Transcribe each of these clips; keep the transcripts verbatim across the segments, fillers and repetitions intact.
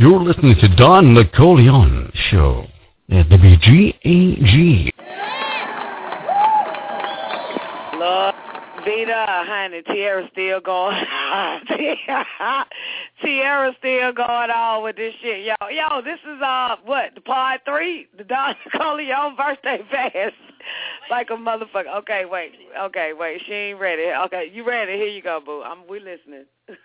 You're listening to Don Nicoleon Show at W G A G. Lord, Vita, honey, Tierra still going. Tierra still going on with this shit, yo. Yo, this is uh what the part three, the Don Nicoleon birthday fast, like a motherfucker. Okay, wait, okay, wait, she ain't ready. Okay, you ready? Here you go, boo. I'm we listening.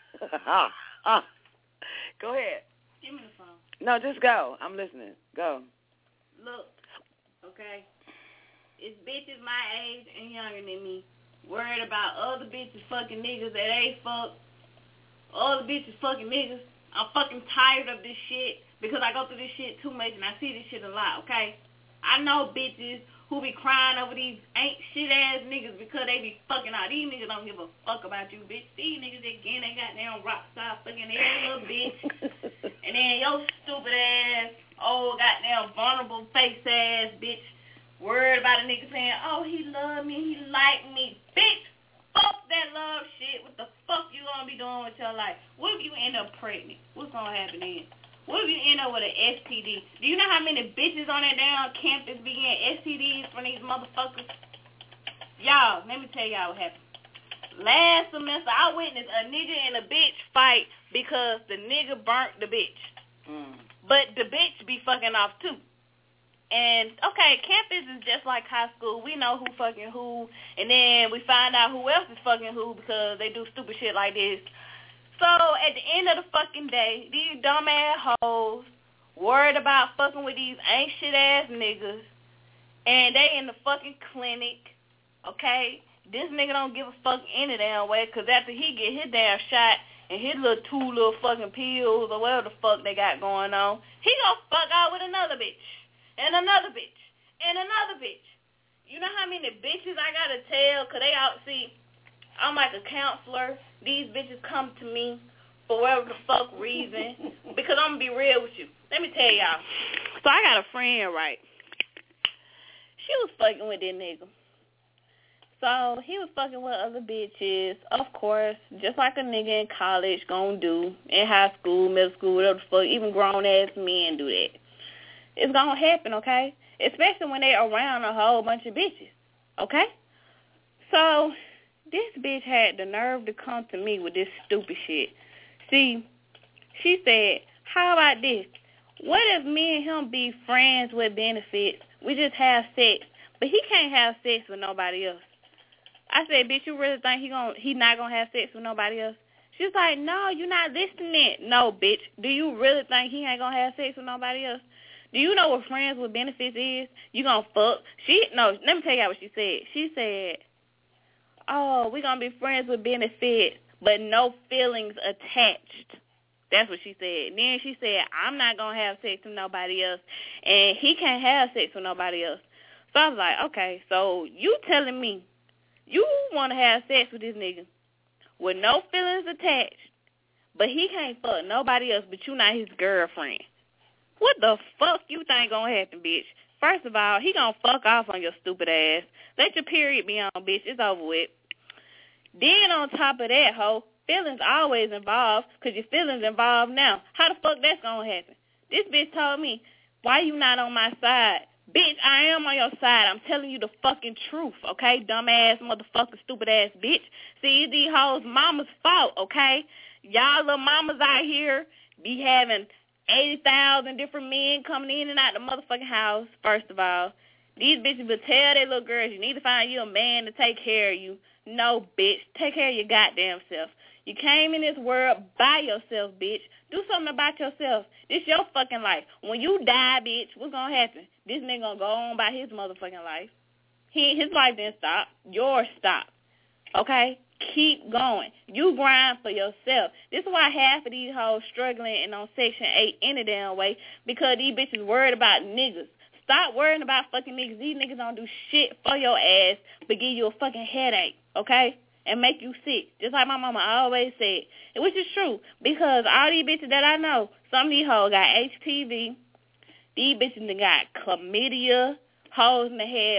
Go ahead. Give me the phone. No, just go. I'm listening. Go. Look, okay, it's bitches my age and younger than me worried about other bitches fucking niggas that they fuck. Other bitches fucking niggas. I'm fucking tired of this shit because I go through this shit too much and I see this shit a lot, okay? I know bitches who be crying over these ain't shit ass niggas because they be fucking out. These niggas don't give a fuck about you, bitch. These niggas that getting they goddamn rock star fucking every little bitch. And then your stupid ass, old goddamn vulnerable face ass bitch worried about a nigga saying, oh, he love me, he like me. Bitch, fuck that love shit. What the fuck you gonna be doing with your life? What if you end up pregnant? What's gonna happen then? What if you end up with an S T D? Do you know how many bitches on that damn campus be getting S T Ds from these motherfuckers? Y'all, let me tell y'all what happened. Last semester, I witnessed a nigga and a bitch fight because the nigga burnt the bitch. Mm. But the bitch be fucking off too. And, okay, campus is just like high school. We know who fucking who, and then we find out who else is fucking who because they do stupid shit like this. So, at the end of the fucking day, these dumbass hoes worried about fucking with these ain't shit-ass niggas, and they in the fucking clinic, okay? This nigga don't give a fuck any damn way, because after he get his damn shot and his little two little fucking pills or whatever the fuck they got going on, he gonna fuck out with another bitch, and another bitch, and another bitch. You know how many bitches I gotta tell, because they out, see, I'm like a counselor. These bitches come to me for whatever the fuck reason because I'm going to be real with you. Let me tell y'all. So I got a friend, right? She was fucking with that nigga. So he was fucking with other bitches, of course, just like a nigga in college gonna do, in high school, middle school, whatever the fuck, even grown-ass men do that. It's gonna happen, okay? Especially when they're around a whole bunch of bitches, okay? So this bitch had the nerve to come to me with this stupid shit. See, she said, how about this? What if me and him be friends with benefits? We just have sex, but he can't have sex with nobody else. I said, bitch, you really think he gon' he not going to have sex with nobody else? She's like, no, you're not listening. No, bitch, do you really think he ain't going to have sex with nobody else? Do you know what friends with benefits is? You going to fuck? She, no, let me tell you what she said. She said, oh, we're going to be friends with benefits, but no feelings attached. That's what she said. And then she said, I'm not going to have sex with nobody else, and he can't have sex with nobody else. So I was like, okay, so you telling me you want to have sex with this nigga with no feelings attached, but he can't fuck nobody else, but you not his girlfriend. What the fuck you think going to happen, bitch? First of all, he going to fuck off on your stupid ass. Let your period be on, bitch. It's over with. Then on top of that, ho, feelings always involved because your feelings involved now. How the fuck that's going to happen? This bitch told me, why you not on my side? Bitch, I am on your side. I'm telling you the fucking truth, okay? Dumbass, motherfucking, stupid-ass bitch. See, these hoes' mama's fault, okay? Y'all little mamas out here be having eighty thousand different men coming in and out the motherfucking house, first of all. These bitches will tell their little girls, you need to find you a man to take care of you. No, bitch. Take care of your goddamn self. You came in this world by yourself, bitch. Do something about yourself. This your fucking life. When you die, bitch, what's going to happen? This nigga going to go on by his motherfucking life. He, his life didn't stop. Yours stopped. Okay? Keep going. You grind for yourself. This is why half of these hoes struggling and on Section eight any damn way, because these bitches worried about niggas. Stop worrying about fucking niggas. These niggas don't do shit for your ass but give you a fucking headache, okay? And make you sick. Just like my mama always said. Which is true. Because all these bitches that I know, some of these hoes got H P V. These bitches that got chlamydia, hoes in the head,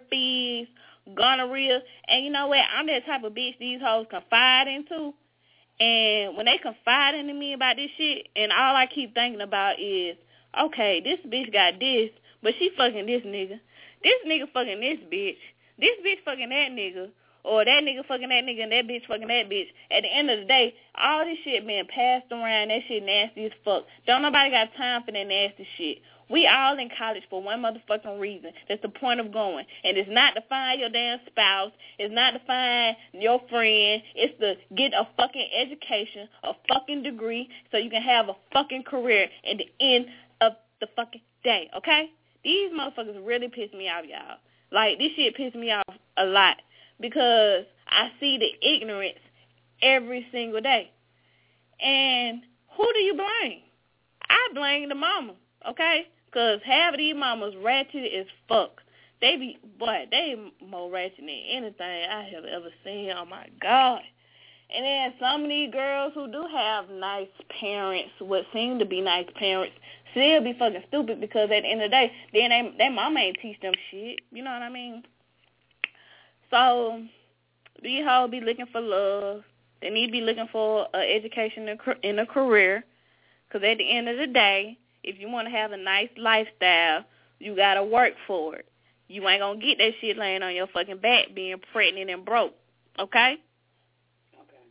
herpes, gonorrhea. And you know what? I'm that type of bitch these hoes confide into. And when they confiding in me about this shit, and all I keep thinking about is, okay, this bitch got this, but she fucking this nigga. This nigga fucking this bitch. This bitch fucking that nigga. Or that nigga fucking that nigga and that bitch fucking that bitch. At the end of the day, all this shit being passed around, that shit nasty as fuck. Don't nobody got time for that nasty shit. We all in college for one motherfucking reason. That's the point of going. And it's not to find your damn spouse. It's not to find your friend. It's to get a fucking education, a fucking degree, so you can have a fucking career at the end of the fucking day, okay? These motherfuckers really piss me off, y'all. Like, this shit piss me off a lot because I see the ignorance every single day. And who do you blame? I blame the mama, okay? Because half of these mamas ratchet as fuck. They be, boy, they more ratchet than anything I have ever seen. Oh, my God. And then some of these girls who do have nice parents, what seem to be nice parents, still be fucking stupid because at the end of the day, then they, their mama ain't teach them shit. You know what I mean? So these hoes be looking for love. They need to be looking for an education and a career because at the end of the day, if you want to have a nice lifestyle, you got to work for it. You ain't going to get that shit laying on your fucking back being pregnant and broke. Okay? Okay.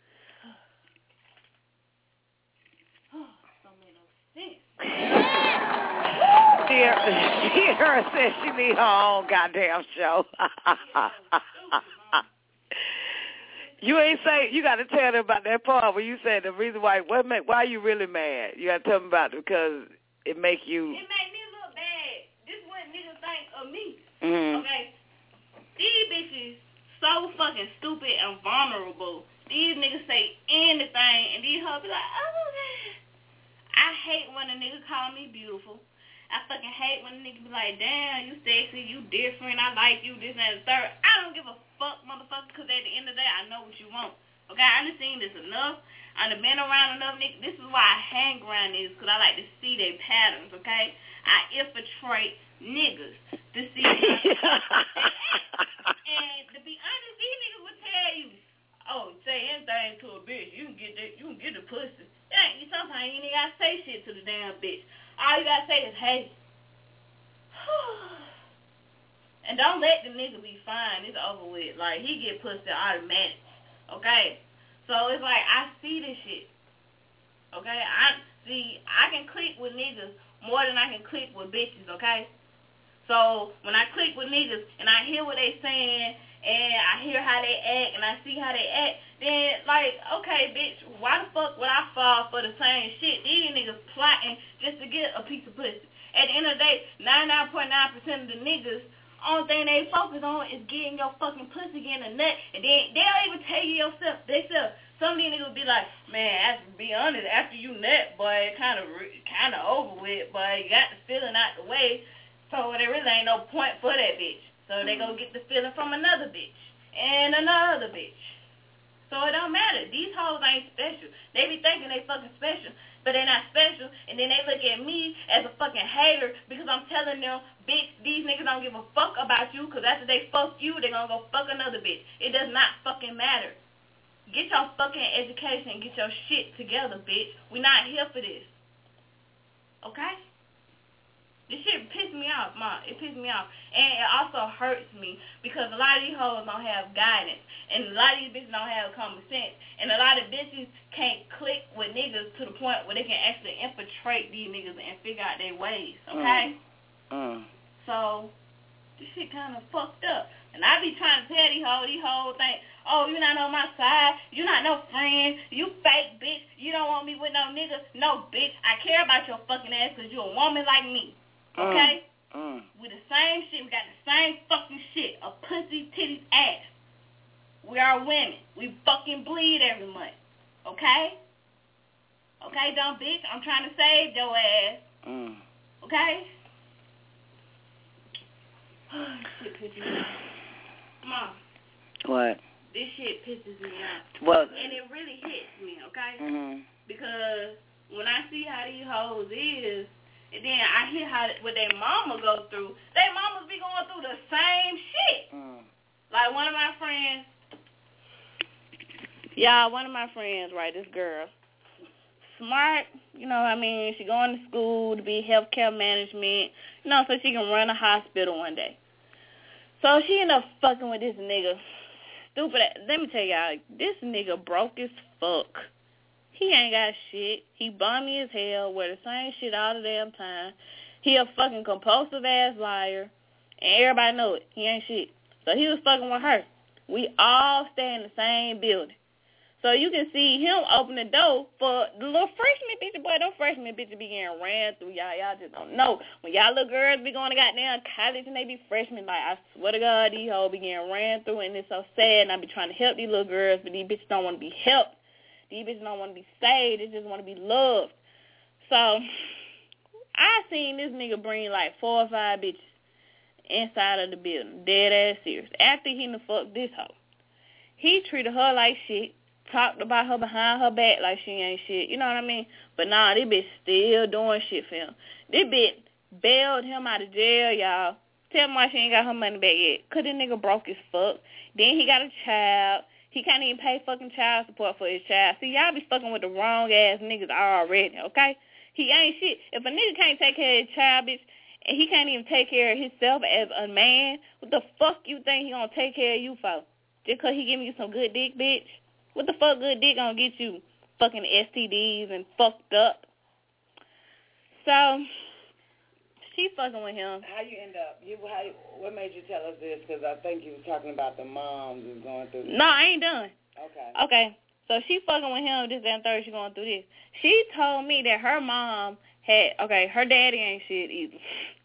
Sierra, Sierra said she need her own goddamn show. You ain't say, you got to tell them about that part where you said the reason why, what make, why you really mad? You got to tell them about it because it make you. It make me look bad. This is what niggas think of me. Mm-hmm. Okay? These bitches so fucking stupid and vulnerable. These niggas say anything and these hoes be like, oh, man. I hate when a nigga call me beautiful. I fucking hate when a nigga be like, damn, you sexy, you different, I like you, this and the third. I don't give a fuck, motherfucker, because at the end of the day, I know what you want. Okay, I done seen this enough. I done been around enough niggas. This is why I hang around niggas, because I like to see their patterns, okay? I infiltrate niggas to see how and to be honest, these niggas will tell you, oh, say anything to a bitch, you can get that, you can get the pussy. Yeah, sometimes you ain't gotta say shit to the damn bitch. All you gotta say is, hey. And don't let the nigga be fine. It's over with. Like, he get pussy automatic. Okay? So it's like, I see this shit. Okay? I see, I can click with niggas more than I can click with bitches, okay? So when I click with niggas and I hear what they saying and I hear how they act and I see how they act, then, like, okay, bitch, why the fuck would I fall for the same shit? These niggas plotting just to get a piece of pussy. At the end of the day, ninety-nine point nine percent of the niggas, only thing they focus on is getting your fucking pussy, getting a nut, and then they'll even tell you yourself, they self. Some of these niggas will be like, man, to be honest, after you nut, boy, it kind of kind of over with, boy, you got the feeling out the way, so there really ain't no point for that bitch. So they go get the feeling from another bitch and another bitch. So it don't matter. These hoes ain't special. They be thinking they fucking special, but they not special. And then they look at me as a fucking hater because I'm telling them, bitch, these niggas don't give a fuck about you because after they fuck you, they gonna go fuck another bitch. It does not fucking matter. Get your fucking education and get your shit together, bitch. We not here for this. Okay? This shit pissed me off, Mom. It pissed me off. And it also hurts me because a lot of these hoes don't have guidance. And a lot of these bitches don't have common sense. And a lot of bitches can't click with niggas to the point where they can actually infiltrate these niggas and figure out their ways, okay? Mm. Mm. So, this shit kind of fucked up. And I be trying to tell these hoes, these hoes think, oh, you not on my side, you not no friend, you fake bitch, you don't want me with no nigga. No, bitch, I care about your fucking ass because you a woman like me. Okay? Mm, mm. We the same shit. We got the same fucking shit. A pussy, titties, ass. We are women. We fucking bleed every month. Okay? Okay, dumb bitch? I'm trying to save your ass. Mm. Okay? Shit pisses me off. Mom. What? This shit pisses me off. Well, and it really hits me, okay? Mm-hmm. Because when I see how these hoes is, and then I hear how what their mama go through. Their mamas be going through the same shit. Mm. Like one of my friends, Yeah, one of my friends, right, this girl, smart, you know what I mean, she going to school to be healthcare management, you know, so she can run a hospital one day. So she ended up fucking with this nigga. Stupid. Let me tell y'all, this nigga broke as fuck. He ain't got shit. He bummy as hell, wear the same shit all the damn time. He a fucking compulsive ass liar, and everybody know it. He ain't shit. So he was fucking with her. We all stay in the same building. So you can see him open the door for the little freshman bitch. Boy, those freshman bitches be getting ran through, y'all. Y'all just don't know. When y'all little girls be going to goddamn college and they be freshmen, like, I swear to God, these hoes be getting ran through, and it's so sad, and I be trying to help these little girls, but these bitches don't want to be helped. These bitches don't want to be saved. They just want to be loved. So I seen this nigga bring like four or five bitches inside of the building, dead ass serious. After he done fucked this hoe, he treated her like shit. Talked about her behind her back like she ain't shit. You know what I mean? But nah, this bitch still doing shit for him. This bitch bailed him out of jail, y'all. Tell me why she ain't got her money back yet. Cause this nigga broke as fuck. Then he got a child. He can't even pay fucking child support for his child. See, y'all be fucking with the wrong ass niggas already, okay? He ain't shit. If a nigga can't take care of his child, bitch, and he can't even take care of himself as a man, what the fuck you think he gonna take care of you for? Just cause he giving you some good dick, bitch? What the fuck good dick gonna get you? Fucking S T Ds and fucked up. So, she fucking with him. How you end up? You, how, what made you tell us this? Because I think you was talking about the moms who's going through this. No, I ain't done. Okay. Okay. So, she fucking with him this, that, and third. She going through this. She told me that her mom had, okay, her daddy ain't shit either.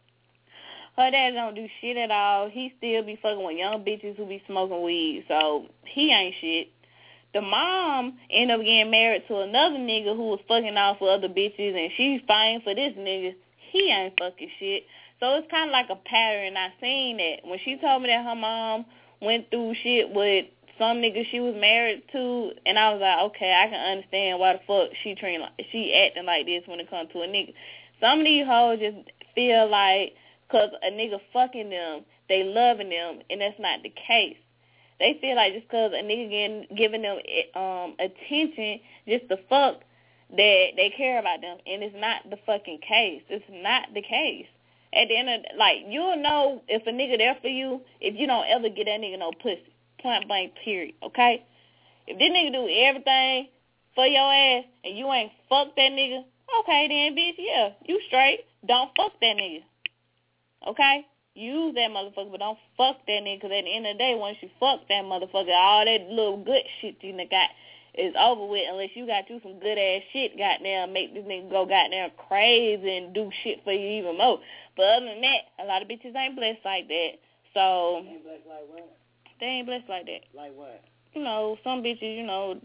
Her daddy don't do shit at all. He still be fucking with young bitches who be smoking weed. So, he ain't shit. The mom ended up getting married to another nigga who was fucking off with other bitches, and she's fighting for this nigga. He ain't fucking shit. So it's kind of like a pattern. I seen that. When she told me that her mom went through shit with some nigga she was married to, and I was like, okay, I can understand why the fuck she treating like, she acting like this when it comes to a nigga. Some of these hoes just feel like because a nigga fucking them, they loving them, and that's not the case. They feel like just because a nigga getting, giving them um, attention just to fuck, that they care about them. And it's not the fucking case. It's not the case. At the end of the, like, you'll know if a nigga there for you if you don't ever get that nigga no pussy. Point blank, period. Okay? If this nigga do everything for your ass and you ain't fuck that nigga, okay then, bitch, yeah, you straight. Don't fuck that nigga. Okay? Use that motherfucker, but don't fuck that nigga, because at the end of the day, once you fuck that motherfucker, all that little good shit you done got is over with, unless you got you some good-ass shit, goddamn, make this nigga go goddamn crazy and do shit for you even more. But other than that, a lot of bitches ain't blessed like that. So, Ain't blessed like what? They ain't blessed like that. Like what? You know, some bitches, you know,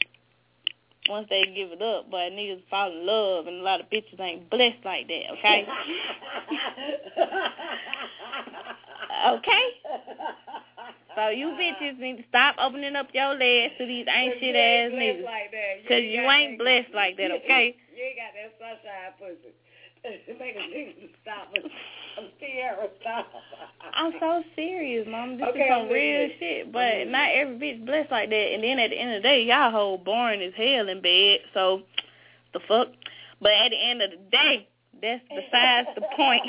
once they give it up, but niggas fall in love, and a lot of bitches ain't blessed like that, okay? Okay? So you bitches need to stop opening up your legs to these ain't shit ass niggas. Because you ain't blessed like that, okay? You ain't got that sunshine pussy. Make a nigga stop it. I'm Sierra, stop. I'm so serious, Mom. This okay, is some real shit. But not every bitch blessed like that. And then at the end of the day, y'all whole boring as hell in bed. So, the fuck? But at the end of the day, that's besides the point.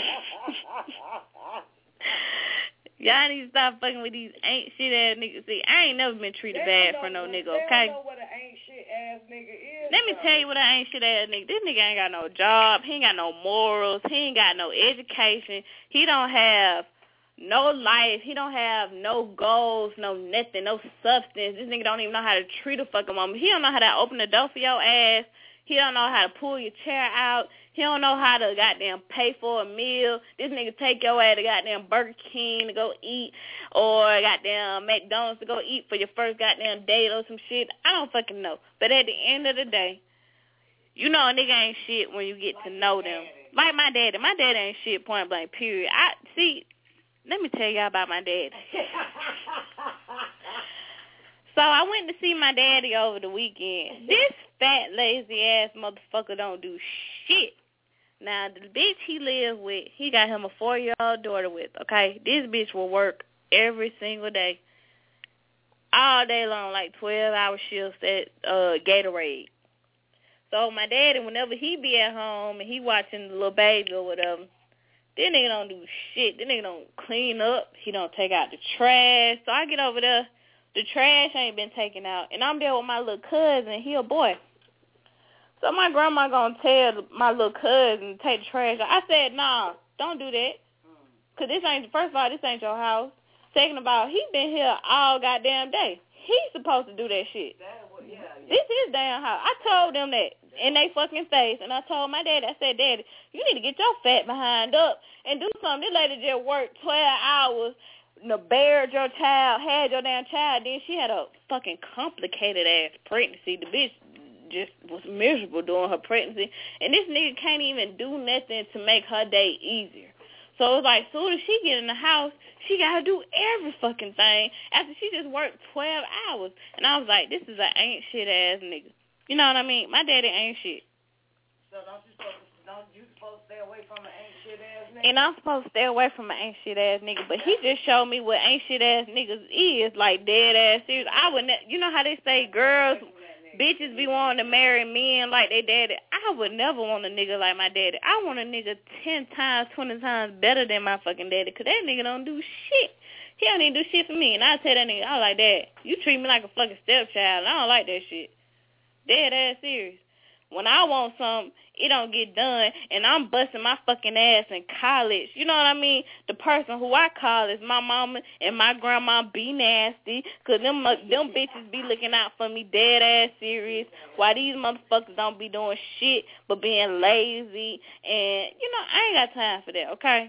Y'all need to stop fucking with these ain't shit ass niggas. See, I ain't never been treated bad for no nigga, okay? They don't know what an ain't shit ass nigga is. Let me tell you what an ain't shit ass nigga. This nigga ain't got no job. He ain't got no morals. He ain't got no education. He don't have no life. He don't have no goals, no nothing, no substance. This nigga don't even know how to treat a fucking woman. He don't know how to open the door for your ass. He don't know how to pull your chair out. He don't know how to goddamn pay for a meal. This nigga take your ass to goddamn Burger King to go eat, or goddamn McDonald's to go eat for your first goddamn date or some shit. I don't fucking know. But at the end of the day, you know a nigga ain't shit when you get to know them. Like my daddy. My daddy ain't shit, point blank, period. I see, let me tell y'all about my daddy. So I went to see my daddy over the weekend. This fat, lazy-ass motherfucker don't do shit. Now, the bitch he live with, he got him a four-year-old daughter with, okay? This bitch will work every single day. all day long, like twelve-hour shifts at uh, Gatorade. So my daddy, whenever he be at home and he watching the little baby or whatever, this nigga don't do shit. This nigga don't clean up. He don't take out the trash. So I get over there, the trash ain't been taken out, and I'm there with my little cousin. He a boy. So my grandma gonna tell my little cousin to take the trash out. I said, nah, don't do that. Because this ain't, first of all, this ain't your house. Second of all, he been here all goddamn day. He's supposed to do that shit. That, well, yeah, yeah. This is damn house. I told them that in they fucking face, and I told my daddy, I said, Daddy, you need to get your fat behind up and do something. This lady just worked twelve hours, you know, buried your child, had your damn child, then she had a fucking complicated-ass pregnancy. The bitch just was miserable during her pregnancy, and this nigga can't even do nothing to make her day easier. So it's like, soon as she get in the house, she got to do every fucking thing after she just worked twelve hours. And I was like, this is an ain't shit-ass nigga. You know what I mean? My daddy ain't shit. So don't you supposed to, don't you supposed to stay away from an ain't shit-ass nigga? And I'm supposed to stay away from an ain't shit-ass nigga. But he just showed me what ain't shit-ass niggas is, like dead-ass serious. I would ne- you know how they say girls... bitches be wanting to marry men like they daddy. I would never want a nigga like my daddy. I want a nigga ten times, twenty times better than my fucking daddy, because that nigga don't do shit. He don't even do shit for me. And I tell that nigga, I like that. You treat me like a fucking stepchild. I don't like that shit. Dead ass serious. When I want something, it don't get done, and I'm busting my fucking ass in college. You know what I mean? The person who I call is my mama and my grandma be nasty, because them, them bitches be looking out for me dead ass serious, while these motherfuckers don't be doing shit but being lazy. And, you know, I ain't got time for that, okay?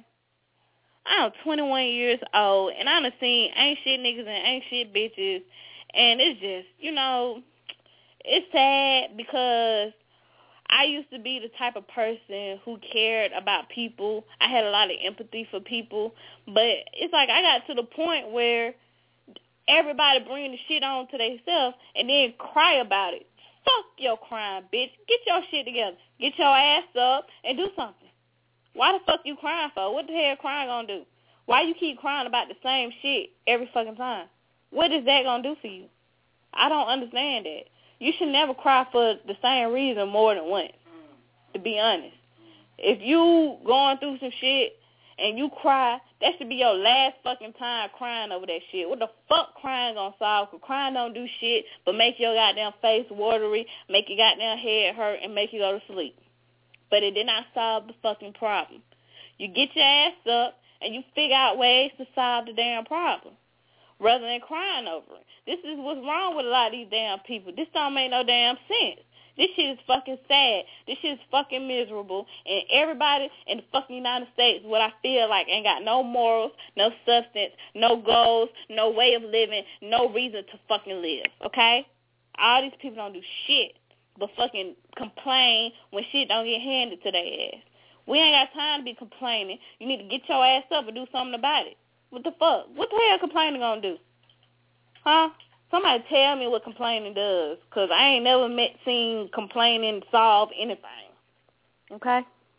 I'm twenty-one years old, and I done seen ain't shit niggas and ain't shit bitches, and it's just, you know, it's sad because I used to be the type of person who cared about people. I had a lot of empathy for people. But it's like I got to the point where everybody bring the shit on to themselves and then cry about it. Fuck your crime, bitch. Get your shit together. Get your ass up and do something. Why the fuck you crying for? What the hell crying gonna do? Why you keep crying about the same shit every fucking time? What is that gonna do for you? I don't understand that. You should never cry for the same reason more than once, to be honest. If you going through some shit and you cry, that should be your last fucking time crying over that shit. What the fuck crying gonna solve? Because crying don't do shit but make your goddamn face watery, make your goddamn head hurt, and make you go to sleep. But it did not solve the fucking problem. You get your ass up and you figure out ways to solve the damn problem, rather than crying over it. This is what's wrong with a lot of these damn people. This don't make no damn sense. This shit is fucking sad. This shit is fucking miserable. And everybody in the fucking United States, what I feel like, ain't got no morals, no substance, no goals, no way of living, no reason to fucking live, okay? All these people don't do shit but fucking complain when shit don't get handed to their ass. We ain't got time to be complaining. You need to get your ass up and do something about it. What the fuck? What the hell complaining gonna do? Huh? Somebody tell me what complaining does, because I ain't never met, seen complaining solve anything. Okay?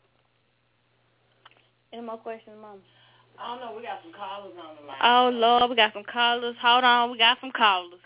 Any more questions, Mama? I don't know. We got some callers on the line. Oh, Lord, we got some callers. Hold on. We got some callers.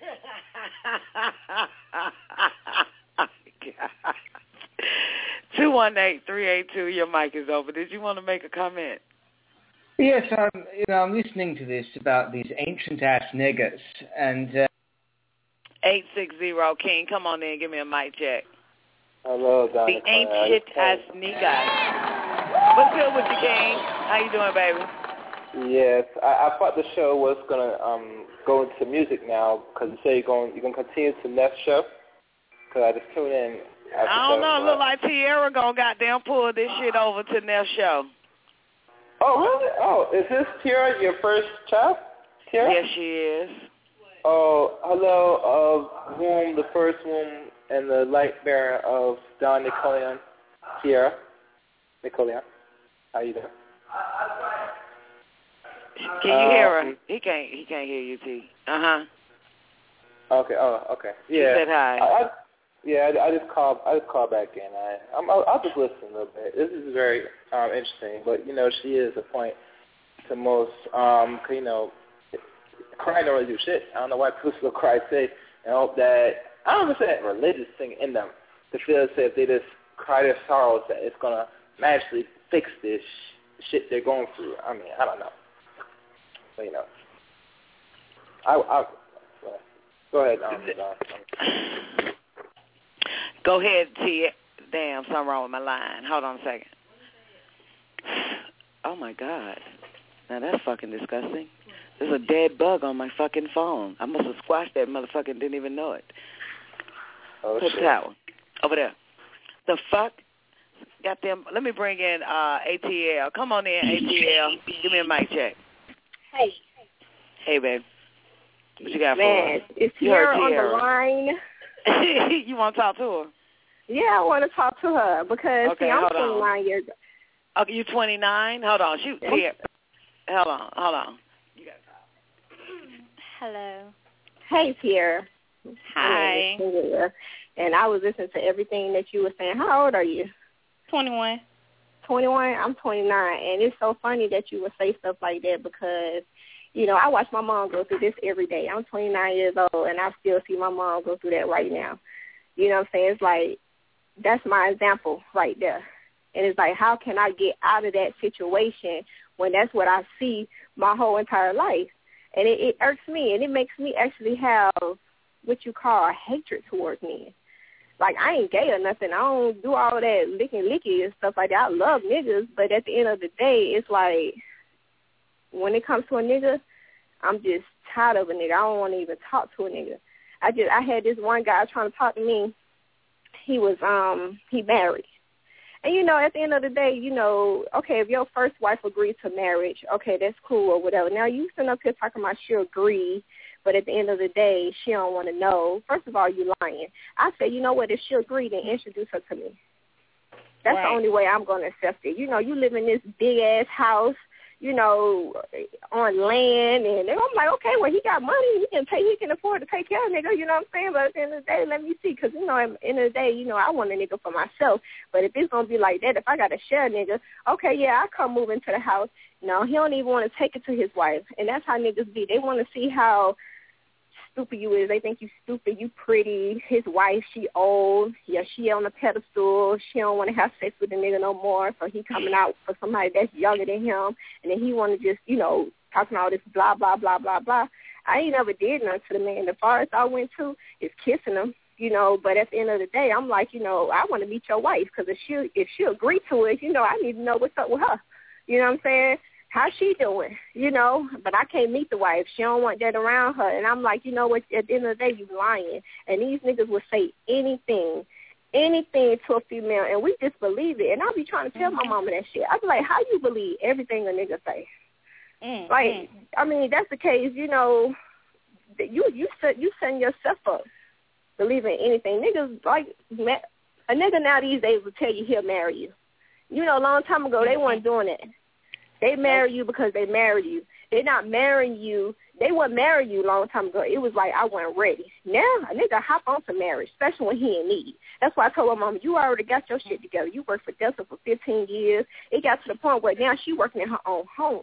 two one eight, three eight two, your mic is open. Did you want to make a comment? Yes, I'm, you know, I'm listening to this about these ancient-ass niggas, and... Uh... eight six zero, King, come on in, give me a mic check. Hello, Donna. The ancient-ass niggas. What's good with you, King? How you doing, baby? Yes, I, I thought the show was going to um, go into music now, because you say you're going, you're going to continue to next show, because I just tuned in. I don't know, it look like Tierra going to goddamn pull this shit over to next show. Oh, really? Oh, is this Tierra your first child? Tierra? Yes, she is. Oh, hello, of womb, the first womb, and the light bearer of Don Nicoleon, Tierra. Nicoleon, how you doing? Can you hear her? Um, he can't. He can't hear you, T. Uh huh. Okay. Oh, okay. Yeah. She said hi. I, I, yeah, I, I just called. I just called back in. I, I'm, I'll, I'll just listen a little bit. This is very um, interesting, but you know, she is a point to most. Um, you know, cry don't really do shit. I don't know why people still cry safe and hope that, I don't understand that religious thing in them to feel as if they just cry their sorrows that it's going to magically fix this shit they're going through. I mean, I don't know. But, you know. I, I, go ahead. Um, um, Go ahead, T. Damn, something wrong with my line. Hold on a second. Oh, my God. Now, that's fucking disgusting. There's a dead bug on my fucking phone. I must have squashed that motherfucker and didn't even know it. Oh, Put shit. the towel. Over there. The fuck? Goddamn. Let me bring in uh, A T L. Come on in, A T L. Give me a mic check. Hey. Hey, babe. What you got Man, for us? it's here on the line. You want to talk to her? Yeah, I want to talk to her because, okay, see, I'm hold twenty-nine on. years old. Okay, you twenty-nine? Hold on. Shoot, here. Hold on, hold on. You got to talk. Hello. Hey, Pierre. Hi. And I was listening to everything that you were saying. How old are you? twenty-one. twenty-one? I'm twenty-nine. And it's so funny that you would say stuff like that because, you know, I watch my mom go through this every day. I'm twenty-nine years old, and I still see my mom go through that right now. You know what I'm saying? It's like, that's my example right there. And it's like, how can I get out of that situation when that's what I see my whole entire life? And it, it irks me, and it makes me actually have what you call hatred towards men. Like, I ain't gay or nothing. I don't do all that licking licky and stuff like that. I love niggas, but at the end of the day, it's like, when it comes to a nigga, I'm just tired of a nigga. I don't want to even talk to a nigga. I just I had this one guy trying to talk to me. He was um he married. And you know, at the end of the day, you know, okay, if your first wife agreed to marriage, okay, that's cool or whatever. Now you sitting up here talking about she agreed, but at the end of the day, she don't want to know. First of all, you lying. I said, you know what, if she agreed, then introduce her to me. That's right. The only way I'm gonna accept it. You know, you live in this big ass house, you know, on land, and I'm like, okay, well, he got money, he can pay, he can afford to take care of a nigga, you know what I'm saying? But at the end of the day, let me see, because, you know, at the end of the day, you know, I want a nigga for myself. But if it's going to be like that, if I got to share a nigga, okay, yeah, I come move into the house. No, he don't even want to take it to his wife. And that's how niggas be. They want to see how stupid you is. They think you stupid, you pretty. His wife, she old. Yeah, she on a pedestal. She don't want to have sex with the nigga no more. So he coming out for somebody that's younger than him. And then he want to just, you know, talking all this blah, blah, blah, blah, blah. I ain't never did nothing to the man. The farthest I went to is kissing him, you know. But at the end of the day, I'm like, you know, I want to meet your wife because if she, if she agree to it, you know, I need to know what's up with her. You know what I'm saying? How's she doing? You know, but I can't meet the wife. She don't want that around her. And I'm like, you know what, at the end of the day, you lying. And these niggas will say anything, anything to a female, and we just believe it. And I'll be trying to tell my mama that shit. I be like, how you believe everything a nigga say? Mm, like, mm. I mean, that's the case, you know, you you set, you setting yourself up believing anything. Niggas, like, a nigga now these days will tell you he'll marry you. You know, a long time ago, they weren't doing that. They marry you because they marry you. They're not marrying you. They wouldn't marry you a long time ago. It was like I wasn't ready. Now, a nigga hop on to marriage, especially when he in need. That's why I told my mom, you already got your shit together. You worked for Delta for fifteen years. It got to the point where now she working in her own home.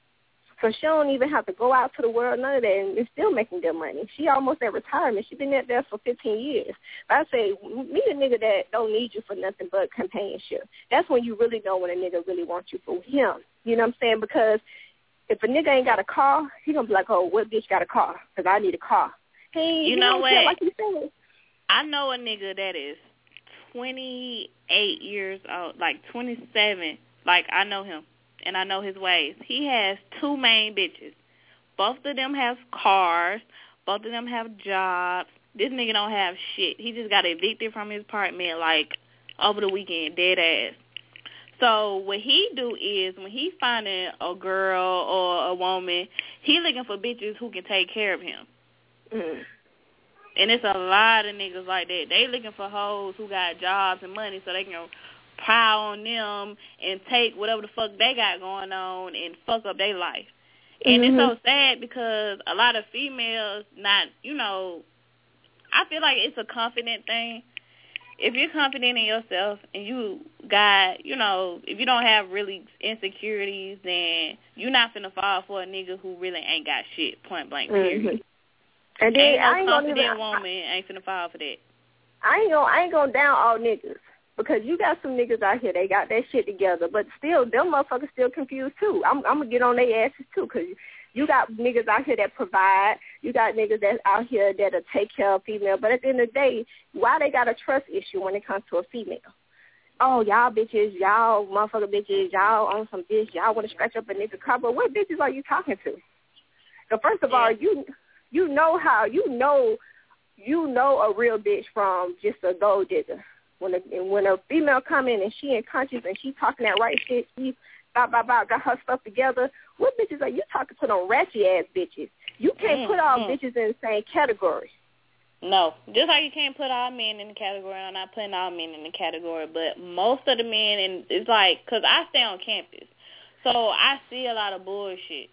So she don't even have to go out to the world, none of that, and is still making good money. She almost at retirement. She been at there for fifteen years. But I say, meet a nigga that don't need you for nothing but companionship. That's when you really know when a nigga really wants you for him. You know what I'm saying? Because if a nigga ain't got a car, he going to be like, oh, what bitch got a car? Because I need a car. He, you know what? Like you said. I know a nigga that is twenty-eight years old, like twenty-seven. Like, I know him, and I know his ways. He has two main bitches. Both of them have cars. Both of them have jobs. This nigga don't have shit. He just got evicted from his apartment, like, over the weekend, dead ass. So what he do is when he finding a girl or a woman, he looking for bitches who can take care of him. Mm. And it's a lot of niggas like that. They looking for hoes who got jobs and money so they can pile on them and take whatever the fuck they got going on and fuck up their life. And mm-hmm. it's so sad because a lot of females not, you know, I feel like it's a confident thing. if you're confident in yourself and you got, you know, if you don't have really insecurities, then you're not finna fall for a nigga who really ain't got shit, point blank, period. Mm-hmm. And then ain't no I ain't confident gonna even, woman ain't finna fall for that. I ain't gonna, I ain't gonna down all niggas. Because you got some niggas out here, they got that shit together, but still, them motherfuckers still confused, too. I'm, I'm going to get on their asses, too, because you got niggas out here that provide. You got niggas that's out here that'll take care of female. But at the end of the day, why they got a trust issue when it comes to a female? Oh, y'all bitches, y'all motherfucker bitches, y'all on some bitch, y'all want to scratch up a nigga car. But what bitches are you talking to? So first of all, you you know how, you know, you know a real bitch from just a gold digger. When a, when a female come in and she ain't conscious and she talking that right shit, she blah, blah, blah, got her stuff together, what bitches are you talking to them ratchet-ass bitches? You can't mm, put all mm. bitches in the same category. No. Just like you can't put all men in the category. I'm not putting all men in the category, but most of the men, and it's like, because I stay on campus, so I see a lot of bullshit.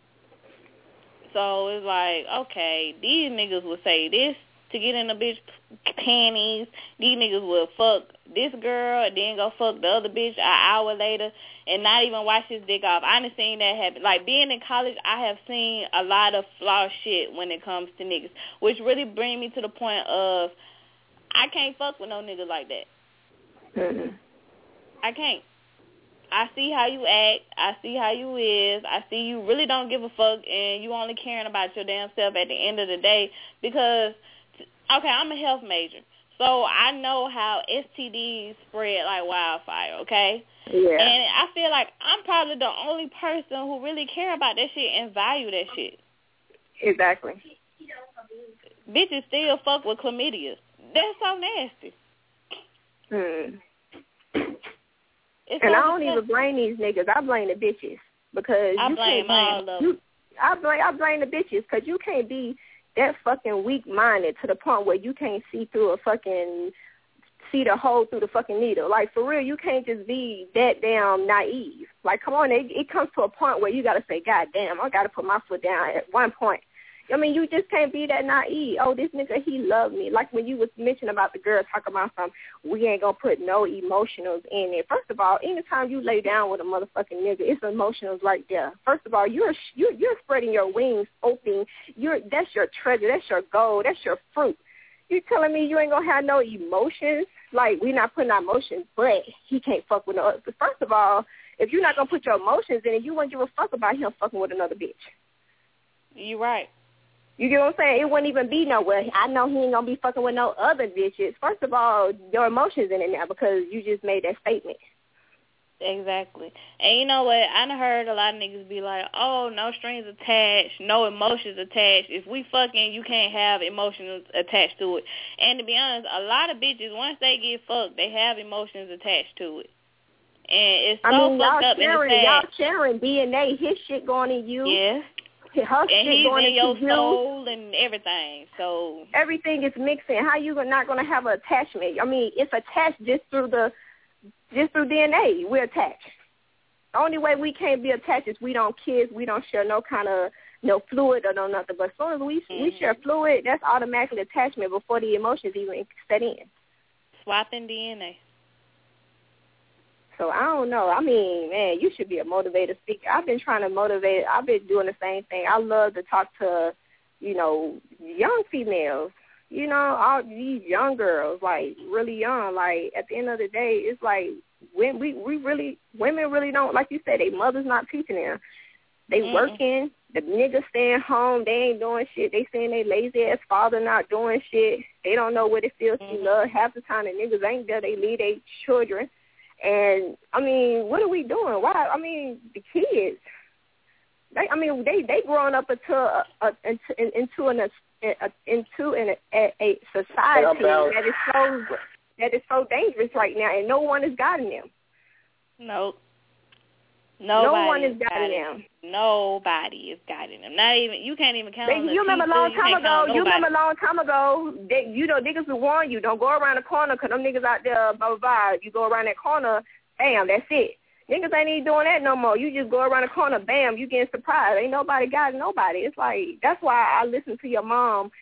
So it's like, okay, these niggas will say this to get in a bitch panties. These niggas will fuck this girl and then go fuck the other bitch an hour later and not even wash his dick off. I done seen that happen. Like, being in college, I have seen a lot of flawed shit when it comes to niggas, which really bring me to the point of I can't fuck with no nigga like that. Mm-hmm. I can't. I see how you act. I see how you is. I see you really don't give a fuck and you only caring about your damn self at the end of the day because okay, I'm a health major, so I know how S T Ds spread like wildfire, okay? Yeah. And I feel like I'm probably the only person who really care about that shit and value that shit. Exactly. Bitches still fuck with chlamydia. That's so nasty. Hmm. It's and so I don't disgusting. even blame these niggas. I blame the bitches because I you blame can't all blame, of you, them. I blame I blame the bitches because you can't be that fucking weak-minded to the point where you can't see through a fucking, see the hole through the fucking needle. Like, for real, you can't just be that damn naive. Like, come on, it, it comes to a point where you got to say, God damn, I got to put my foot down at one point. I mean, you just can't be that naive. Oh, this nigga, he loved me. Like when you was mentioning about the girl talking about something, we ain't going to put no emotionals in it. First of all, anytime you lay down with a motherfucking nigga, it's emotionals right there. First of all, you're you're, you're spreading your wings open. You're That's your treasure. That's your gold. That's your fruit. You telling me you ain't going to have no emotions? Like, we not putting our emotions, but he can't fuck with no other. First of all, if you're not going to put your emotions in it, you wouldn't give a fuck about him fucking with another bitch. You right. You get what I'm saying? It wouldn't even be nowhere. I know he ain't going to be fucking with no other bitches. First of all, your emotions in it now because you just made that statement. Exactly. And you know what? I done heard a lot of niggas be like, oh, no strings attached, no emotions attached. If we fucking, you can't have emotions attached to it. And to be honest, a lot of bitches, once they get fucked, they have emotions attached to it. And it's so I mean, fucked y'all up sharing, and y'all sharing D N A, his shit going in you. Yeah. Her and shit he's going in your into soul you. and everything. So everything is mixing. How you not going to have an attachment? I mean, it's attached just through the just through D N A. We're attached. The only way we can't be attached is we don't kiss. We don't share no kind of no fluid or no nothing. But as soon as we mm-hmm. we share fluid, that's automatically attachment before the emotions even set in. Swapping D N A. So I don't know. I mean, man, you should be a motivator speaker. I've been trying to motivate. I've been doing the same thing. I love to talk to, you know, young females, you know, all these young girls, like really young. Like at the end of the day, it's like when we, we really, women really don't, like you said, they mothers not teaching them. They mm-hmm. working. The niggas staying home. They ain't doing shit. They saying they lazy ass father not doing shit. They don't know what it feels mm-hmm. to love. Half the time the niggas ain't there. They leave their children. And, I mean, what are we doing? Why? I mean, the kids, they, I mean, they, they growing up into a, a, into, into, an, a, into an, a, a society that is so that is so dangerous right now, and no one is guiding them. Nope. Nobody no one is is guiding guiding them. Nobody is guiding them. Not even, you can't even count they, on the You remember a long time ago, you remember a long time ago, they, you know, niggas would warn you, don't go around the corner because them niggas out there, blah, blah, blah. You go around that corner, bam, that's it. Niggas ain't even doing that no more. You just go around the corner, bam, you getting surprised. Ain't nobody guiding nobody. It's like, that's why I listen to your mom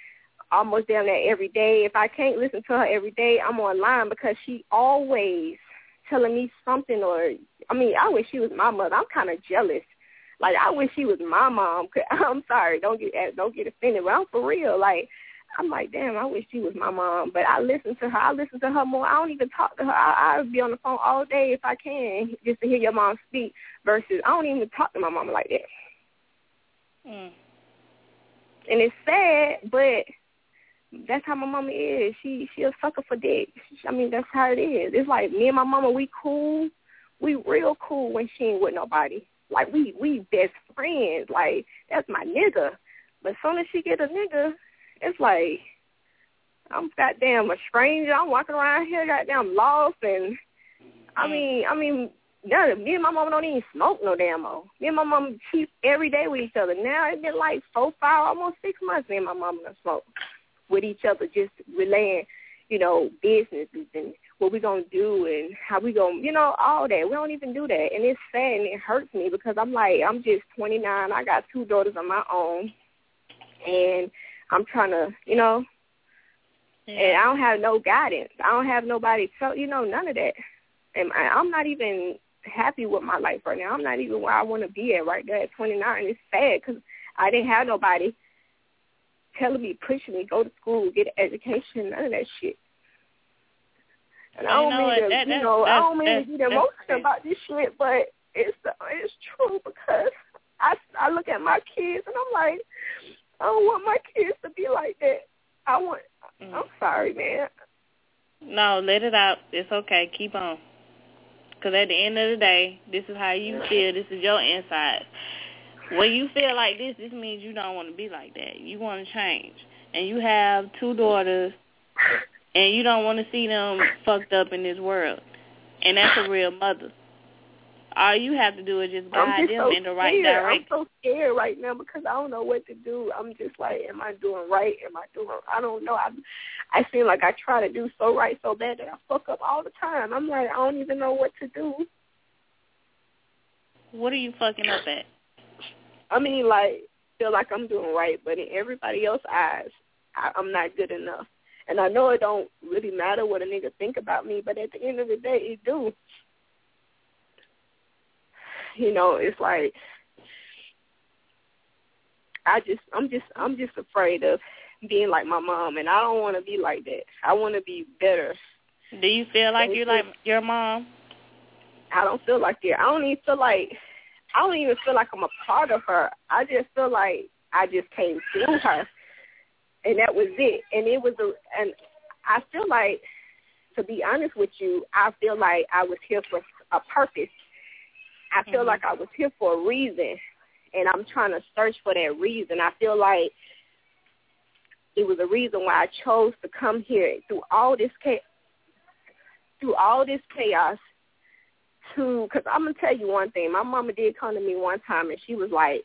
almost down there every day. If I can't listen to her every day, I'm online because she always telling me something. Or, I mean, I wish she was my mother. I'm kind of jealous. Like, I wish she was my mom. I'm sorry, don't get don't get offended, but I'm for real. Like, I'm like, damn, I wish she was my mom. But I listen to her. I listen to her more. I don't even talk to her. I, I'll be on the phone all day if I can, just to hear your mom speak, versus I don't even talk to my mama like that. Mm. And it's sad, but that's how my mama is. She she a sucker for dick. I mean, that's how it is. It's like me and my mama, we cool. We real cool when she ain't with nobody. Like, we, we best friends. Like, that's my nigga. But as soon as she get a nigga, it's like, I'm goddamn a stranger. I'm walking around here goddamn lost. And, I mean, I mean, no, me and my mama don't even smoke no damn more. Me and my mama cheat every day with each other. Now it's been like four, five, almost six months me and my mama done smoke with each other, just relaying, you know, businesses and what we going to do and how we going to, you know, all that. We don't even do that. And it's sad and it hurts me because I'm like, I'm just twenty-nine. I got two daughters of my own. And I'm trying to, you know, yeah. and I don't have no guidance. I don't have nobody, tell, you know, none of that. And I, I'm not even happy with my life right now. I'm not even where I want to be at right there at twenty-nine. It's sad because I didn't have nobody telling me, pushing me, go to school, get an education, none of that shit. And I don't you know mean to, that, you know, I don't mean to get emotional okay. about this shit, but it's it's true because I, I look at my kids and I'm like, I don't want my kids to be like that. I want, mm. I'm sorry, man. No, let it out. It's okay. Keep on. Because at the end of the day, this is how you feel. This is your inside. When you feel like this, this means you don't want to be like that. You want to change. And you have two daughters, and you don't want to see them fucked up in this world. And that's a real mother. All you have to do is just guide them so in the right scared. direction. I'm so scared right now because I don't know what to do. I'm just like, am I doing right? Am I doing, I don't know. I I feel like I try to do so right so bad that I fuck up all the time. I'm like, I don't even know what to do. What are you fucking up at? I mean, like, feel like I'm doing right, but in everybody else's eyes, I, I'm not good enough. And I know it don't really matter what a nigga think about me, but at the end of the day, it do. You know, it's like I just, I'm just, I'm just afraid of being like my mom, and I don't want to be like that. I want to be better. Do you feel like you're like your mom? I don't feel like that. I don't even feel like, I don't even feel like I'm a part of her. I just feel like I just came through her, and that was it. And it was a, and I feel like, to be honest with you, I feel like I was here for a purpose. I feel mm-hmm. like I was here for a reason, and I'm trying to search for that reason. I feel like it was a reason why I chose to come here through all this chaos, through all this chaos. To, because I'm gonna tell you one thing. My mama did come to me one time, and she was like,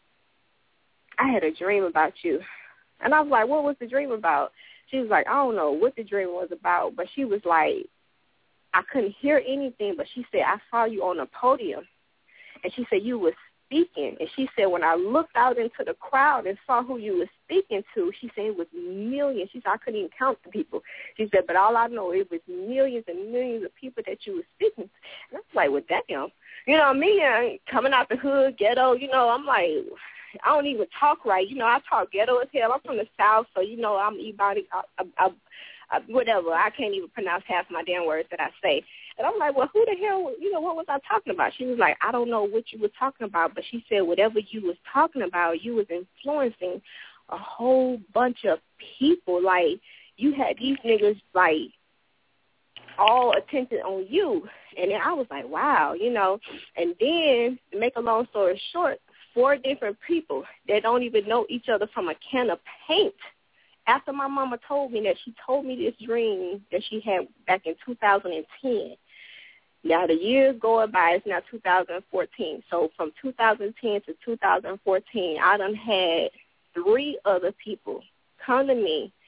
"I had a dream about you," and I was like, "What was the dream about?" She was like, "I don't know what the dream was about," but she was like, I couldn't hear anything, but she said, I saw you on a podium. And she said, you were speaking. And she said, when I looked out into the crowd and saw who you were speaking to, she said it was millions. She said, I couldn't even count the people. She said, but all I know, it was millions and millions of people that you were speaking to. And I was like, well, damn. You know, me uh, coming out the hood, ghetto, you know, I'm like, I don't even talk right. You know, I talk ghetto as hell. I'm from the South, so, you know, I'm Ebonic. I, I, I, Uh, whatever, I can't even pronounce half my damn words that I say. And I'm like, well, who the hell, you know, what was I talking about? She was like, I don't know what you were talking about, but she said whatever you was talking about, you was influencing a whole bunch of people. Like, you had these niggas, like, all attention on you. And then I was like, wow, you know. And then, to make a long story short, four different people that don't even know each other from a can of paint. After my mama told me that, she told me this dream that she had back in two thousand ten. Now, the years going by, it's now two thousand fourteen. So from two thousand ten to two thousand fourteen, I done had three other people come to me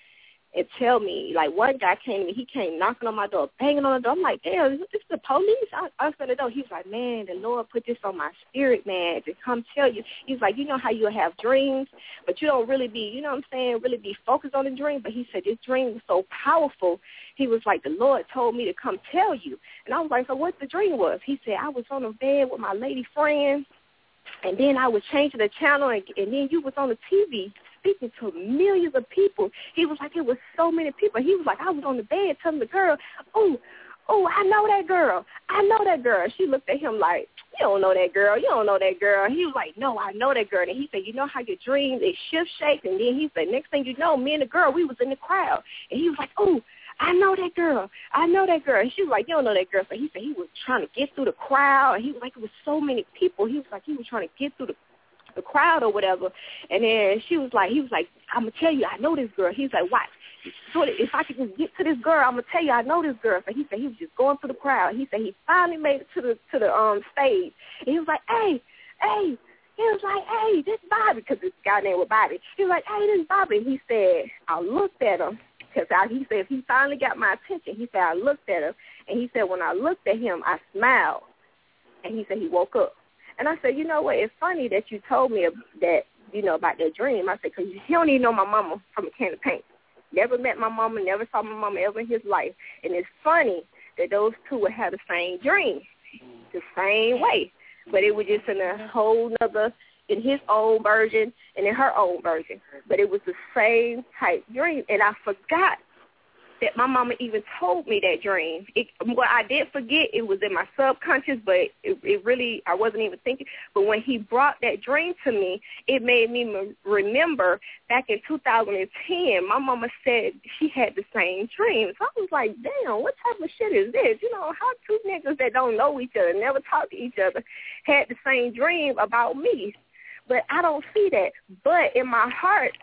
and tell me. Like, one guy came to me, he came knocking on my door, banging on the door. I'm like, damn, this is the police. I, I was going to know. He was like, man, the Lord put this on my spirit, man, to come tell you. He's like, you know how you have dreams, but you don't really be, you know what I'm saying, really be focused on the dream. But he said, this dream was so powerful. He was like, the Lord told me to come tell you. And I was like, so what the dream was? He said, I was on the bed with my lady friend, and then I was changing the channel, and, and then you was on the T V speaking to millions of people. He was like, it was so many people. He was like, I was on the bed telling the girl, oh, oh, I know that girl. I know that girl. She looked at him like, you don't know that girl. You don't know that girl. He was like, no, I know that girl. And he said, you know how your dreams, it shift shapes? And then he said, next thing you know, me and the girl, we was in the crowd. And he was like, oh, I know that girl. I know that girl. And she was like, you don't know that girl. So he said he was trying to get through the crowd. And he was like, it was so many people. He was like, he was trying to get through the the crowd or whatever. And then she was like, he was like, I'm going to tell you, I know this girl. He's like, watch. So if I could just get to this girl, I'm going to tell you, I know this girl. So he said he was just going through the crowd. He said he finally made it to the to the um stage. And he was like, hey, hey. He was like, hey, this Bobby, because this guy named was Bobby. He was like, hey, this Bobby. And he said, I looked at him. Because he said, he finally got my attention. He said, I looked at him. And he said, when I looked at him, I smiled. And he said he woke up. And I said, you know what, it's funny that you told me that, you know, about that dream. I said, because he don't even know my mama from a can of paint. Never met my mama, never saw my mama ever in his life. And it's funny that those two would have the same dream, the same way. But it was just in a whole nother, in his own version and in her own version. But it was the same type dream. And I forgot that my mama even told me that dream. It, well, I did forget. It was in my subconscious, but it, it really, I wasn't even thinking. But when he brought that dream to me, it made me m- remember back in two thousand ten, my mama said she had the same dream. So I was like, damn, what type of shit is this? You know, how two niggas that don't know each other, never talk to each other, had the same dream about me. But I don't see that. But in my heart,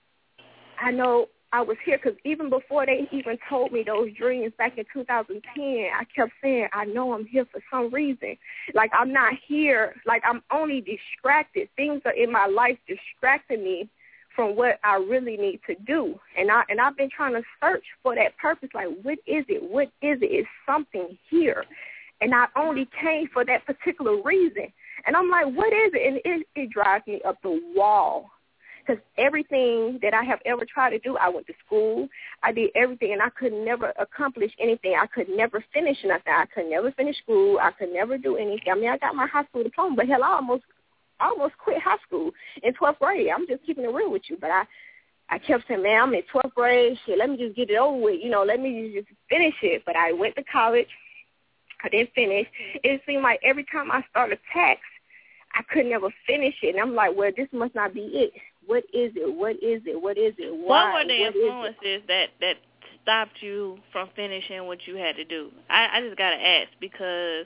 I know I was here because even before they even told me those dreams back in two thousand ten, I kept saying, I know I'm here for some reason. Like, I'm not here. Like, I'm only distracted. Things are in my life distracting me from what I really need to do. And, I, and I've been trying to search for that purpose. Like, what is it? What is it? It's something here. And I only came for that particular reason. And I'm like, what is it? And it, it drives me up the wall. Because everything that I have ever tried to do, I went to school, I did everything, and I could never accomplish anything. I could never finish nothing. I could never finish school. I could never do anything. I mean, I got my high school diploma, but hell, I almost, almost quit high school in twelfth grade. I'm just keeping it real with you. But I, I kept saying, man, I'm in twelfth grade. Shit, let me just get it over with. You know, let me just finish it. But I went to college. I didn't finish. It seemed like every time I started a tax, I could never finish it. And I'm like, well, this must not be it. What is it? What is it? What is it? Why? What were the what influences that, that stopped you from finishing what you had to do? I, I just got to ask because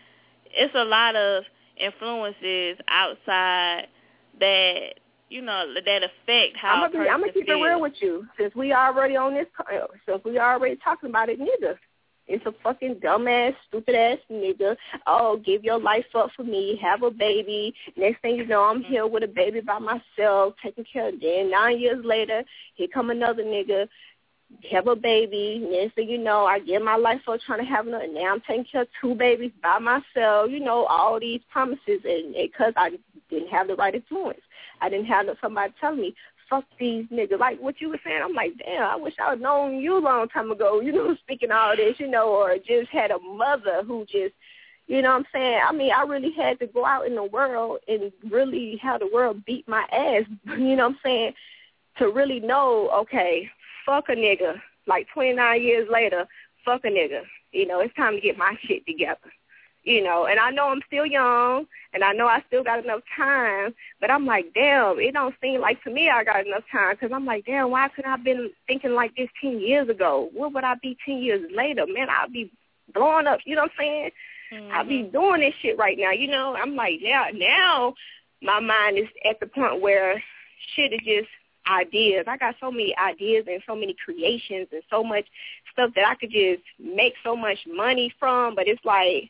it's a lot of influences outside that, you know, that affect how I'm gonna, a person I'm gonna keep feels. it real with you. Since we already on this, since we already talking about it, nigga. It's a fucking dumbass, stupid-ass nigga. Oh, give your life up for me, have a baby. Next thing you know, I'm here with a baby by myself, taking care of them. Nine years later, here come another nigga, have a baby. Next thing you know, I give my life up trying to have another. Now I'm taking care of two babies by myself. You know, all these promises, and because I didn't have the right influence. I didn't have somebody telling me, fuck these niggas. Like what you were saying, I'm like, damn, I wish I had known you a long time ago, you know, speaking all this, you know, or just had a mother who just, you know what I'm saying? I mean, I really had to go out in the world and really have the world beat my ass, you know what I'm saying, to really know, okay, fuck a nigga. Like twenty-nine years later, fuck a nigga. You know, it's time to get my shit together. You know, and I know I'm still young, and I know I still got enough time, but I'm like, damn, it don't seem like to me I got enough time, because I'm like, damn, why couldn't I have been thinking like this ten years ago? What would I be ten years later? Man, I'll be blowing up, you know what I'm saying? Mm-hmm. I'll be doing this shit right now, you know? I'm like, yeah, now my mind is at the point where shit is just ideas. I got so many ideas and so many creations and so much stuff that I could just make so much money from, but it's like,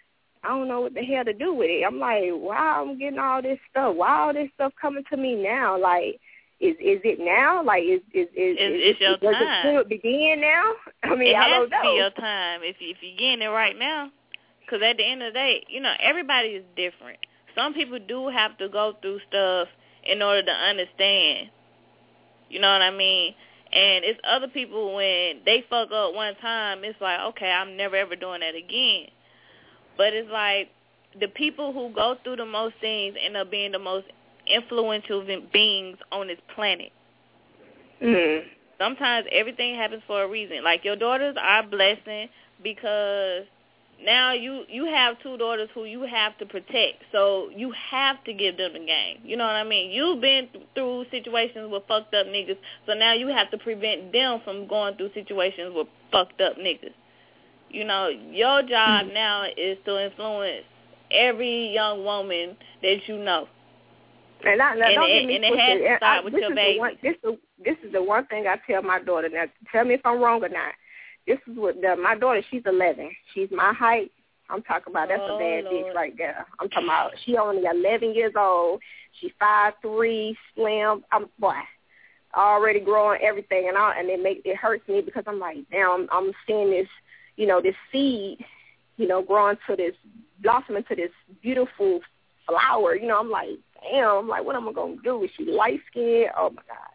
I don't know what the hell to do with it. I'm like, wow, I'm getting all this stuff. Why all this stuff coming to me now? Like, Is is it now? Like, is is is, it's, it's is your does time. it begin now? I mean, it I has don't know. to be your time if you, if you're getting it right now. Because at the end of the day, you know, everybody is different. Some people do have to go through stuff in order to understand. You know what I mean? And it's other people, when they fuck up one time, it's like, okay, I'm never ever doing that again. But it's like the people who go through the most things end up being the most influential beings on this planet. Mm-hmm. Sometimes everything happens for a reason. Like, your daughters are a blessing because now you, you have two daughters who you have to protect. So you have to give them the game. You know what I mean? You've been through situations with fucked up niggas, so now you have to prevent them from going through situations with fucked up niggas. You know, your job mm-hmm. now is to influence every young woman that you know. And, I, now, and, don't it, get me and it has to start I, with this your is baby. The one, this, is, this is the one thing I tell my daughter. Now, tell me if I'm wrong or not. This is what the, my daughter, she's eleven. She's my height. I'm talking about, that's oh, a bad Lord. bitch right there. I'm talking about, she only eleven years old. She's five three, slim. I'm, boy, already growing everything. And I, and it, make, it hurts me because I'm like, damn, I'm, I'm seeing this, you know, this seed, you know, growing to this, blossoming to this beautiful flower. You know, I'm like, damn, I'm like, what am I going to do? Is she light-skinned? Oh, my God.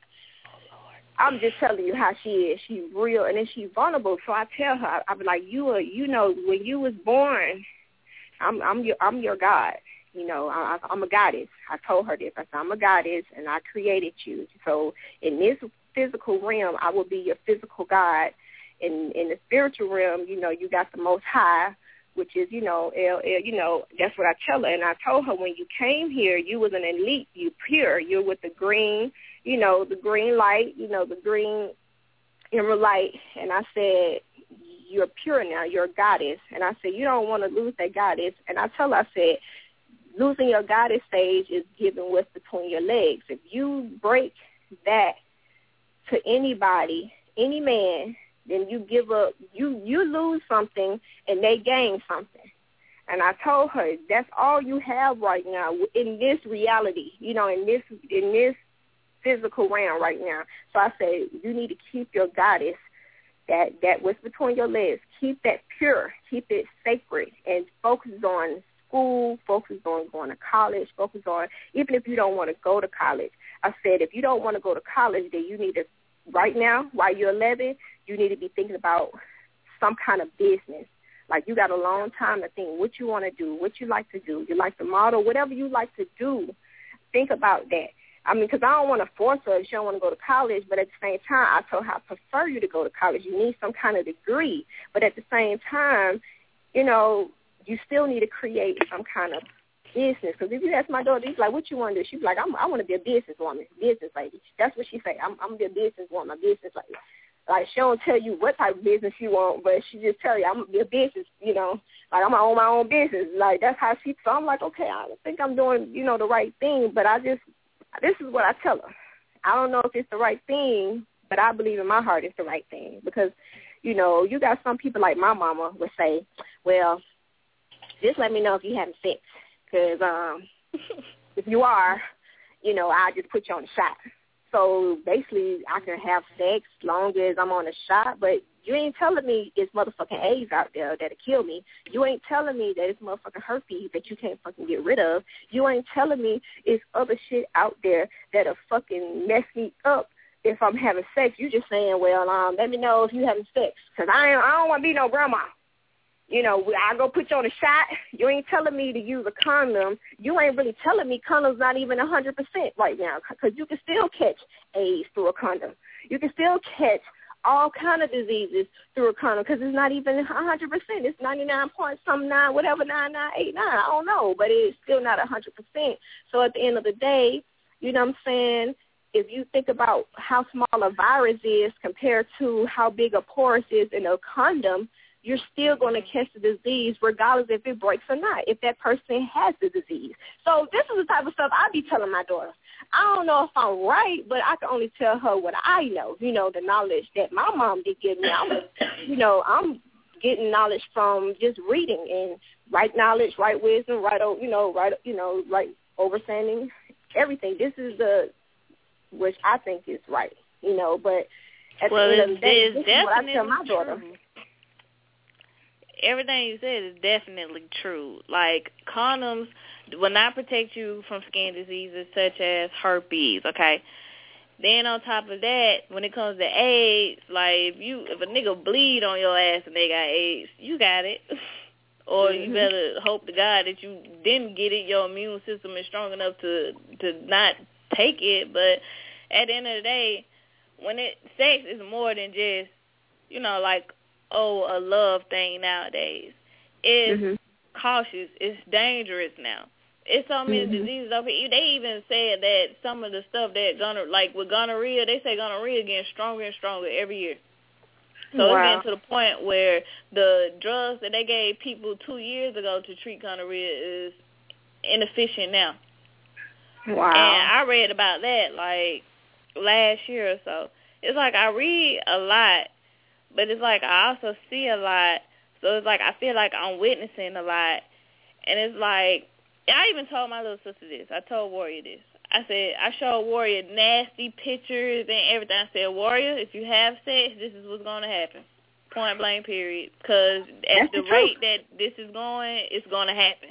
I'm just telling you how she is. She's real, and then she's vulnerable. So I tell her, I be like, you are, you know, when you was born, I'm, I'm your, I'm your God. You know, I, I'm a goddess. I told her this. I said, I'm a goddess, and I created you. So in this physical realm, I will be your physical God. In in the spiritual realm, you know, you got the Most High, which is, you know, L, L, you know, that's what I tell her. And I told her, when you came here, you was an elite, you pure, you're with the green, you know, the green light, you know, the green emerald light. And I said, you're pure now, you're a goddess. And I said, you don't want to lose that goddess. And I tell her, I said, losing your goddess stage is giving what's between your legs. If you break that to anybody, any man, then you give up, you, you lose something and they gain something. And I told her, that's all you have right now in this reality, you know, in this in this physical realm right now. So I said, you need to keep your goddess, that, that what's between your legs, keep that pure, keep it sacred, and focus on school, focus on going to college, focus on, even if you don't want to go to college. I said, if you don't want to go to college, then you need to, right now, while you're eleven, you need to be thinking about some kind of business. Like, you got a long time to think what you want to do, what you like to do. You like to model, whatever you like to do. Think about that. I mean, because I don't want to force her if she don't want to go to college, but at the same time, I told her I prefer you to go to college. You need some kind of degree. But at the same time, you know, you still need to create some kind of business. Because if you ask my daughter, she's like, what you want to do? She's like, I'm, I want to be a businesswoman, business lady. That's what she say. I'm, I'm going to be a businesswoman, a business lady. Like, she don't tell you what type of business she want, but she just tell you, I'm going to be a business, you know. Like, I'm going to own my own business. Like, that's how she, so I'm like, okay, I think I'm doing, you know, the right thing, but I just, this is what I tell her. I don't know if it's the right thing, but I believe in my heart it's the right thing. Because, you know, you got some people like my mama would say, well, just let me know if you're having sex. Because um, if you are, you know, I'll just put you on the shot. So basically, I can have sex as long as I'm on a shot, but you ain't telling me it's motherfucking AIDS out there that'll kill me. You ain't telling me that it's motherfucking herpes that you can't fucking get rid of. You ain't telling me it's other shit out there that'll fucking mess me up if I'm having sex. You just saying, well, um, let me know if you having sex, because I, ain't, I don't want to be no grandma. You know, I go put you on a shot. You ain't telling me to use a condom. You ain't really telling me condom's not even one hundred percent right now, because you can still catch AIDS through a condom. You can still catch all kind of diseases through a condom, because it's not even one hundred percent. It's ninety-nine point some nine, whatever, nine nine eight nine. I don't know, but it's still not one hundred percent. So at the end of the day, you know what I'm saying, if you think about how small a virus is compared to how big a porous is in a condom, you're still going to catch the disease regardless if it breaks or not, if that person has the disease. So this is the type of stuff I be telling my daughter. I don't know if I'm right, but I can only tell her what I know, you know, the knowledge that my mom did give me. I'm, you know, I'm getting knowledge from just reading and right knowledge, right wisdom, right, you know, right, you know, right understanding, everything. This is the which I think is right, you know. But at well, the end of the day, it's this is what I tell my true. daughter. Everything you said is definitely true. Like, condoms will not protect you from skin diseases such as herpes, okay? Then on top of that, when it comes to AIDS, like, if you if a nigga bleed on your ass and they got AIDS, you got it. Or Mm-hmm. you better hope to God that you didn't get it. Your immune system is strong enough to to not take it. But at the end of the day, when it sex is more than just, you know, like, oh, a love thing nowadays. It's mm-hmm. cautious. It's dangerous now. It's so many mm-hmm. diseases over here. They even said that some of the stuff that gonorrhea, like with gonorrhea, they say gonorrhea getting stronger and stronger every year. So wow. it's getting to the point where the drugs that they gave people two years ago to treat gonorrhea is inefficient now. Wow. And I read about that like last year or so. It's like I read a lot, but it's like I also see a lot. So it's like I feel like I'm witnessing a lot. And it's like, I even told my little sister this. I told Warrior this. I said, I showed Warrior nasty pictures and everything. I said, Warrior, if you have sex, this is what's going to happen. Point blank, period. Because at That's the the rate that this is going, it's going to happen.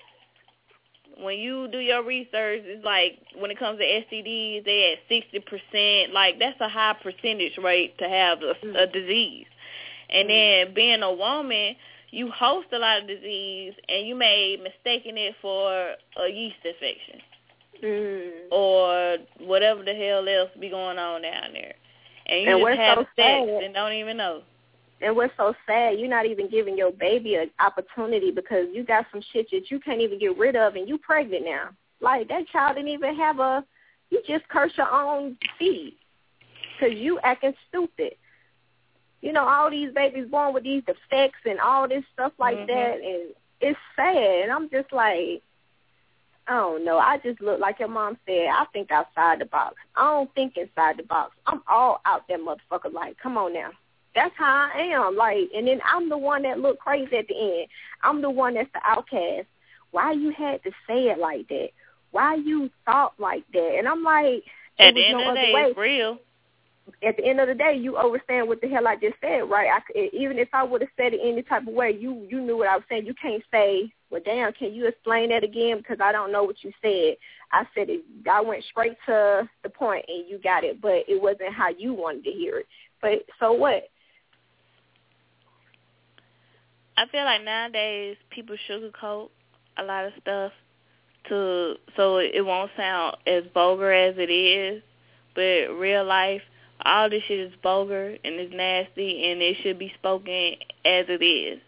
When you do your research, it's like when it comes to S T Ds, they at sixty percent. Like, that's a high percentage rate to have a, a disease. And then being a woman, you host a lot of disease, and you may mistaken it for a yeast infection. Mm. Or whatever the hell else be going on down there. And you And just have so sex sad. and don't even know. And what's so sad, you're not even giving your baby an opportunity because you got some shit that you can't even get rid of, and you pregnant now. Like, that child didn't even have a, you just curse your own seed because you acting stupid. You know, all these babies born with these defects and all this stuff like mm-hmm. that, and it's sad. And I'm just like, I don't know. I just look like your mom said. I think outside the box. I don't think inside the box. I'm all out that motherfucker. Like, come on now. That's how I am. Like, and then I'm the one that look crazy at the end. I'm the one that's the outcast. Why you had to say it like that? Why you thought like that? And I'm like, at the end no of the day, way. it's real. At the end of the day, you understand what the hell I just said, right? I, even if I would have said it any type of way, you you knew what I was saying. You can't say, well, damn, can you explain that again? Because I don't know what you said. I said it. I went straight to the point, and you got it, but it wasn't how you wanted to hear it. But so what? I feel like nowadays people sugarcoat a lot of stuff to so it won't sound as vulgar as it is, but real life, all this shit is vulgar and it's nasty, and it should be spoken as it is.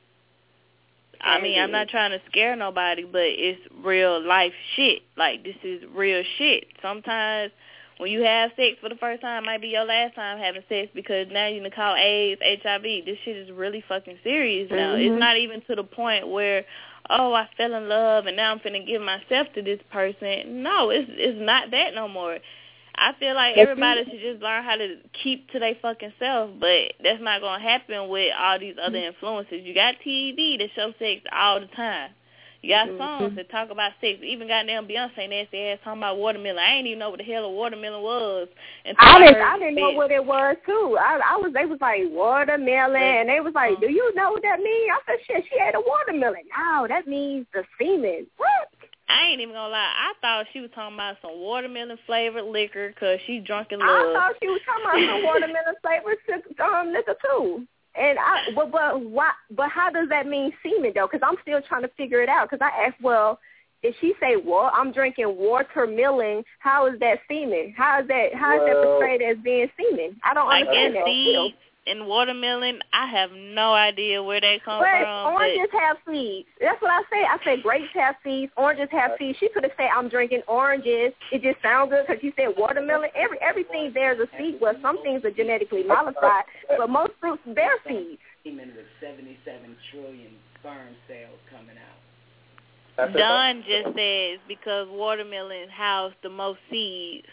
I mean, I'm not trying to scare nobody, but it's real life shit. Like, this is real shit. Sometimes when you have sex for the first time, it might be your last time having sex because now you can call AIDS, H I V. This shit is really fucking serious now. Mm-hmm. It's not even to the point where, oh, I fell in love and now I'm finna give myself to this person. No, it's it's not that no more. I feel like everybody should just learn how to keep to their fucking self, but that's not going to happen with all these other influences. You got T V that show sex all the time. You got songs that talk about sex. Even goddamn Beyonce nasty ass talking about watermelon. I ain't even know what the hell a watermelon was. I didn't. I didn't know what it was too. I, I was. They was like watermelon, and they was like, "Do you know what that means?" I said, "Shit, she ate a watermelon." No, that means the semen. What? I ain't even gonna lie. I thought she was talking about some watermelon flavored liquor because she drunk in love. I thought she was talking about some watermelon flavored um, liquor too. And I, but but why? But how does that mean semen though? Because I'm still trying to figure it out. Because I asked, well, did she say, well, I'm drinking watermelon? How is that semen? How is that? How is well, that portrayed as being semen? I don't like understand that. Seeds and watermelon, I have no idea where they come but from. Oranges but have seeds. That's what I say. I say grapes have seeds. Oranges have seeds. She could have said, I'm drinking oranges. It just sounds good because she said watermelon. Every everything there's a seed. Well, some things are genetically modified, but most fruits bear seeds. With seventy-seven trillion sperm cells coming out. Don just says because watermelon house the most seeds.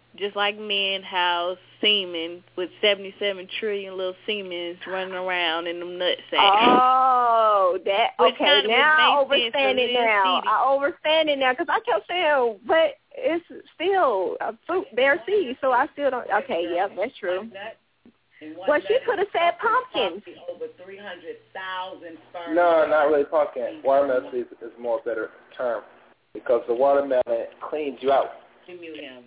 just like men house semen with seventy-seven trillion little semens running around in them nut sacks. Oh, that, Which okay, kind of now I would make sense understand for it Lil now. City. I understand it now, because I kept saying, but it's still a fruit, bear seed, so I still don't, okay, yeah, that's true. Well, she could have said pumpkin. Over three hundred thousand sperm. No, not really pumpkin. Watermelon seeds is more a better term because the watermelon cleans you out. Him.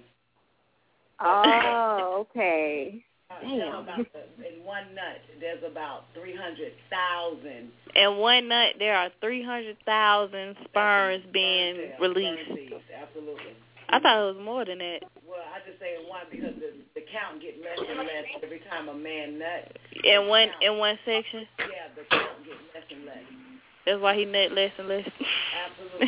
Oh, okay. Damn. About the, in one nut, there's about three hundred thousand. In one nut, there are three hundred thousand sperms being sperm released. Sperm seeds, absolutely. I thought it was more than that. Well, I just say one because the, the count get less and less every time a man nuts. In one count. in one section? Yeah, the count gets less and less. That's why he nut less and less. Absolutely.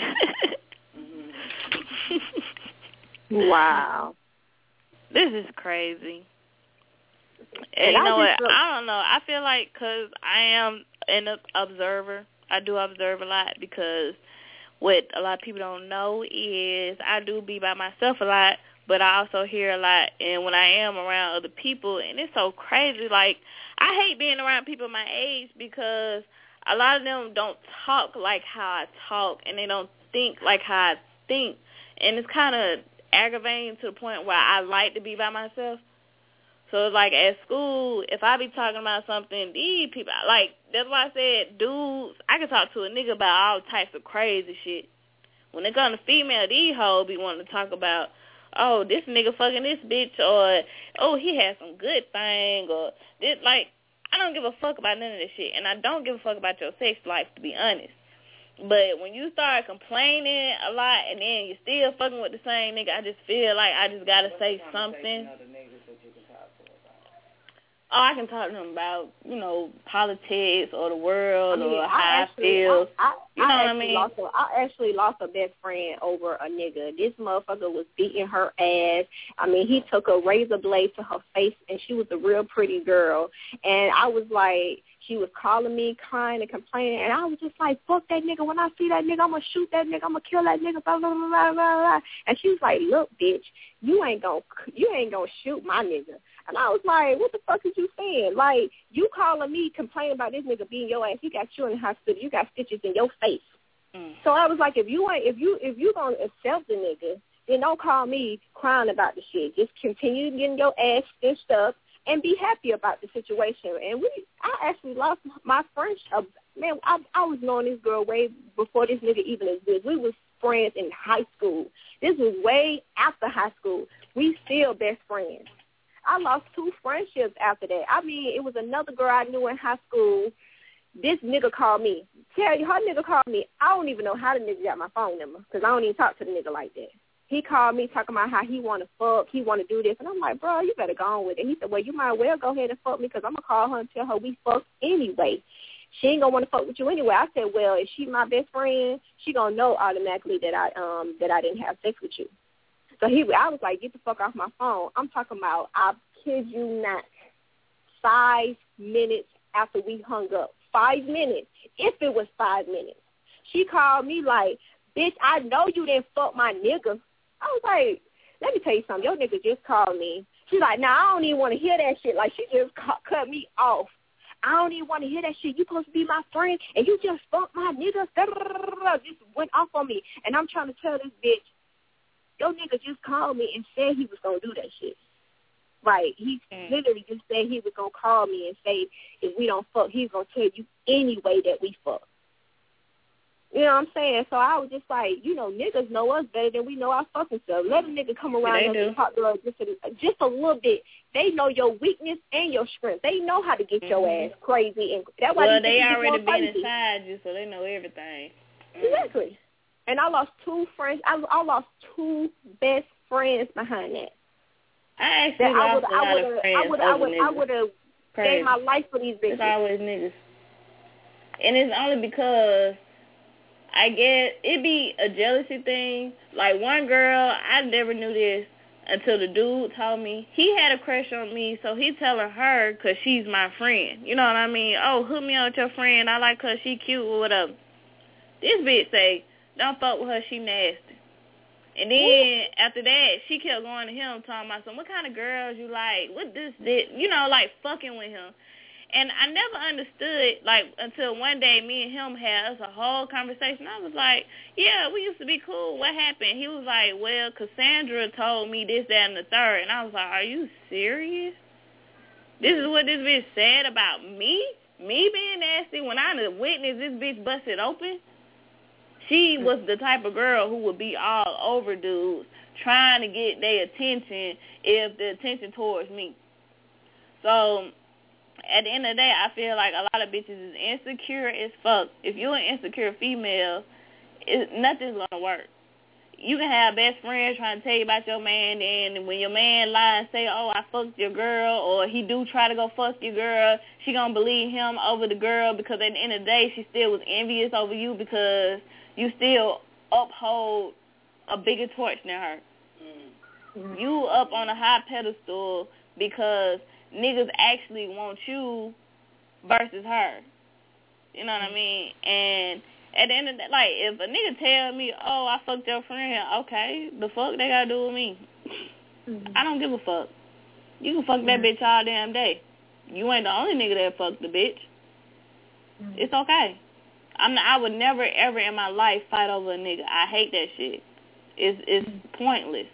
mm-hmm. Wow. This is crazy. And, and you I know what? Feel- I don't know. I feel like because I am an observer, I do observe a lot because what a lot of people don't know is I do be by myself a lot, but I also hear a lot. And when I am around other people, and it's so crazy, like I hate being around people my age because a lot of them don't talk like how I talk, and they don't think like how I think. And it's kind of aggravating to the point where I like to be by myself. So it's like at school, if I be talking about something, these people, like, that's why I said, dudes, I can talk to a nigga about all types of crazy shit. When it comes to female, these hoes be wanting to talk about, oh, this nigga fucking this bitch, or, oh, he had some good thing, or this, like, I don't give a fuck about none of this shit, and I don't give a fuck about your sex life, to be honest. But when you start complaining a lot and then you still fucking with the same nigga, I just feel like I just gotta say something. Oh, I can talk to them about, you know, politics or the world I mean, or I how actually, I feel. I, I, you know I what I actually mean? Lost a, I actually lost a best friend over a nigga. This motherfucker was beating her ass. I mean, he took a razor blade to her face, and she was a real pretty girl. And I was like, she was calling me, crying and complaining, and I was just like, fuck that nigga. When I see that nigga, I'm going to shoot that nigga. I'm going to kill that nigga, blah, blah, blah, blah, blah. And she was like, look, bitch, you ain't going you ain't gonna shoot my nigga. And I was like, what the fuck is you saying? Like, you calling me complaining about this nigga beating your ass. He got you in the hospital. You got stitches in your face. Mm. So I was like, if you ain't, if you if you gonna accept the nigga, then don't call me crying about the shit. Just continue getting your ass stitched up and be happy about the situation. And we, I actually lost my friendship. Man, I, I was knowing this girl way before this nigga even existed. We was friends in high school. This was way after high school. We still best friends. I lost two friendships after that. I mean, it was another girl I knew in high school. This nigga called me. Tell you, her nigga called me. I don't even know how the nigga got my phone number because I don't even talk to the nigga like that. He called me talking about how he want to fuck, he want to do this. And I'm like, bro, you better go on with it. He said, well, you might well go ahead and fuck me because I'm going to call her and tell her we fucked anyway. She ain't going to want to fuck with you anyway. I said, well, if she my best friend, she going to know automatically that I um that I didn't have sex with you. So he, I was like, get the fuck off my phone. I'm talking about, I kid you not, five minutes after we hung up. Five minutes. If it was five minutes. She called me like, bitch, I know you didn't fuck my nigga. I was like, let me tell you something. Your nigga just called me. She's like, nah, I don't even want to hear that shit. Like, she just cut, cut me off. I don't even want to hear that shit. You supposed to be my friend, and you just fucked my nigga. Just went off on me. And I'm trying to tell this bitch, your nigga just called me and said he was going to do that shit. Like, he mm. literally just said he was going to call me and say, if we don't fuck, he's going to tell you anyway that we fuck. You know what I'm saying? So I was just like, you know, niggas know us better than we know our fucking self. Let a nigga come around yeah, us and talk to us just a, just a little bit. They know your weakness and your strength. They know how to get mm-hmm. your ass crazy. And that's why well, they already been crazy. inside you, so they know everything. Mm. Exactly. And I lost two friends. I, I lost two best friends behind that. I actually that lost I would, a lot of friends I would, I would, I would have gave my life for these bitches. It's always niggas. And it's only because I guess it be a jealousy thing. Like one girl, I never knew this until the dude told me. He had a crush on me, so he telling her because she's my friend. You know what I mean? Oh, hook me on with your friend. I like her. She cute or whatever. This bitch say, don't fuck with her. She nasty. And then after that, she kept going to him, talking about some, what kind of girls you like, what this, this, you know, like fucking with him. And I never understood, like, until one day me and him had us a whole conversation. I was like, yeah, we used to be cool. What happened? He was like, well, Cassandra told me this, that, and the third. And I was like, are you serious? This is what this bitch said about me? Me being nasty when I witnessed this bitch busted open? She was the type of girl who would be all over dudes trying to get their attention if the attention towards me. So at the end of the day, I feel like a lot of bitches is insecure as fuck. If you're an insecure female, it, nothing's going to work. You can have best friends trying to tell you about your man, and when your man lie and say, oh, I fucked your girl, or he do try to go fuck your girl, she going to believe him over the girl because at the end of the day, she still was envious over you because you still uphold a bigger torch than her. Mm. You up on a high pedestal because niggas actually want you versus her. You know what I mean? And at the end of the day, like, if a nigga tell me, oh, I fucked your friend, okay, the fuck they gotta do with me? Mm-hmm. I don't give a fuck. You can fuck that bitch all damn day. You ain't the only nigga that fucked the bitch. Mm-hmm. It's okay. I'm not, I would never, ever in my life fight over a nigga. I hate that shit. It's, it's mm-hmm. pointless.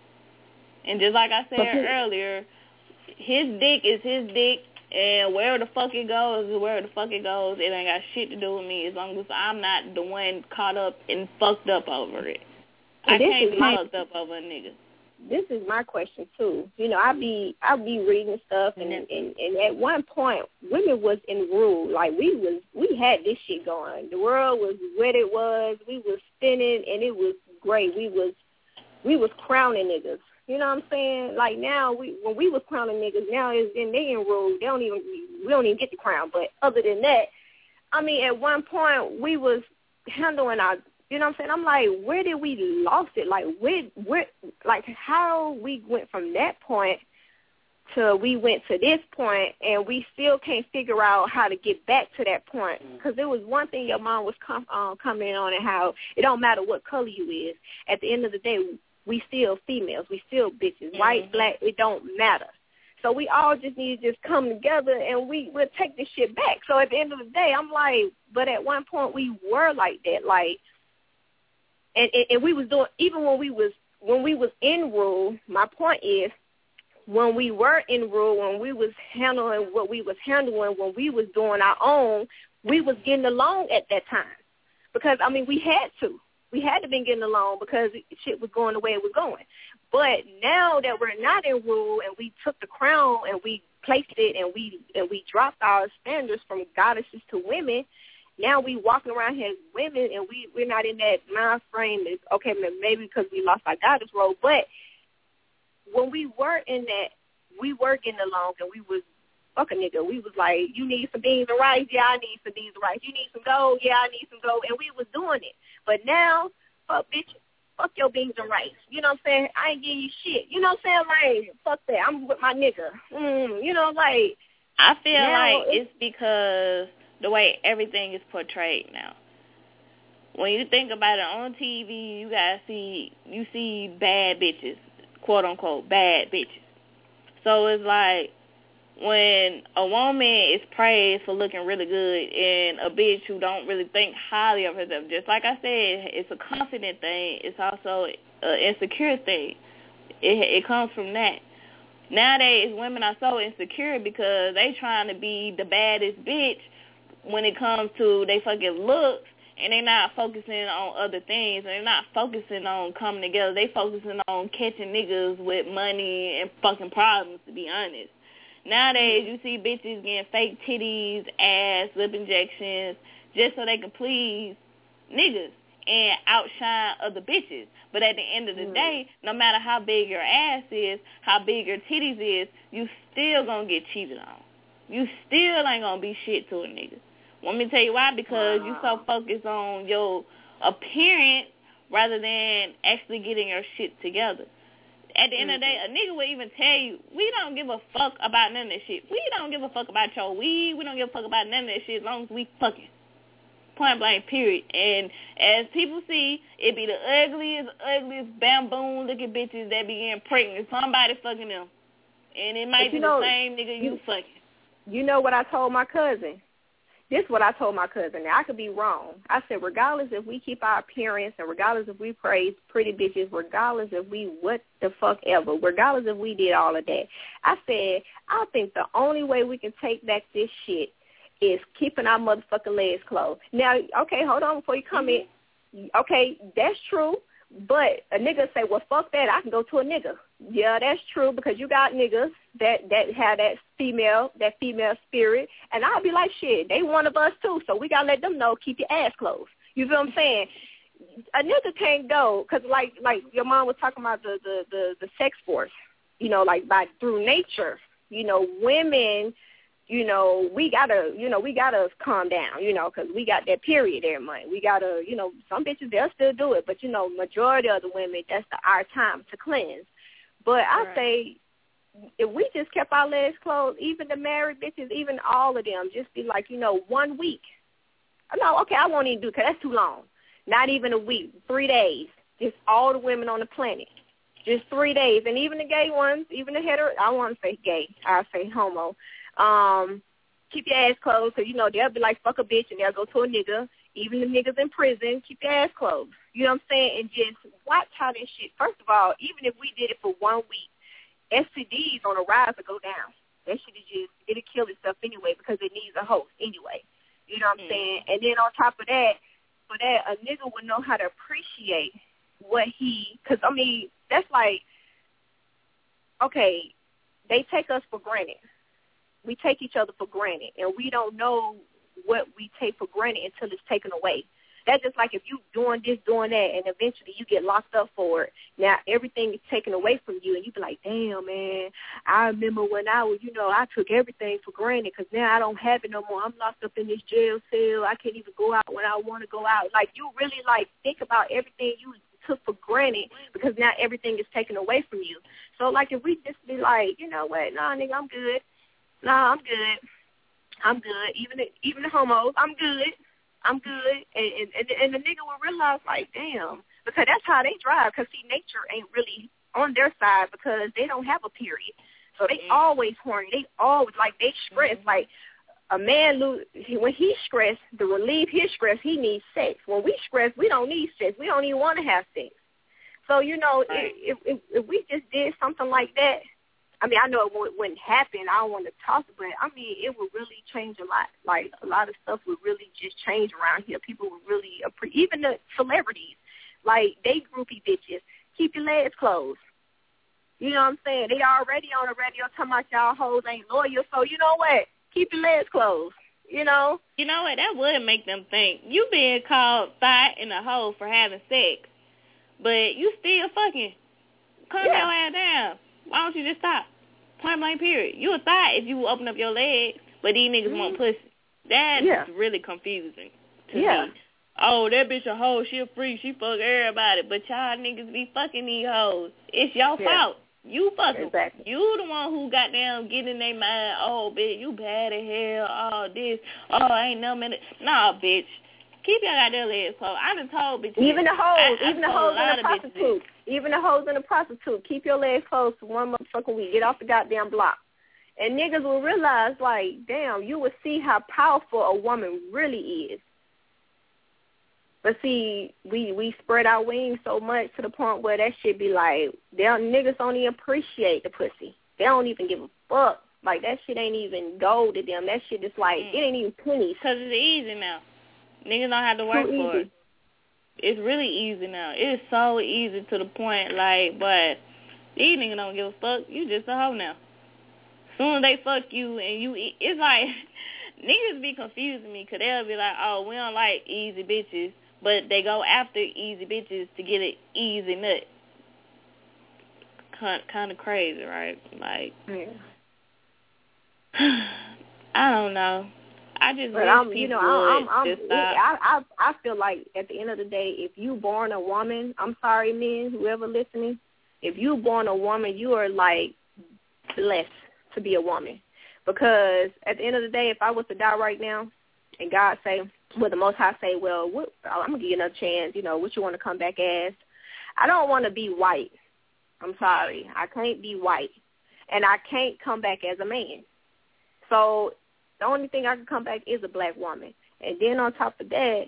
And just like I said okay. earlier, his dick is his dick, and where the fuck it goes is where the fuck it goes. It ain't got shit to do with me as long as I'm not the one caught up and fucked up over it. And I can't be my, fucked up over a nigga. This is my question too. You know, I be I be reading stuff, and, and and at one point, women was in rule. Like we was we had this shit going. The world was what it was. We was spinning, and it was great. We was we was crowning niggas. You know what I'm saying? Like now, we when we was crowning niggas, now is in they in rule. They don't even we don't even get the crown. But other than that, I mean, at one point we was handling our. You know what I'm saying? I'm like, where did we lost it? Like, where, where, like, how we went from that point to we went to this point, and we still can't figure out how to get back to that point. Because there was one thing your mom was com- um, commenting on, and how it don't matter what color you is. At the end of the day, we still females. We still bitches. White, mm-hmm. black, it don't matter. So we all just need to just come together, and we, we'll take this shit back. So at the end of the day, I'm like, but at one point we were like that, like, And, and and we was doing, even when we was when we was in rule, my point is, when we were in rule, when we was handling what we was handling, when we was doing our own, we was getting along at that time. Because, I mean, we had to. We had to be getting along because shit was going the way it was going. But now that we're not in rule and we took the crown and we placed it and we and we dropped our standards from goddesses to women, now we walking around here as women, and we, we're not in that mind frame. Okay, maybe because we lost our goddess role. But when we were in that, we were getting along, and we was, fuck a nigga. We was like, you need some beans and rice? Yeah, I need some beans and rice. You need some gold? Yeah, I need some gold. And we was doing it. But now, fuck, bitch, fuck your beans and rice. You know what I'm saying? I ain't giving you shit. You know what I'm saying? Like, fuck that. I'm with my nigga. Mm, you know, like. I feel like it's, it's because the way everything is portrayed now. When you think about it on T V, you guys see you see bad bitches, quote unquote bad bitches. So it's like when a woman is praised for looking really good, and a bitch who don't really think highly of herself, just like I said, it's a confident thing. It's also an insecure thing. It it comes from that. Nowadays, women are so insecure because they trying to be the baddest bitch when it comes to they fucking looks, and they're not focusing on other things. They're not focusing on coming together. They focusing on catching niggas with money and fucking problems, to be honest. Nowadays, you see bitches getting fake titties, ass, lip injections, just so they can please niggas and outshine other bitches. But at the end of the mm. day, no matter how big your ass is, how big your titties is, you still gonna get cheated on. You still ain't gonna be shit to a nigga. Want me to tell you why? Because wow. you so focused on your appearance rather than actually getting your shit together. At the end mm-hmm. of the day, a nigga will even tell you, we don't give a fuck about none of that shit. We don't give a fuck about your weed. We don't give a fuck about none of that shit as long as we fucking. Point blank, period. And as people see, it be the ugliest, ugliest bamboon looking bitches that be getting pregnant. Somebody fucking them. And it might be know, the same nigga you, you fucking. You know what I told my cousin? This is what I told my cousin. Now, I could be wrong. I said, regardless if we keep our appearance and regardless if we praise pretty bitches, regardless if we what the fuck ever, regardless if we did all of that, I said, I think the only way we can take back this shit is keeping our motherfucking legs closed. Now, okay, hold on before you come in. Okay, that's true, but a nigga say, well, fuck that, I can go to a nigga. Yeah, that's true, because you got niggas that, that have that female, that female spirit, and I'll be like, shit, they one of us too, so we got to let them know, keep your ass closed. You feel what I'm saying? A nigga can't go, because like like your mom was talking about the, the, the, the sex force, you know, like by through nature, you know, women, you know, we gotta, you know, we gotta calm down, you know, because we got that period every month. We gotta, you know, some bitches, they'll still do it, but, you know, majority of the women, that's the, our time to cleanse. But I right. say, if we just kept our legs closed, even the married bitches, even all of them, just be like, you know, one week. No, okay, I won't even do it because that's too long. Not even a week, three days. Just all the women on the planet. Just three days. And even the gay ones, even the hetero, I don't want to say gay, I'll say homo. Um, keep your ass closed, because, you know, they'll be like, fuck a bitch, and they'll go to a nigga. Even the niggas in prison, keep your ass closed. You know what I'm saying? And just watch how this shit, first of all, even if we did it for one week, S T Ds on a rise to go down. That shit is just, it'll kill itself anyway because it needs a host anyway. You know what I'm mm. saying? And then on top of that, for that, a nigga would know how to appreciate what he, because, I mean, that's like, okay, they take us for granted. We take each other for granted, and we don't know what we take for granted until it's taken away. That's just like if you doing this, doing that, and eventually you get locked up for it. Now everything is taken away from you, and you be like, damn, man, I remember when I was, you know, I took everything for granted because now I don't have it no more. I'm locked up in this jail cell. I can't even go out when I want to go out. Like, you really, like, think about everything you took for granted because now everything is taken away from you. So, like, if we just be like, you know what, nah, nigga, I'm good. Nah, I'm good. I'm good. Even the, even the homos, I'm good. I'm good. And, and, and the nigga will realize, like, damn, because that's how they drive. Because, see, nature ain't really on their side because they don't have a period. So they mm-hmm. always horny. They always, like, they stress. Mm-hmm. Like, a man, lose, when he's stressed, to relieve his stress, he needs sex. When we stress, we don't need sex. We don't even want to have sex. So, you know, right. if, if, if we just did something like that, I mean, I know it wouldn't happen. I don't want to toss it, but, I mean, it would really change a lot. Like, a lot of stuff would really just change around here. People would really, even the celebrities, like, they groupie bitches, keep your legs closed. You know what I'm saying? They already on the radio talking about y'all hoes ain't loyal, so you know what? Keep your legs closed, you know? You know what? That would make them think. You being called thigh in a hole for having sex, but you still fucking. Calm yeah. your ass down. Why don't you just stop? Point blank period. You a thigh if you open up your legs, but these niggas mm-hmm. want pussy. That's yeah. really confusing to yeah. me. Oh, that bitch a hoe. She a freak. She fuck everybody. But y'all niggas be fucking these hoes. It's your yeah. fault. You fucking. Exactly. You the one who got them getting in their mind, oh, bitch, you bad as hell, all this. Oh, ain't no minute. Nah, bitch. Keep your goddamn legs closed. I done told bitches. Even the hoes. I, even the hoes and the prostitutes. Even the hoes and the prostitute. Keep your legs closed for one motherfucking week. Get off the goddamn block. And niggas will realize, like, damn, you will see how powerful a woman really is. But see, we, we spread our wings so much to the point where that shit be like, they don't, niggas don't even appreciate the pussy. They don't even give a fuck. Like, that shit ain't even gold to them. That shit is like, mm. it ain't even pennies. Because it's easy now. Niggas don't have to work Too for easy. it. It's really easy now. It is so easy to the point, like, but these niggas don't give a fuck. You just a hoe now. Soon as they fuck you and you, it's like, niggas be confusing me because they'll be like, oh, we don't like easy bitches, but they go after easy bitches to get an easy nut. Kind, kind of crazy, right? Like, yeah. I don't know. I just but wish I'm, people you know, would I'm, I'm, just I'm, stop. I, I, I feel like at the end of the day, if you born a woman, I'm sorry, men, whoever listening, if you born a woman, you are like blessed to be a woman. Because at the end of the day, if I was to die right now, and God say, will the Most High say, well, what, I'm going to give you another chance, you know, what you want to come back as? I don't want to be white. I'm sorry. I can't be white. And I can't come back as a man. So the only thing I can come back is a black woman. And then on top of that,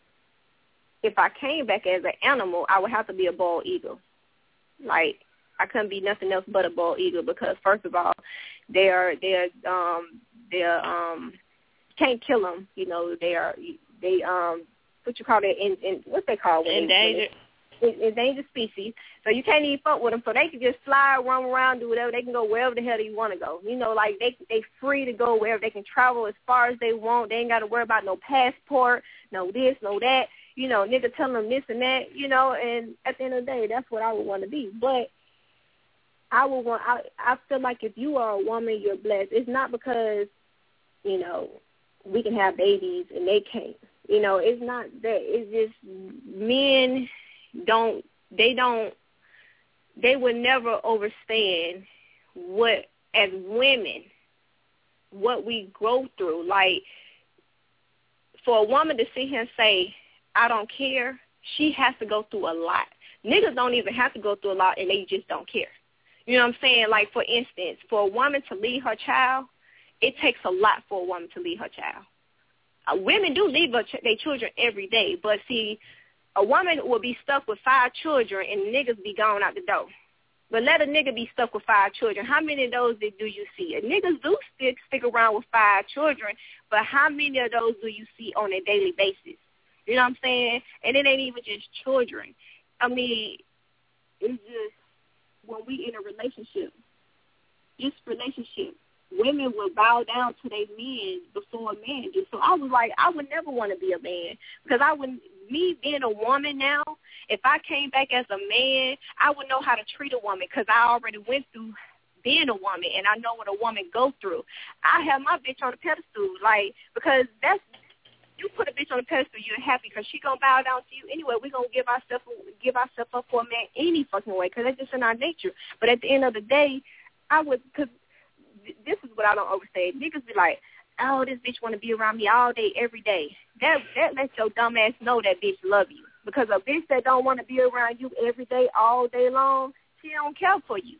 if I came back as an animal, I would have to be a bald eagle. Like, I couldn't be nothing else but a bald eagle because, first of all, they're, they're, um, they're, um, can't kill them. You know, they are, they, um, what you call it, in, in, what's they call it? Endangered. Endangered species. So you can't even fuck with them. So they can just fly, run around, do whatever. They can go wherever the hell they want to go. You know, like they they free to go wherever. They can travel as far as they want. They ain't got to worry about no passport, no this, no that. You know, nigga telling them this and that. You know, and at the end of the day, that's what I would want to be. But I would want. I I feel like if you are a woman, you're blessed. It's not because, you know, we can have babies and they can't. You know, it's not that. It's just men don't. They don't. They would never understand what, as women, what we go through. Like, for a woman to sit here and say, I don't care, she has to go through a lot. Niggas don't even have to go through a lot, and they just don't care. You know what I'm saying? Like, for instance, for a woman to leave her child, it takes a lot for a woman to leave her child. Uh, women do leave their ch- children every day, but see, a woman will be stuck with five children, and niggas be gone out the door. But let a nigga be stuck with five children. How many of those do you see? Niggas do stick, stick around with five children, but how many of those do you see on a daily basis? You know what I'm saying? And it ain't even just children. I mean, it's just when we in a relationship, this relationship, women will bow down to their men before a man do. So I was like, I would never want to be a man because I would, me being a woman now, if I came back as a man, I would know how to treat a woman because I already went through being a woman and I know what a woman go through. I have my bitch on the pedestal, like, because that's, you put a bitch on the pedestal, you're happy because she gonna bow down to you anyway. We're gonna give ourselves give ourselves up for a man any fucking way because that's just in our nature. But at the end of the day, I would, because this is what I don't overstate. Niggas be like, oh, this bitch want to be around me all day, every day. That that lets your dumb ass know that bitch love you. Because a bitch that don't want to be around you every day, all day long, she don't care for you.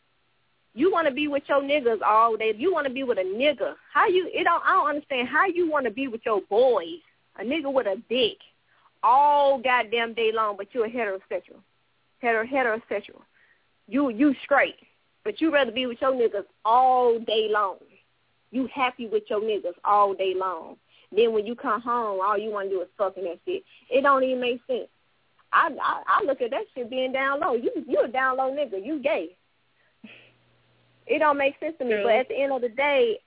You want to be with your niggas all day. You want to be with a nigga. How you? It don't. I don't understand how you want to be with your boys, a nigga with a dick, all goddamn day long, but you're a heterosexual, hetero heterosexual. You you straight. But you rather be with your niggas all day long. You happy with your niggas all day long. Then when you come home, all you want to do is fuck and that's it. It don't even make sense. I, I I look at that shit being down low. You you a down low nigga. You gay. It don't make sense to me. True. But at the end of the day,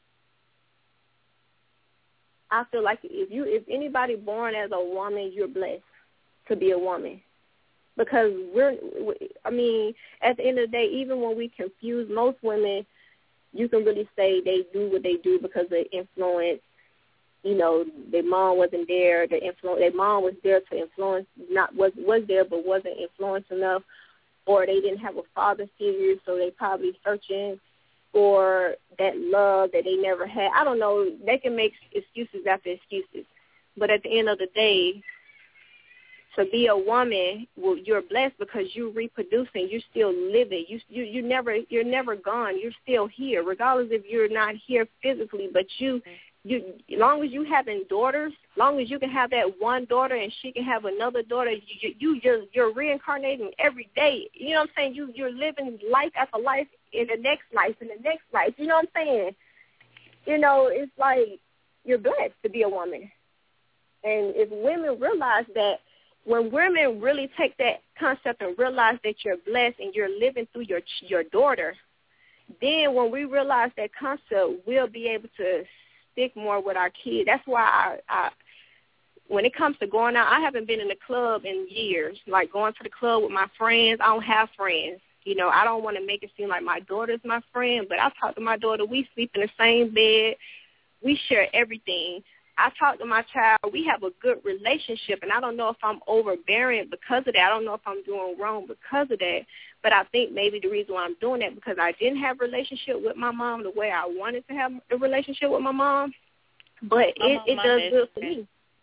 I feel like if you if anybody born as a woman, you're blessed to be a woman. Because we're, I mean, at the end of the day, even when we confuse most women, you can really say they do what they do because of influence. You know, their mom wasn't there. The influence, their mom was there to influence, not was was there, but wasn't influenced enough, or they didn't have a father figure, so they probably searching for that love that they never had. I don't know. They can make excuses after excuses, but at the end of the day, to be a woman, well, you're blessed because you're reproducing. You're still living. You you you never you're never gone. You're still here, regardless if you're not here physically. But you you as long as you having daughters, as long as you can have that one daughter and she can have another daughter, you you you're, you're reincarnating every day. You know what I'm saying? You you're living life after life in the next life in the next life. You know what I'm saying? You know, it's like you're blessed to be a woman, and if women realize that. When women really take that concept and realize that you're blessed and you're living through your your daughter, then when we realize that concept, we'll be able to stick more with our kids. That's why I, I, when it comes to going out, I haven't been in the club in years. Like going to the club with my friends, I don't have friends. You know, I don't want to make it seem like my daughter's my friend, but I talk to my daughter. We sleep in the same bed. We share everything. I talk to my child. We have a good relationship, and I don't know if I'm overbearing because of that. I don't know if I'm doing wrong because of that, but I think maybe the reason why I'm doing that because I didn't have a relationship with my mom the way I wanted to have a relationship with my mom, but it, it does good for me.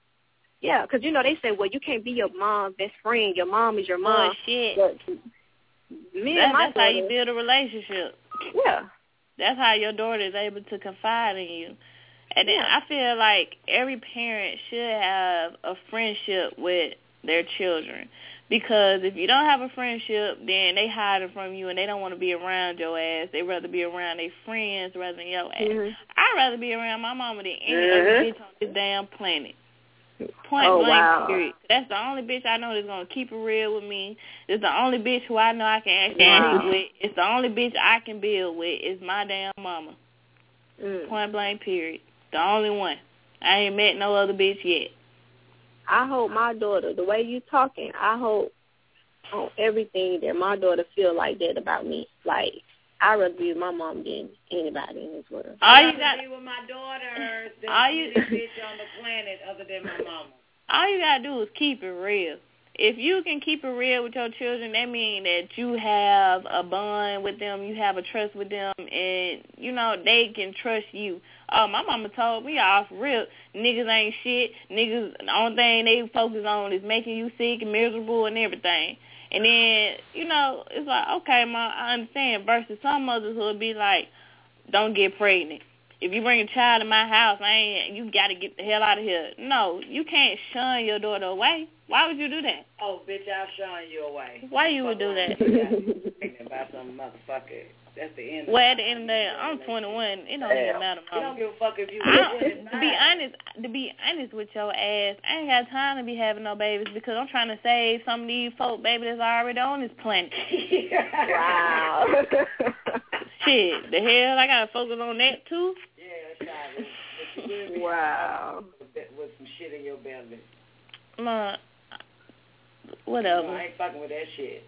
Yeah, because, you know, they say, well, you can't be your mom's best friend. Your mom is your mom. Bullshit. But me that, and my that's daughter, how you build a relationship. Yeah. That's how your daughter is able to confide in you. And then Yeah. I feel like every parent should have a friendship with their children. Because if you don't have a friendship, then they hide it from you and they don't want to be around your ass. They rather be around their friends rather than your ass. Mm-hmm. I'd rather be around my mama than any Mm-hmm. other bitch on this damn planet. Point oh, blank, wow. period. That's the only bitch I know that's going to keep it real with me. It's the only bitch who I know I can actually wow. sleep with. It's the only bitch I can build with. It's my damn mama. Mm. Point blank, period. The only one. I ain't met no other bitch yet. I hope my daughter, the way you talking, I hope on everything that my daughter feel like that about me. Like, I'd rather be with my mom than anybody in this world. All you I'd got rather be with my daughter than all you, any bitch on the planet other than my mama. All you got to do is keep it real. If you can keep it real with your children, that means that you have a bond with them, you have a trust with them, and, you know, they can trust you. Oh, my mama told me off real, niggas ain't shit. Niggas, the only thing they focus on is making you sick and miserable and everything. And then, you know, it's like, okay, Mom, I understand. Versus some mothers who would be like, don't get pregnant. If you bring a child in my house, I ain't, you got to get the hell out of here. No, you can't shun your daughter away. Why would you do that? Oh, bitch, I'll shun you away. Why you would do that? Pregnant by some motherfucker. That's the end. Well, at the end of the day, I'm twenty-one. It don't even matter, You Mama. don't give a fuck if you. I, to be honest, to be honest with your ass, I ain't got time to be having no babies because I'm trying to save some of these folk baby that's already on this planet. Wow. Shit, the hell, I gotta focus on that too. Yeah, child. Wow. With some shit in your belly. Ma, whatever. No, I ain't fucking with that shit.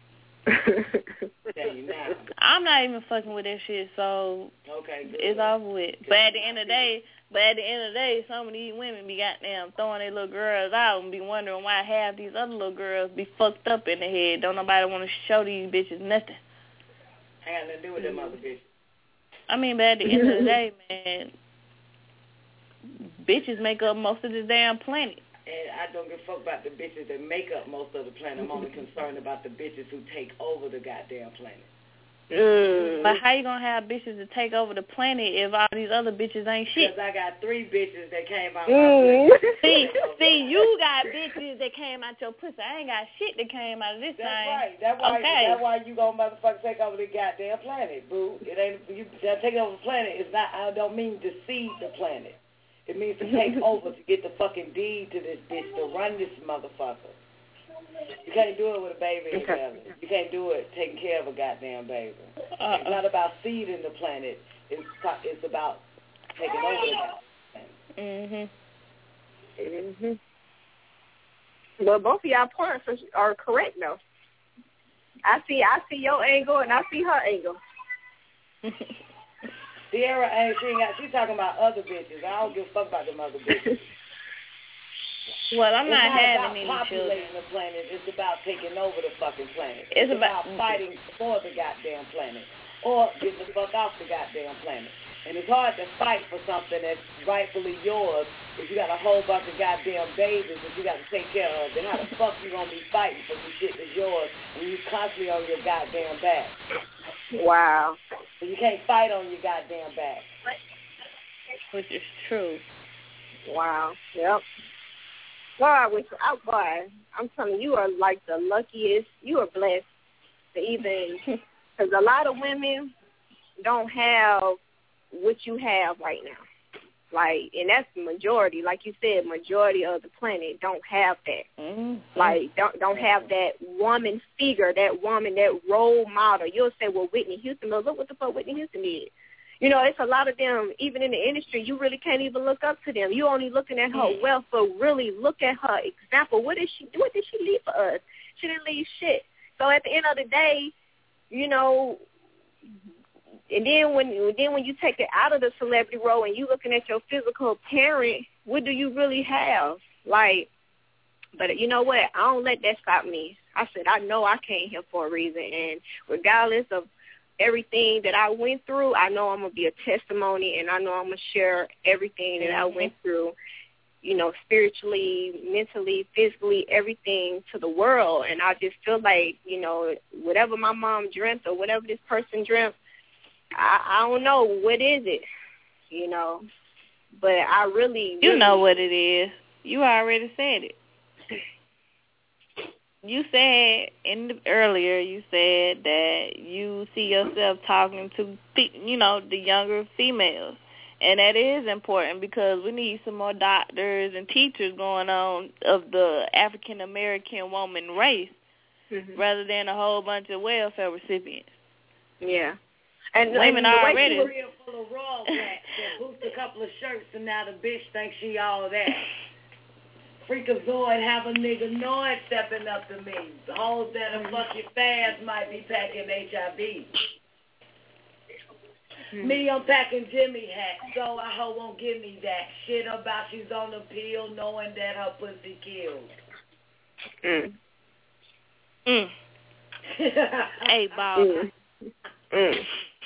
Tell you now. I'm not even fucking with that shit, so okay, good. It's over with. But at the end of the day, but at the end of the day, some of these women be goddamn throwing their little girls out and be wondering why half these other little girls be fucked up in the head. Don't nobody want to show these bitches nothing. Ain't got nothing to do with them other bitches. I mean, but at the end of the day, man, bitches make up most of this damn planet. And I don't give a fuck about the bitches that make up most of the planet. I'm only concerned about the bitches who take over the goddamn planet. Mm. But how you gonna have bitches to take over the planet if all these other bitches ain't shit? Because I got three bitches that came out mm. my pussy. See, see, you got bitches that came out your pussy. I ain't got shit that came out of this That's thing. right. That's why. Okay. That's why you gonna motherfucker take over the goddamn planet, boo. It ain't you taking over the planet. It's not. I don't mean to seed the planet. It means to take over, to get the fucking deed to this bitch, to run this motherfucker. You can't do it with a baby in your belly. You can't do it taking care of a goddamn baby. Uh-uh. It's not about seeding the planet. It's it's about taking over the planet. Mhm. Mhm. Well, both of y'all points are, are correct though. I see, I see your angle and I see her angle. Sierra ain't she ain't got. She talking about other bitches. I don't give a fuck about them other bitches. Well, I'm it's not, not having about any populating children. the planet. It's about taking over the fucking planet. It's, It's about, about fighting for the goddamn planet or getting the fuck off the goddamn planet. And it's hard to fight for something that's rightfully yours if you got a whole bunch of goddamn babies that you got to take care of. Then how the fuck you gonna be fighting for some shit that's yours when you constantly on your goddamn back? Wow. So you can't fight on your goddamn back. Which is true. Wow. Yep. Boy, I wish, I, boy, I'm telling you, you are like the luckiest. You are blessed to even, because a lot of women don't have what you have right now. Like, and that's the majority. Like you said, majority of the planet don't have that. Mm-hmm. Like, don't don't have that woman figure, that woman, that role model. You'll say, well, Whitney Houston, but look what the fuck Whitney Houston did. You know, it's a lot of them, even in the industry, you really can't even look up to them. You're only looking at her wealth, but really look at her example. What did she do? What did she leave for us? She didn't leave shit. So at the end of the day, you know, and then when then when you take it out of the celebrity role and you looking at your physical parent, what do you really have? Like, but you know what? I don't let that stop me. I said, I know I came here for a reason, and regardless of everything that I went through, I know I'm going to be a testimony, and I know I'm going to share everything that I went through, you know, spiritually, mentally, physically, everything to the world. And I just feel like, you know, whatever my mom dreamt or whatever this person dreamt, I, I don't know, what is it, you know. But I really, You really, know what it is. You already said it. You said in the, earlier, you said that you see yourself talking to, you know, the younger females. And that is important because we need some more doctors and teachers going on of the African-American woman race mm-hmm. rather than a whole bunch of welfare recipients. Yeah. And women and are the way already She was real full of raw wax that boost a couple of shirts and now the bitch thinks she all that. Freakazoid have a nigga Noid stepping up to me. The hoes that'll fuck you fast might be packing H I V. Mm-hmm. Me, I'm packing Jimmy hat, so a hoe won't give me that shit about she's on the pill knowing that her pussy kills. Mm. Mm. Hey, Bob. Mm. Mm.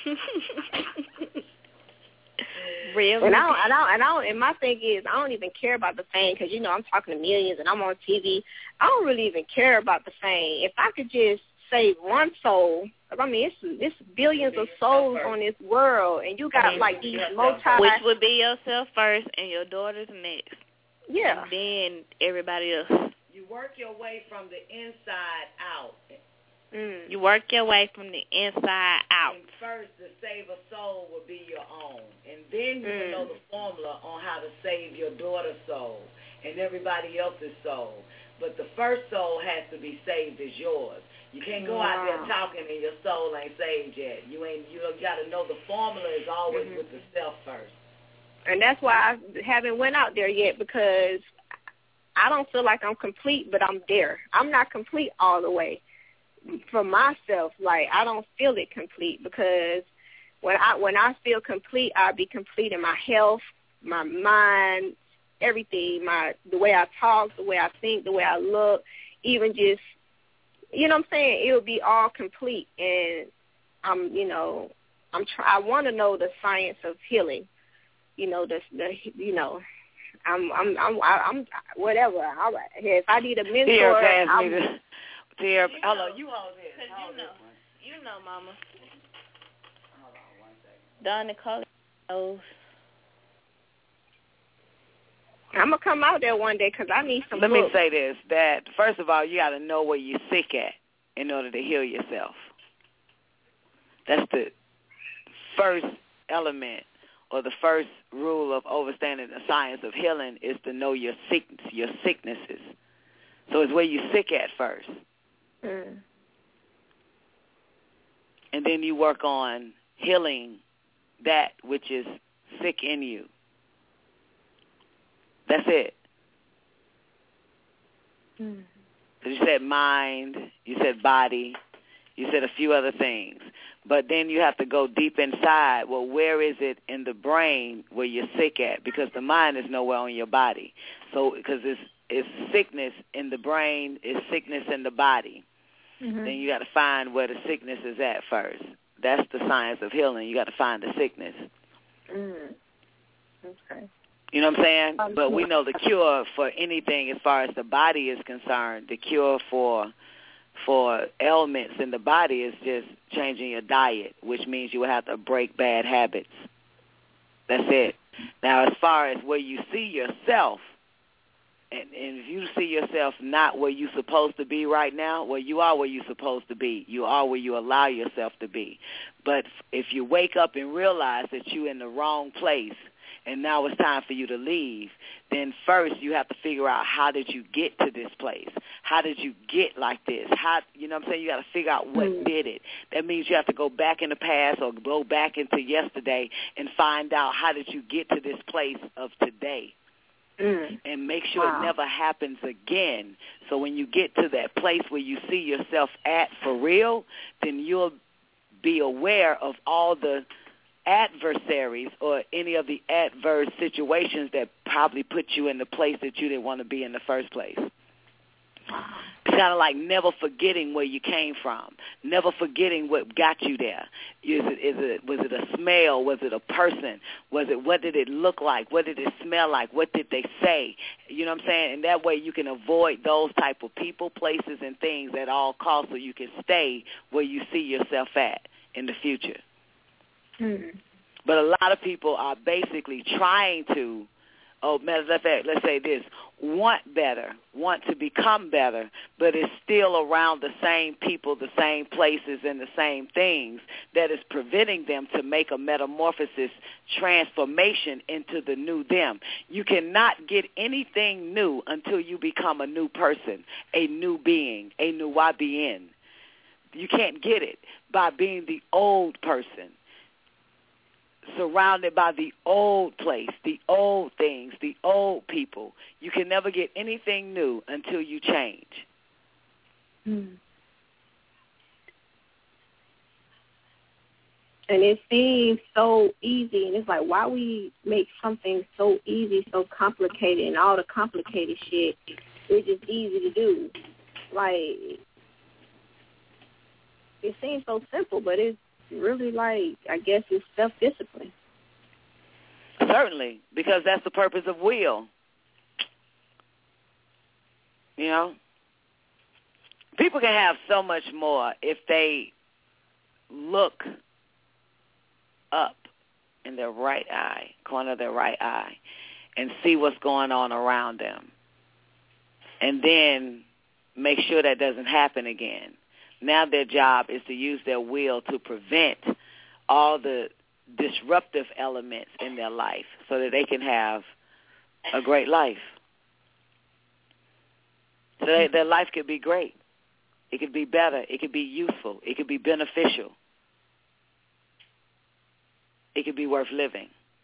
Really? And I don't, and I don't, and I don't, and my thing is, I don't even care about the fame because, you know, I'm talking to millions and I'm on T V. I don't really even care about the fame. If I could just save one soul, I mean, it's, it's billions of souls on this world, and you got, like, these multi... Which would be yourself first and your daughters next. Yeah. And then everybody else. You work your way from the inside out. Mm. You work your way from the inside out. And first, to save a soul will be your own. And then you Mm. will know the formula on how to save your daughter's soul and everybody else's soul. But the first soul has to be saved as yours. You can't go out there talking and your soul ain't saved yet. You ain't. You got to know the formula is always mm-hmm. with the self first. And that's why I haven't went out there yet, because I don't feel like I'm complete, but I'm there. I'm not complete all the way for myself. Like, I don't feel it complete, because when I when I feel complete, I'll be complete in my health, my mind, everything, my the way I talk, the way I think, the way I look, even just, you know what I'm saying? It will be all complete. And I'm, you know, I'm try- I want to know the science of healing. You know, the, the you know, I'm, I'm, I'm, I'm, whatever. All right. If I need a mentor, Here, pass I'm, me the. Here, You hello, know, you hold this. Cause Hold you know, this you know, Mama. Hold on one second. Don Nicole knows. I'm gonna come out there one day because I need some. Let books. me say this: that first of all, you got to know where you're sick at in order to heal yourself. That's the first element, or the first rule of understanding the science of healing, is to know your sick, your sicknesses. So it's where you're sick at first. Mm. And then you work on healing that which is sick in you. That's it. Mm. So you said mind, you said body, you said a few other things. But then you have to go deep inside. Well, where is it in the brain where you're sick at? Because the mind is nowhere on your body. So because it's, it's sickness in the brain, it's sickness in the body. Mm-hmm. Then you got to find where the sickness is at first. That's the science of healing. You got to find the sickness. Mm. Okay. You know what I'm saying? Um, But we know the cure for anything as far as the body is concerned, the cure for for ailments in the body is just changing your diet, which means you will have to break bad habits. That's it. Now, as far as where you see yourself, and, and if you see yourself not where you're supposed to be right now, well, you are where you're supposed to be. You are where you allow yourself to be. But if you wake up and realize that you're in the wrong place, and now it's time for you to leave, then first you have to figure out, how did you get to this place? How did you get like this? How, you know what I'm saying? You got to figure out what mm. did it. That means you have to go back in the past or go back into yesterday and find out, how did you get to this place of today? Mm. And make sure wow. it never happens again. So when you get to that place where you see yourself at for real, then you'll be aware of all the adversaries or any of the adverse situations that probably put you in the place that you didn't want to be in the first place. It's kind of like never forgetting where you came from, never forgetting what got you there. Is it, is it, was it a smell? Was it a person? Was it, what did it look like? What did it smell like? What did they say? You know what I'm saying? And that way you can avoid those type of people, places, and things at all costs so you can stay where you see yourself at in the future. Mm-hmm. But a lot of people are basically trying to, oh, matter of fact, let's say this, want better, want to become better, but it's still around the same people, the same places, and the same things that is preventing them to make a metamorphosis, transformation into the new them. You cannot get anything new until you become a new person, a new being, a new Y B N. You can't get it by being the old person, surrounded by the old place, the old things, the old people. You can never get anything new until you change. Hmm. And it seems so easy, and it's like, why we make something so easy, so complicated, and all the complicated shit is just easy to do. Like, it seems so simple, but it's really, like, I guess it's self-discipline. Certainly, because that's the purpose of will. You know? People can have so much more if they look up in their right eye, corner of their right eye, and see what's going on around them. And then make sure that doesn't happen again. Now their job is to use their will to prevent all the disruptive elements in their life so that they can have a great life. So they, their life could be great. It could be better. It could be useful. It could be beneficial. It could be worth living.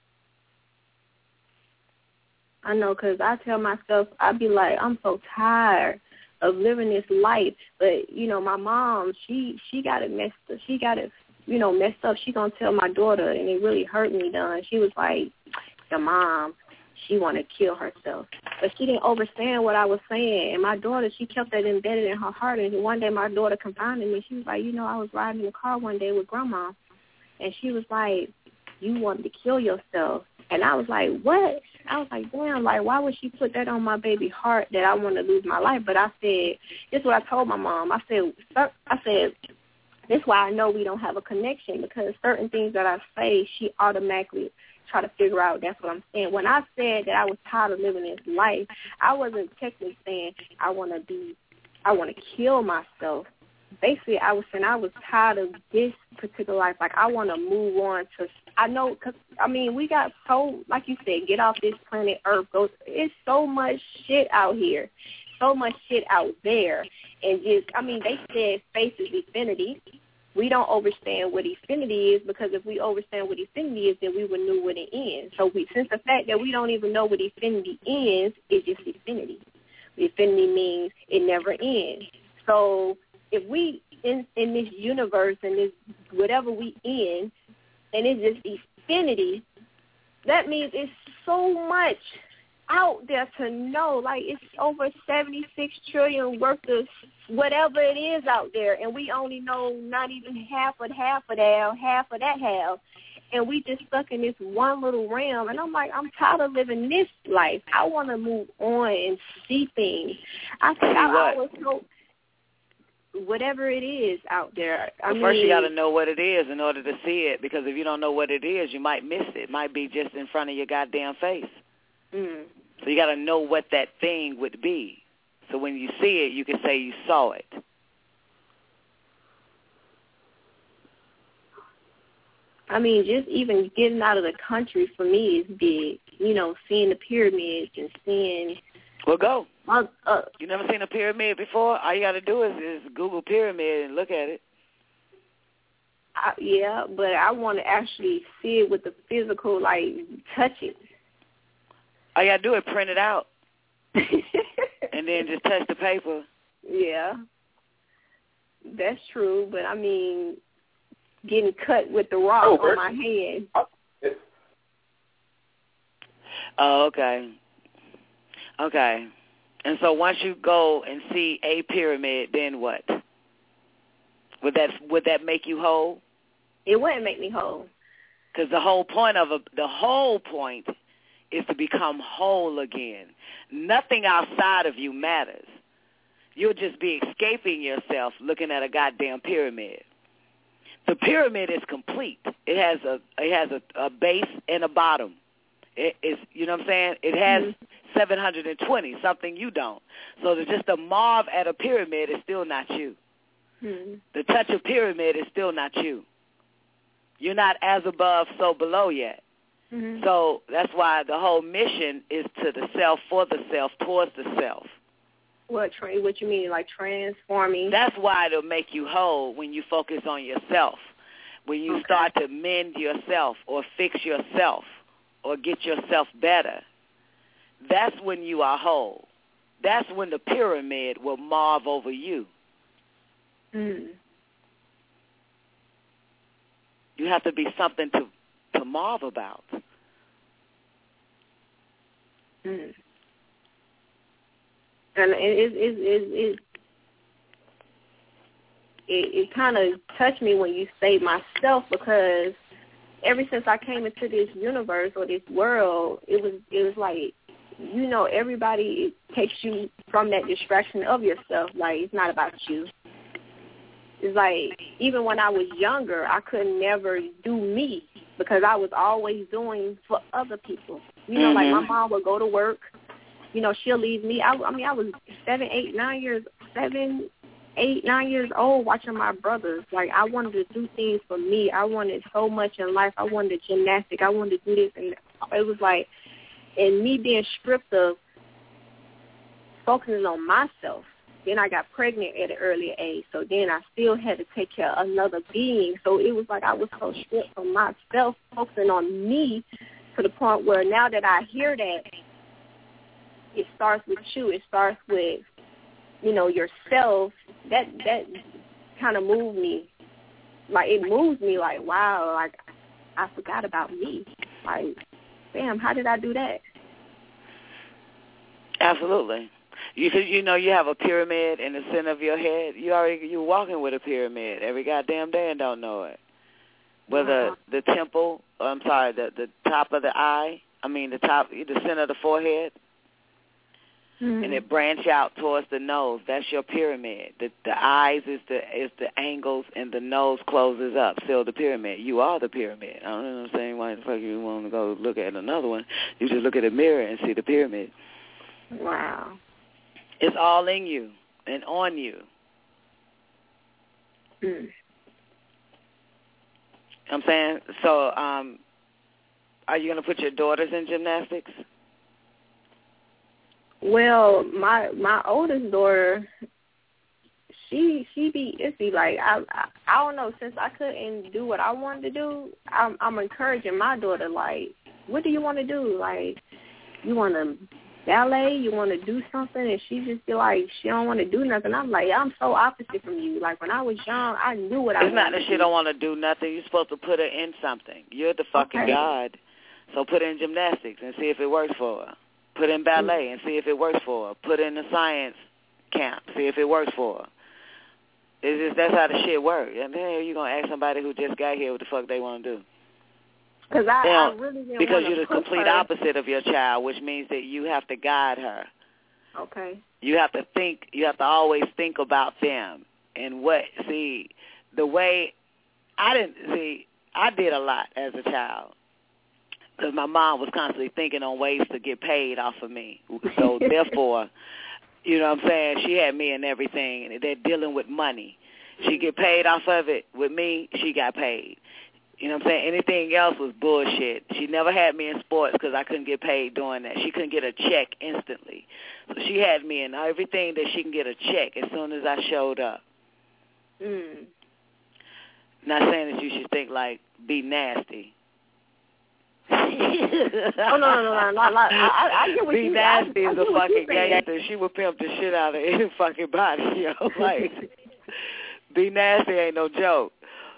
I know, because I tell myself, I be like, I'm so tired of living this life. But, you know, my mom, she she got it messed up. She got it, you know, messed up. She going to tell my daughter, and it really hurt me, done. She was like, your mom, she want to kill herself. But she didn't understand what I was saying. And my daughter, she kept that embedded in her heart. And one day my daughter confided me. She was like, you know, I was riding in the car one day with Grandma, and she was like, you wanted to kill yourself. And I was like, what? I was like, damn, like, why would she put that on my baby heart that I want to lose my life? But I said, this is what I told my mom. I said, I said, this is why I know we don't have a connection, because certain things that I say, she automatically try to figure out that's what I'm saying. When I said that I was tired of living this life, I wasn't technically saying I want to be, I want to kill myself. Basically, I was saying I was tired of this particular life. Like, I want to move on to, I know, because, I mean, we got so, like you said, get off this planet Earth. Go, it's so much shit out here, so much shit out there. And just, I mean, they said space is infinity. We don't understand what infinity is, because if we understand what infinity is, then we would know what it ends. So we, since the fact that we don't even know what infinity is, it's just infinity. Infinity means it never ends. So if we, in, in this universe, and this whatever we in, and it's just infinity, that means it's so much out there to know. Like, it's over seventy-six trillion worth of whatever it is out there, and we only know not even half of half of that, or half of that half, and we just stuck in this one little realm. And I'm like, I'm tired of living this life. I want to move on and see things. I think I always hope whatever it is out there. I well, mean, first you got to know what it is in order to see it, because if you don't know what it is, you might miss it. It might be just in front of your goddamn face. Mm. So you got to know what that thing would be. So when you see it, you can say you saw it. I mean, just even getting out of the country for me is big. You know, seeing the pyramids and seeing. Well, go. Uh, uh, You never seen a pyramid before? All you got to do is, is Google pyramid and look at it. I, yeah, but I want to actually see it with the physical, like, touch it. All you got to do is print it out. And then just touch the paper. Yeah, that's true. But, I mean, getting cut with the rock oh, on my hand. Oh, okay. Okay. And so once you go and see a pyramid, then what? Would that would that make you whole? It wouldn't make me whole. Because the whole point of a, the whole point is to become whole again. Nothing outside of you matters. You'll just be escaping yourself looking at a goddamn pyramid. The pyramid is complete. It has a it has a, a base and a bottom. It is, you know what I'm saying? It has mm-hmm. seven hundred twenty, something you don't. So there's just a marv at a pyramid is still not you. Mm-hmm. The touch of pyramid is still not you. You're not as above, so below yet. Mm-hmm. So that's why the whole mission is to the self, for the self, towards the self. What tra- what you mean, like transforming? That's why it'll make you whole when you focus on yourself. When you okay. start to mend yourself or fix yourself or get yourself better, that's when you are whole. That's when the pyramid will marve over you. Mm. You have to be something to, to marve about. Mm. And it it it it, it, it kind of touched me when you say myself, because ever since I came into this universe or this world, it was it was like, you know, everybody takes you from that distraction of yourself. Like, it's not about you. It's like, even when I was younger, I could never do me because I was always doing for other people. You know, mm-hmm. like my mom would go to work. You know, she'll leave me. I, I mean, I was seven, eight, nine years, seven, eight, nine years old watching my brothers. Like, I wanted to do things for me. I wanted so much in life. I wanted gymnastics. I wanted to do this. And it was like, and me being stripped of focusing on myself. Then I got pregnant at an earlier age. So then I still had to take care of another being. So it was like I was so stripped from myself, focusing on me, to the point where now that I hear that, it starts with you. It starts with, you know, yourself. That that kind of moved me. Like, it moves me like, wow, like, I forgot about me. Like, damn, how did I do that? Absolutely. You you know, you have a pyramid in the center of your head. You already you're walking with a pyramid every goddamn day and don't know it. Whether uh-huh. the temple, I'm sorry, the the top of the eye, I mean the top, the center of the forehead, mm-hmm. and it branch out towards the nose. That's your pyramid. The the eyes is the is the angles, and the nose closes up. Still the pyramid. You are the pyramid. I don't know what I'm saying. Why the fuck you want to go look at another one? You just look at a mirror and see the pyramid. Wow. It's all in you and on you. Mm. I'm saying, so um, are you going to put your daughters in gymnastics? Well, my my oldest daughter, she she be iffy. Like, I, I I don't know, since I couldn't do what I wanted to do, I'm I'm encouraging my daughter, like, what do you want to do? Like, you want to ballet, you want to do something, and she just be like, she don't want to do nothing. I'm like, I'm so opposite from you. Like, when I was young, I knew what I wanted to do. It's not that she don't want to do nothing. You're supposed to put her in something. You're the fucking okay. God. So put her in gymnastics and see if it works for her. Put her in ballet mm-hmm. and see if it works for her. Put her in the science camp, see if it works for her. It's just, that's how the shit works. And then you're going to ask somebody who just got here what the fuck they want to do. Cause I, I really didn't because want you're the complete her. opposite of your child, which means that you have to guide her. Okay. You have to think, you have to always think about them. And what, see, the way, I didn't, see, I did a lot as a child. Because my mom was constantly thinking on ways to get paid off of me. So therefore, you know what I'm saying, she had me in everything. And they're dealing with money. She get paid off of it. With me, she got paid. You know what I'm saying? Anything else was bullshit. She never had me in sports because I couldn't get paid doing that. She couldn't get a check instantly. So she had me in everything that she can get a check as soon as I showed up. Mm. Not saying that you should think like, be nasty. oh, no, no, no, no, no, no. I, I get what be you nasty I, is I a fucking gangster. She would pimp the shit out of any fucking body, yo. Like, be nasty ain't no joke.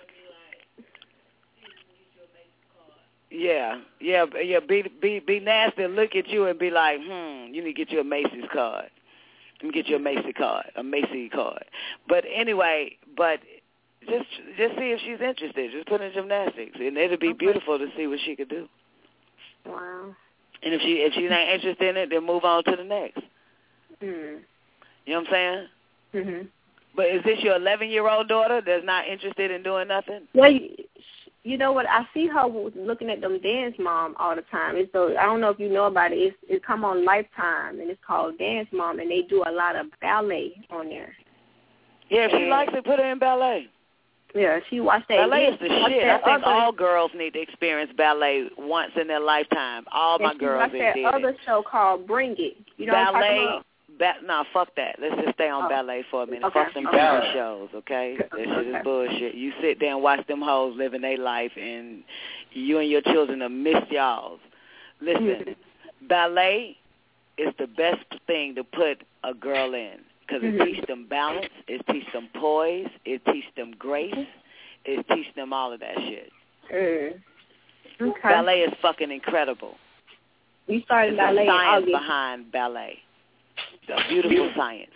Yeah, yeah, yeah. Be be be nasty and look at you and be like, hmm, you need to get you a Macy's card. Let me get you a Macy card, a Macy card. But anyway, but just just see if she's interested. Just put in gymnastics, and it'll be okay. beautiful to see what she could do. Wow. And if she if she's not interested in it, then move on to the next. Mm. You know what I'm saying? Mhm. But is this your eleven-year-old daughter that's not interested in doing nothing? Well, you know what? I see her looking at them Dance Mom all the time. It's so I don't know if you know about it. It's it come on Lifetime, and it's called Dance Mom, and they do a lot of ballet on there. Yeah, if she and, likes it, put her in ballet. Yeah, she watched that. Ballet is the shit. I think other, all girls need to experience ballet once in their lifetime. All my girls did it. She watched that other show called Bring It. You know ballet. What I'm talking about? Ba- nah, fuck that. Let's just stay on oh. ballet for a minute. Okay. Fuck them okay. T V shows, okay? That shit okay. is bullshit. You sit there and watch them hoes living their life, and you and your children will miss y'all. Listen, ballet is the best thing to put a girl in because it mm-hmm. teaches them balance, it teaches them poise, it teaches them grace, it teaches them all of that shit. Mm. Okay. Ballet is fucking incredible. You started There's ballet a science in behind ballet. A beautiful science.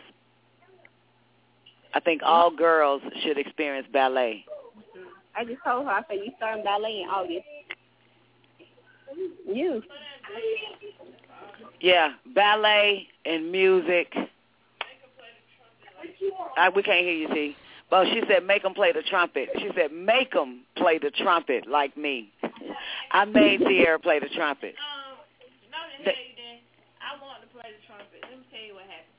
I think all girls should experience ballet. I just told her, I said, you started ballet in August. You. Yeah, ballet and music. I, we can't hear you, T. Well, she said make them play the trumpet. She said make them play the trumpet like me. I made Sierra play the trumpet. Um, no, to hear you then. I want to play the trumpet. Let me tell you what happened.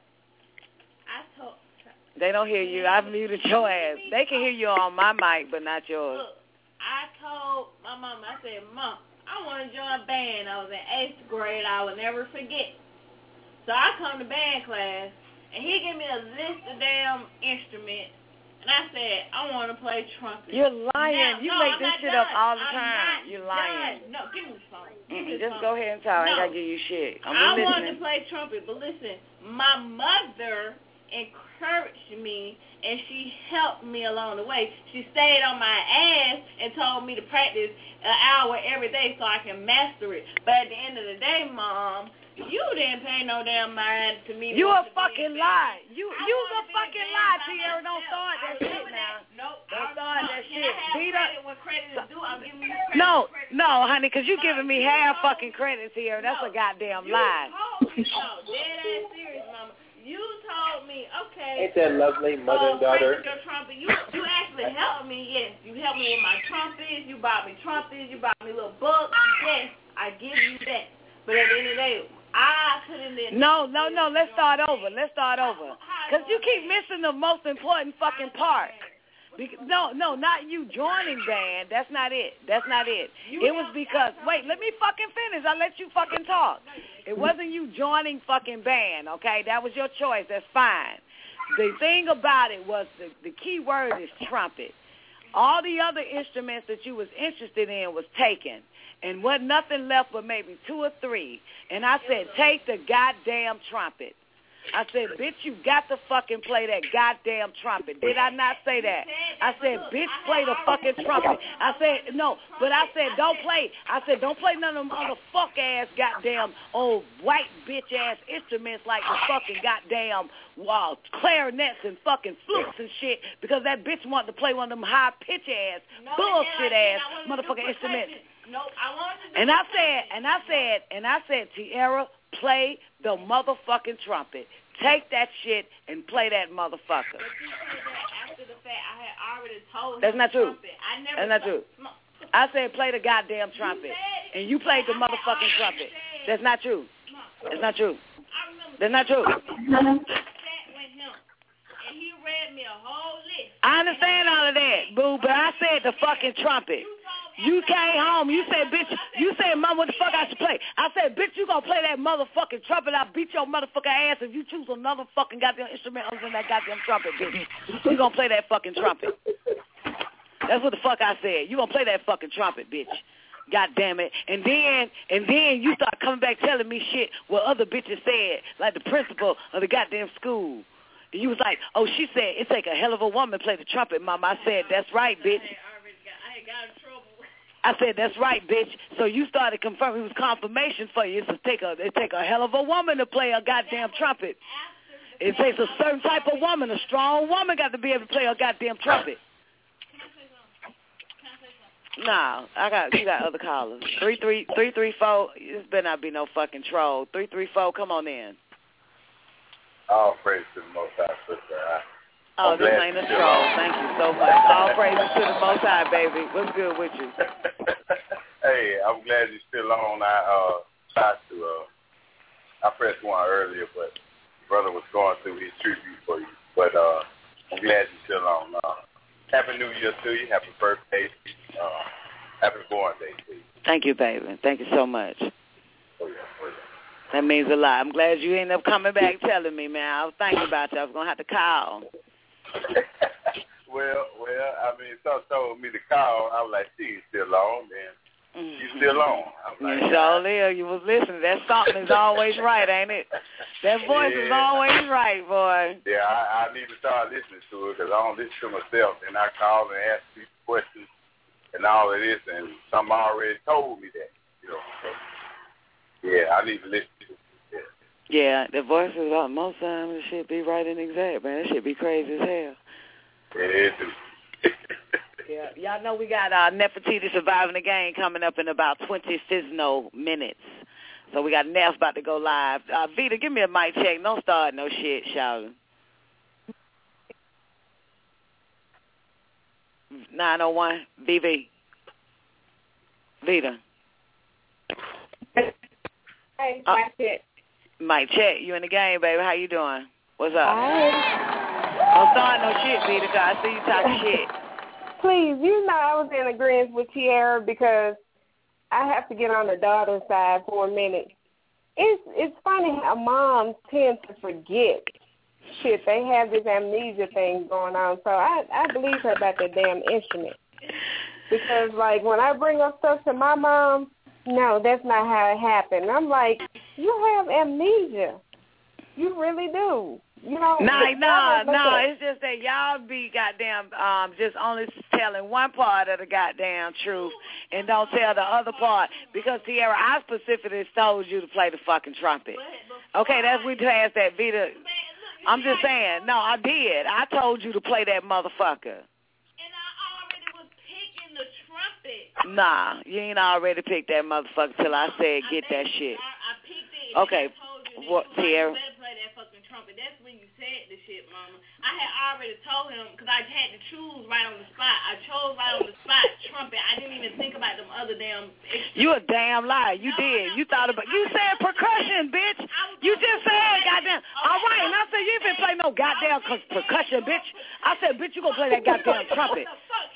I told... They don't hear you. I've muted your ass. They can hear you on my mic, but not yours. Look, I told my mom, I said, Mom, I want to join a band. I was in eighth grade. I will never forget. So I come to band class, and he gave me a list of damn instruments. And I said, I want to play trumpet. You're lying. Now, you no, make I'm this shit done. up all the I'm time. You're lying. Done. No, give me the phone. Give Mm-mm, me the just phone. go ahead and talk. No. I ain't got to give you shit. I'm I listening. wanted to play trumpet, but listen, my mother encouraged me, and she helped me along the way. She stayed on my ass and told me to practice an hour every day so I can master it. But at the end of the day, Mom, you didn't pay no damn mind to me. You a fucking lie. You you a fucking lie, Tierra. Don't start that shit now. Nope. Don't start that Can shit. I have Beat credit up. when credit is due? I'm giving you credit. No, credit. no, honey, because you giving me You half told, fucking credit, Tierra. That's no, a goddamn you lie. Told me, no, dead ass serious, Mama. You told me, okay. Ain't that lovely, mother uh, and daughter? Your trumpet. You, you actually helped me, yes. You helped me with my trumpets. You bought me trumpets. You bought me little books. Yes, I give you that. But at the end of the day, I put in there. No, no, no. Let's start over. Let's start over. Because you keep missing the most important fucking part. Because, no, no, not you joining band. That's not it. That's not it. It was because, wait, let me fucking finish. I'll let you fucking talk. It wasn't you joining fucking band, okay? That was your choice. That's fine. The thing about it was the, the key word is trumpet. All the other instruments that you was interested in was taken. And wasn't nothing left but maybe two or three. And I said, take the goddamn trumpet. I said, bitch, you got to fucking play that goddamn trumpet. Did I not say that? I said, bitch, play the fucking trumpet. I said, no, but I said, don't play. I said, don't play none of them other fuck-ass goddamn old white bitch-ass instruments like the fucking goddamn uh, clarinets and fucking flutes and shit because that bitch wanted to play one of them high-pitch-ass, bullshit-ass motherfucking instruments. Nope, I wanted to. And I said, and I said, and I said, Tierra, play the motherfucking trumpet. Take that shit and play that motherfucker. But you said that after the fact. I had already told him. That's not true. Trumpet. I never. That's not true. I said play the goddamn trumpet, you and you played the motherfucking trumpet. That's not true. That's not true. That's not true. I sat with him, and he read me a whole list. I understand all of that, boo, but I said the fucking trumpet. You came home. You said, bitch, you said, Mom, what the fuck I should play? I said, bitch, you gonna play that motherfucking trumpet. I'll beat your motherfucking ass if you choose another fucking goddamn instrument other than that goddamn trumpet, bitch. You gonna play that fucking trumpet. That's what the fuck I said. You gonna play that fucking trumpet, bitch. God damn it. And then, and then you start coming back telling me shit what other bitches said, like the principal of the goddamn school. And you was like, oh, she said it take a hell of a woman to play the trumpet, Mom. I said, that's right, bitch. I said, that's right, bitch. So you started confirming. It was confirmation for you. It take a, it take a hell of a woman to play a goddamn trumpet. It takes a certain type of woman. A strong woman got to be able to play a goddamn trumpet. No, I got you got other callers. Three three three three four. This better not be no fucking troll. Three three four. Come on in. All praise to the Most High, sister. I, oh, this ain't a troll. Thank you so much. All praises to the Most High, baby. What's good with you? Hey, I'm glad you're still on. I uh tried to uh I pressed one earlier, but brother was going through his tribute for you. But uh I'm glad you're still on. Uh, Happy New Year to you. Happy birthday. Uh, happy born day to you. Thank you, baby. Thank you so much. Oh, yeah, oh, yeah. That means a lot. I'm glad you ended up coming back telling me, man. I was thinking about you. I was going to have to call. well, well, I mean, some told me to call. I was like, she's still on, then. Mm-hmm. You still on. I'm like, you sure live. You was listening. That something is always right, ain't it? That voice yeah. is always right, boy. Yeah, I, I need to start listening to it because I don't listen to myself. And I call and ask these questions and all of this, and somebody already told me that. You know, so, yeah, I need to listen to it. Yeah, yeah the voice is uh, most times it should be right and exact, man. It should be crazy as hell. Yeah, it do. Yeah, y'all know we got uh, Nefertiti surviving the game coming up in about twenty Fisno minutes. So we got Neff about to go live. Uh, Vita, give me a mic check. Don't start no shit, shouting. nine oh one, B V. Vita. Hey, uh, mic check. Mic check. You in the game, baby. How you doing? What's up? Hi. Don't start no shit, Vita, because I see you talking shit. Please, you know I was in agreement with Tiara because I have to get on the daughter's side for a minute. It's it's funny how moms tend to forget shit. They have this amnesia thing going on. So I, I believe her about that damn instrument. Because, like, when I bring up stuff to my mom, no, that's not how it happened. I'm like, you have amnesia. You really do. You know, nah, nah, nah. It's just that y'all be goddamn um, just only telling one part of the goddamn truth and don't tell the other part. Because, Tiara, I specifically told you to play the fucking trumpet. Okay, that's we passed that Vita. I'm just saying. No, I did. I told you to play that motherfucker. And I already was picking the trumpet. Nah, you ain't already picked that motherfucker till I said get that shit. I picked it. Okay, what, Tiara? Trumpet. That's when you said the shit, Mama. I had already told him because I had to choose right on the spot. I chose right on the spot trumpet. I didn't even think about them other damn extras. You a damn liar. You no, did. You thought about. You said percussion, bitch. You just said goddamn. Okay, all right, and I said you didn't play no goddamn percussion, bitch. I said, bitch, you gonna play that goddamn trumpet.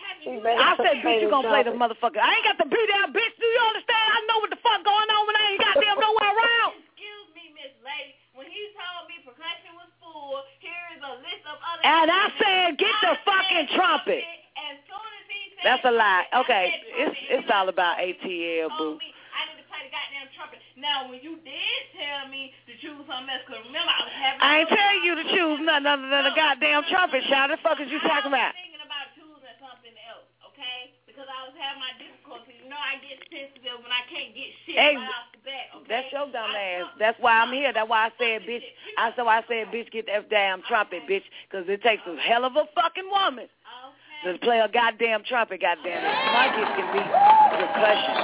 I said, bitch, you gonna play the motherfucker. I ain't got to be there, bitch. Do you understand? I know what the fuck going on when I ain't goddamn nowhere around. Excuse me, Miss Lady. When he told me percussion was full, here is a list of other. And I said, get the fucking trumpet. As soon as he said that's a lie. Okay, it's it's all about A T L, boo. I need to play the goddamn trumpet. Now, when you did tell me to choose something else, because remember, I was having. I ain't telling you to choose nothing other than the goddamn trumpet, child. The fuck is you talking about? I was thinking about choosing something else, okay? Because I was having my difficulties. You know, I get sensitive when I can't get shit hey, right off the bat, okay? That's your dumb ass. That's why I'm here. That's why I said, bitch. I so I said, bitch, get that damn trumpet, bitch, because it takes a hell of a fucking woman okay. to play a goddamn trumpet, goddamn it. Mikey can be percussion.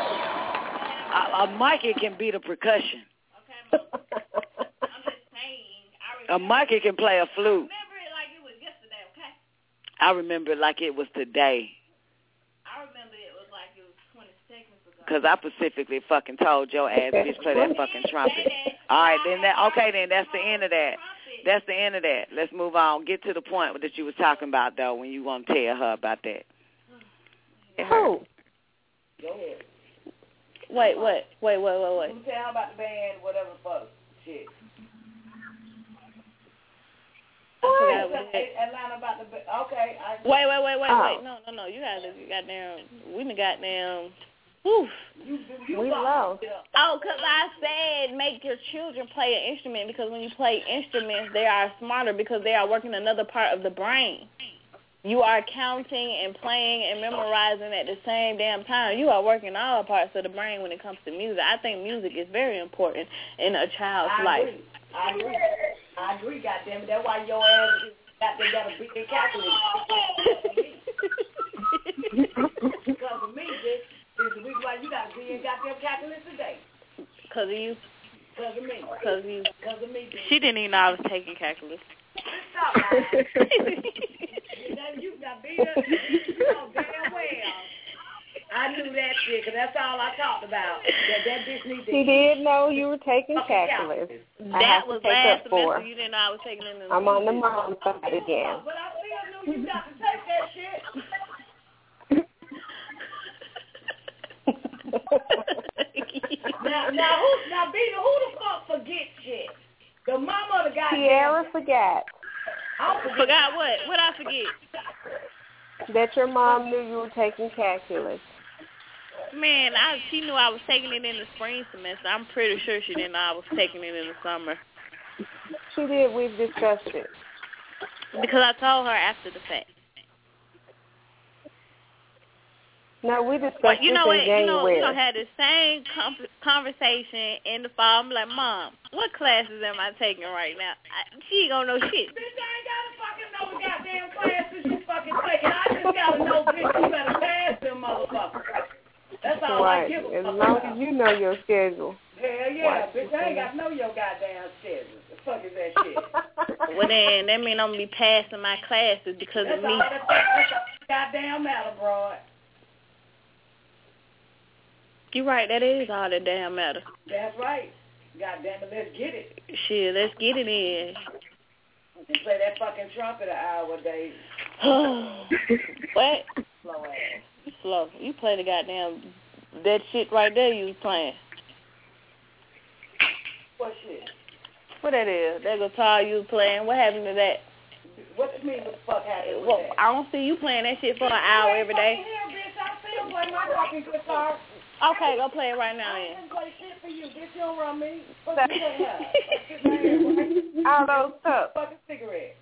A, a Mikey can be the percussion. Okay, I'm just saying. I a Mikey can play a flute. I remember it like it was yesterday, okay? I remember it like it was today. I remember it was like it was twenty seconds ago. Because I specifically fucking told your ass, bitch, play that fucking trumpet. All right, then that. Okay, then that's the end of that. That's the end of that. Let's move on. Get to the point that you was talking about, though, when you want to tell her about that. Who? Go ahead. Wait, wait, wait, wait, wait, wait. You tell her about the band, whatever fuck shit. What? Atlanta about the band. Okay. I... Wait, wait, wait, wait, oh. wait. No, no, no. You gotta, you goddamn. We done goddamn. Whew. You, you we lost. Oh, because I said make your children play an instrument because when you play instruments, they are smarter because they are working another part of the brain. You are counting and playing and memorizing at the same damn time. You are working all parts of the brain when it comes to music. I think music is very important in a child's I life. Agree. I agree. I I agree, goddamn it. That's why your ass is got they got a big calculator. Because of me, bitch. This is the reason why you got to be in goddamn calculus today. Because of you. Because of me. Because of you. Because of me, bitch. She didn't even know I was taking calculus. Stop lying. You know, you got beat up. You know damn well. I knew that shit, because that's all I talked about. That that bitch needs to She did know you were taking fucking calculus. calculus. I That have was to take last up for. semester. You didn't know I was taking it in the I'm on the mom side again. But I still knew you got to take that shit. now, now, who, now, Beta, who the fuck forget shit? The mama or the goddamn... Tiara forgot. I forget. Forgot what? What I forget? That your mom knew you were taking calculus. Man, I she knew I was taking it in the spring semester. I'm pretty sure she didn't know I was taking it in the summer. She did. We've discussed it. Because I told her after the fact. No, we discussed But you know this what? in You know, January. you know, had the same com- conversation in the fall. I'm like, Mom, what classes am I taking right now? I, she ain't gonna know shit. Bitch, I ain't gotta fucking know the goddamn classes you fucking taking. I just gotta know, bitch, you better pass them motherfuckers. That's all right. I give a As fuck long about. as you know your schedule. Hell yeah, bitch, I ain't got to know your goddamn schedule. The fuck is that shit? Well, then that mean I'm gonna be passing my classes because That's of me. all that, that's all goddamn matter, broad. You right, that is all that damn matter. That's right. Goddamn it, let's get it. Shit, let's get it in. And play that fucking trumpet an hour a day. What? Slow ass. Slow. You play the goddamn that shit right there you was playing. What shit? What that is? That guitar you was playing. What happened to that? What do you mean what the fuck happened with Well, that? I don't see you playing that shit for an hour every day. Here, bitch, I still play my fucking guitar. Okay, go play it right now I then. ain't play shit for you, bitch. You don't run me. Fuck you talking about? All those cups. Fucking cigarette.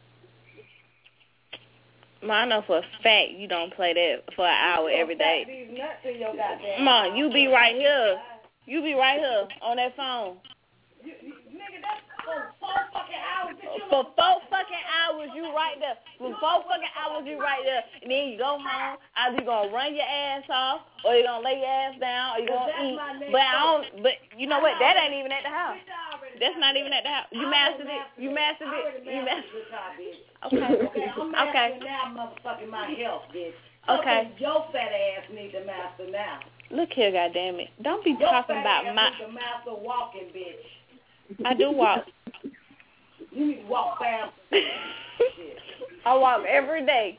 Ma, I know for a fact you don't play that for an hour every day. These nuts in your goddamn Ma, you be right here. You be right here on that phone. You, you, nigga, that's for four fucking hours. Bitch, you For four fucking hours, you right there. For four fucking hours, you right there. And then you go home. Either you gonna run your ass off, or you gonna lay your ass down, or you gonna eat. But I don't. But you know what? That ain't even at the house. That's not even at the house. You mastered it. You mastered it. You mastered it. Okay. Okay, I'm mastering now, motherfucking my health, bitch. Okay. Your fat ass need to master now. Look here, goddammit. Don't be Your talking fat about ass my. need to master walking, bitch. I do walk. You need to walk fast. I walk every day.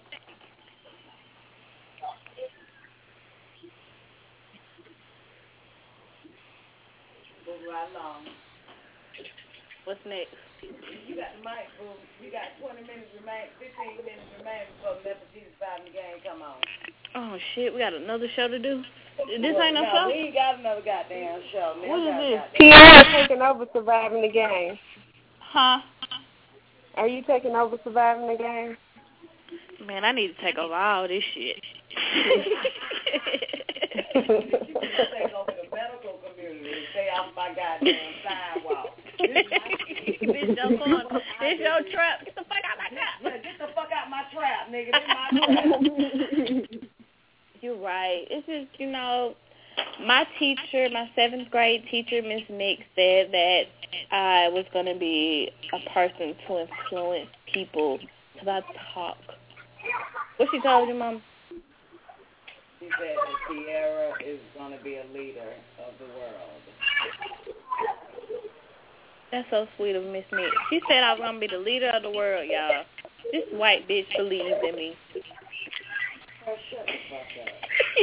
Move right along. What's next? You got the mic, boo. You got twenty minutes remain, fifteen minutes remaining before Nefertiti's five in the game come on. Oh shit, we got another show to do. This well, ain't no, no show. We ain't got another goddamn show. Man. What is this? Tiara taking over Surviving the Game. Huh? Are you taking over Surviving the Game? Man, I need to take over all this shit. You can take over the medical community and stay off my goddamn sidewalk. This your corner. This your trap. Get the fuck out my trap. Yeah, get the fuck out my trap, nigga. This my trap. You're right. It's just, you know, my teacher, my seventh grade teacher, Miss Nick, said that I was going to be a person to influence people because I talk. What she told you, Mom? She said that Tiara is going to be a leader of the world. That's so sweet of Miss Nick. She said I was going to be the leader of the world, y'all. This white bitch believes in me. Oh, shut the fuck up.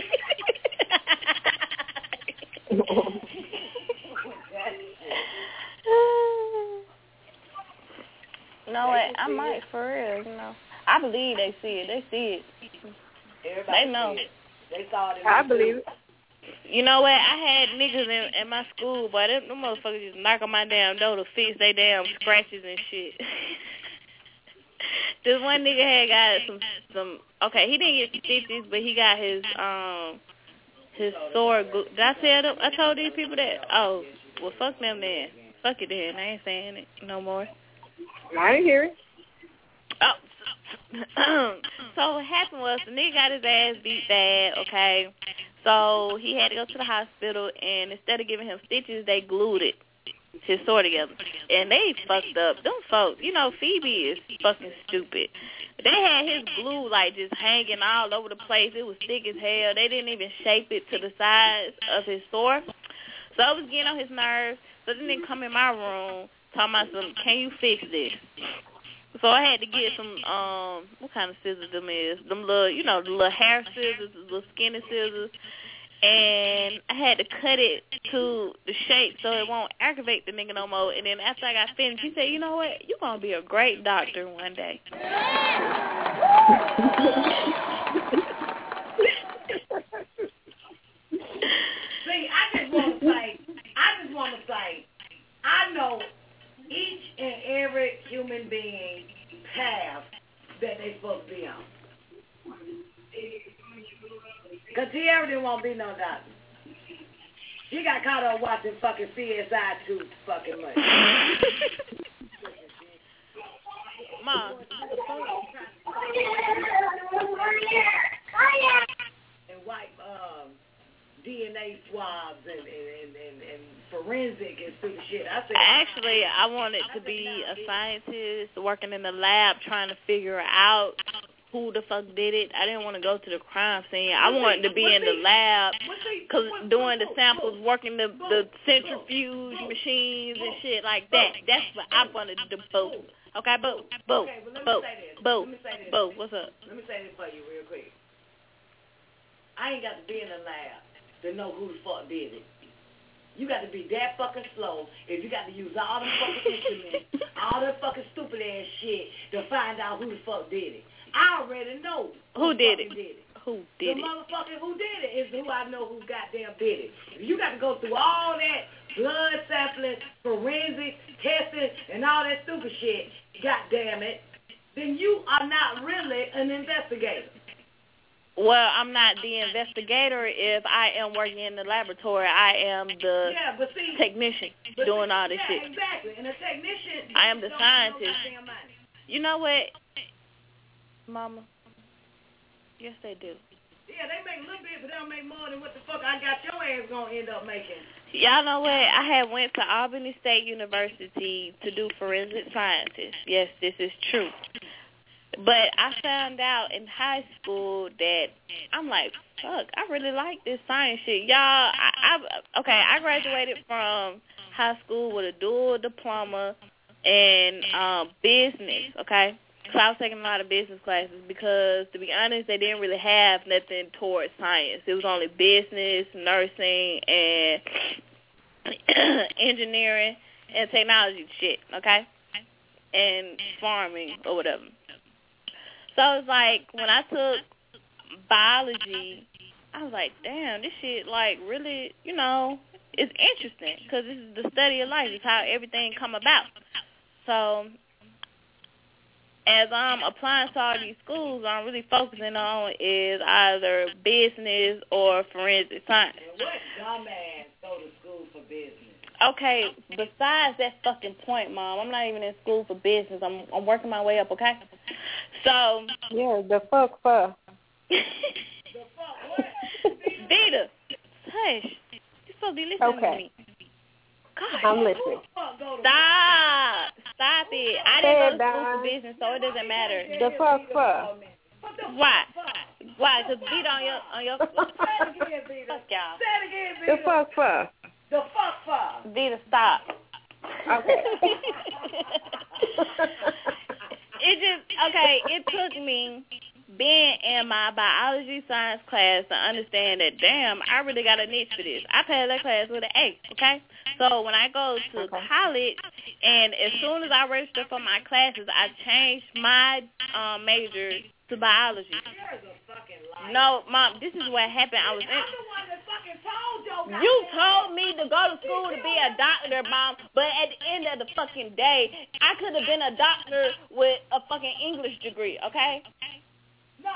You know what? I might for real, you know. I believe they see it. They see it. Everybody they know. See it. They saw it in I the believe news. it. You know what? I had niggas in, in my school, but them, them motherfuckers just knock on my damn door to fix they damn scratches and shit. This one nigga had got some some. Okay, he didn't get stitches, but he got his um his sore. Gl- Did I tell them? I told these people that. Oh, well, fuck them then. Fuck it then. I ain't saying it no more. I didn't hear it. Oh, so what happened was the nigga got his ass beat bad, okay? So he had to go to the hospital, and instead of giving him stitches, they glued it, his sore together. And they fucked up. Them folks, you know, Phoebe is fucking stupid. They had his glue, like, just hanging all over the place. It was thick as hell. They didn't even shape it to the size of his sore. So I was getting on his nerves. So then they come in my room, talking about some, can you fix this? So I had to get some, um, what kind of scissors them is? Them little, you know, the little hair scissors, the little skinny scissors. And I had to cut it to the shape so it won't aggravate the nigga no more. And then after I got finished, he said, you know what? You're going to be a great doctor one day. See, I just want to say, I just want to say, I know each and every human being path that they supposed to be on. Because Tierra didn't want to be no doctor. She got caught up watching fucking C S I too fucking much. Mom. And wipe um, D N A swabs and, and, and, and, and forensic and stupid shit. I said, Actually, I wanted to be a scientist working in the lab trying to figure out who the fuck did it. I didn't want to go to the crime scene. I wanted to be in the lab, cause doing the samples, working the the centrifuge machines and shit like that. That's what I wanted to do. Okay, boo, boo, okay, well, boo, boo, let me say this. boo. What's up? Let me say this for you real quick. I ain't got to be in the lab to know who the fuck did it. You got to be that fucking slow if you got to use all the fucking instruments, all the fucking stupid ass shit to find out who the fuck did it. I already know who, who did, it. did it. Who did the it? The motherfucker who did it is who I know who goddamn did it. If you got to go through all that blood sampling, forensic testing, and all that stupid shit, goddamn it, then you are not really an investigator. Well, I'm not the investigator if I am working in the laboratory. I am the yeah, but see, technician but doing see, all this yeah, shit. Exactly. And a technician, I am the scientist. No you know what, Mama? Yes, they do. Yeah, they make a little bit, but they don't make more than what the fuck I got your ass gonna end up making. Y'all know what? I had went to Albany State University to do forensic sciences. Yes, this is true. But I found out in high school that I'm like, fuck, I really like this science shit. Y'all, I, I okay, I graduated from high school with a dual diploma in um, business, okay? So I was taking a lot of business classes because, to be honest, they didn't really have nothing towards science. It was only business, nursing, and engineering and technology shit, okay? And farming or whatever. So it's like, when I took biology, I was like, damn, this shit, like, really, you know, it's interesting because this is the study of life. It's how everything come about. So as I'm applying to all these schools, I'm really focusing on is either business or forensic science. And what dumbass go to school for business? Okay, besides that fucking point, Mom, I'm not even in school for business. I'm I'm working my way up, okay? So yeah, the fuck for. The fuck what? Vita, hush. You're supposed to be listening okay. to me. God. I'm listening. Stop. Stop it. I didn't go to school for business, so it doesn't matter. The fuck for. Why? Why? Because Vita on your on your. Fuck y'all. Say it again, Vita. The fuck for. The fuck for. Vita, stop. Okay. It just, okay, it took me being in my biology science class to understand that, damn, I really got a niche for this. I passed that class with an A, okay? So when I go to okay. college, and as soon as I registered for my classes, I changed my um, major to biology. You're a fucking liar. No, Mom, this is what happened. I was in. I'm the one that fucking told you. You told me to go to school to be a doctor, Mom, but at the end of the fucking day, I could have been a doctor with a fucking English degree, okay? No,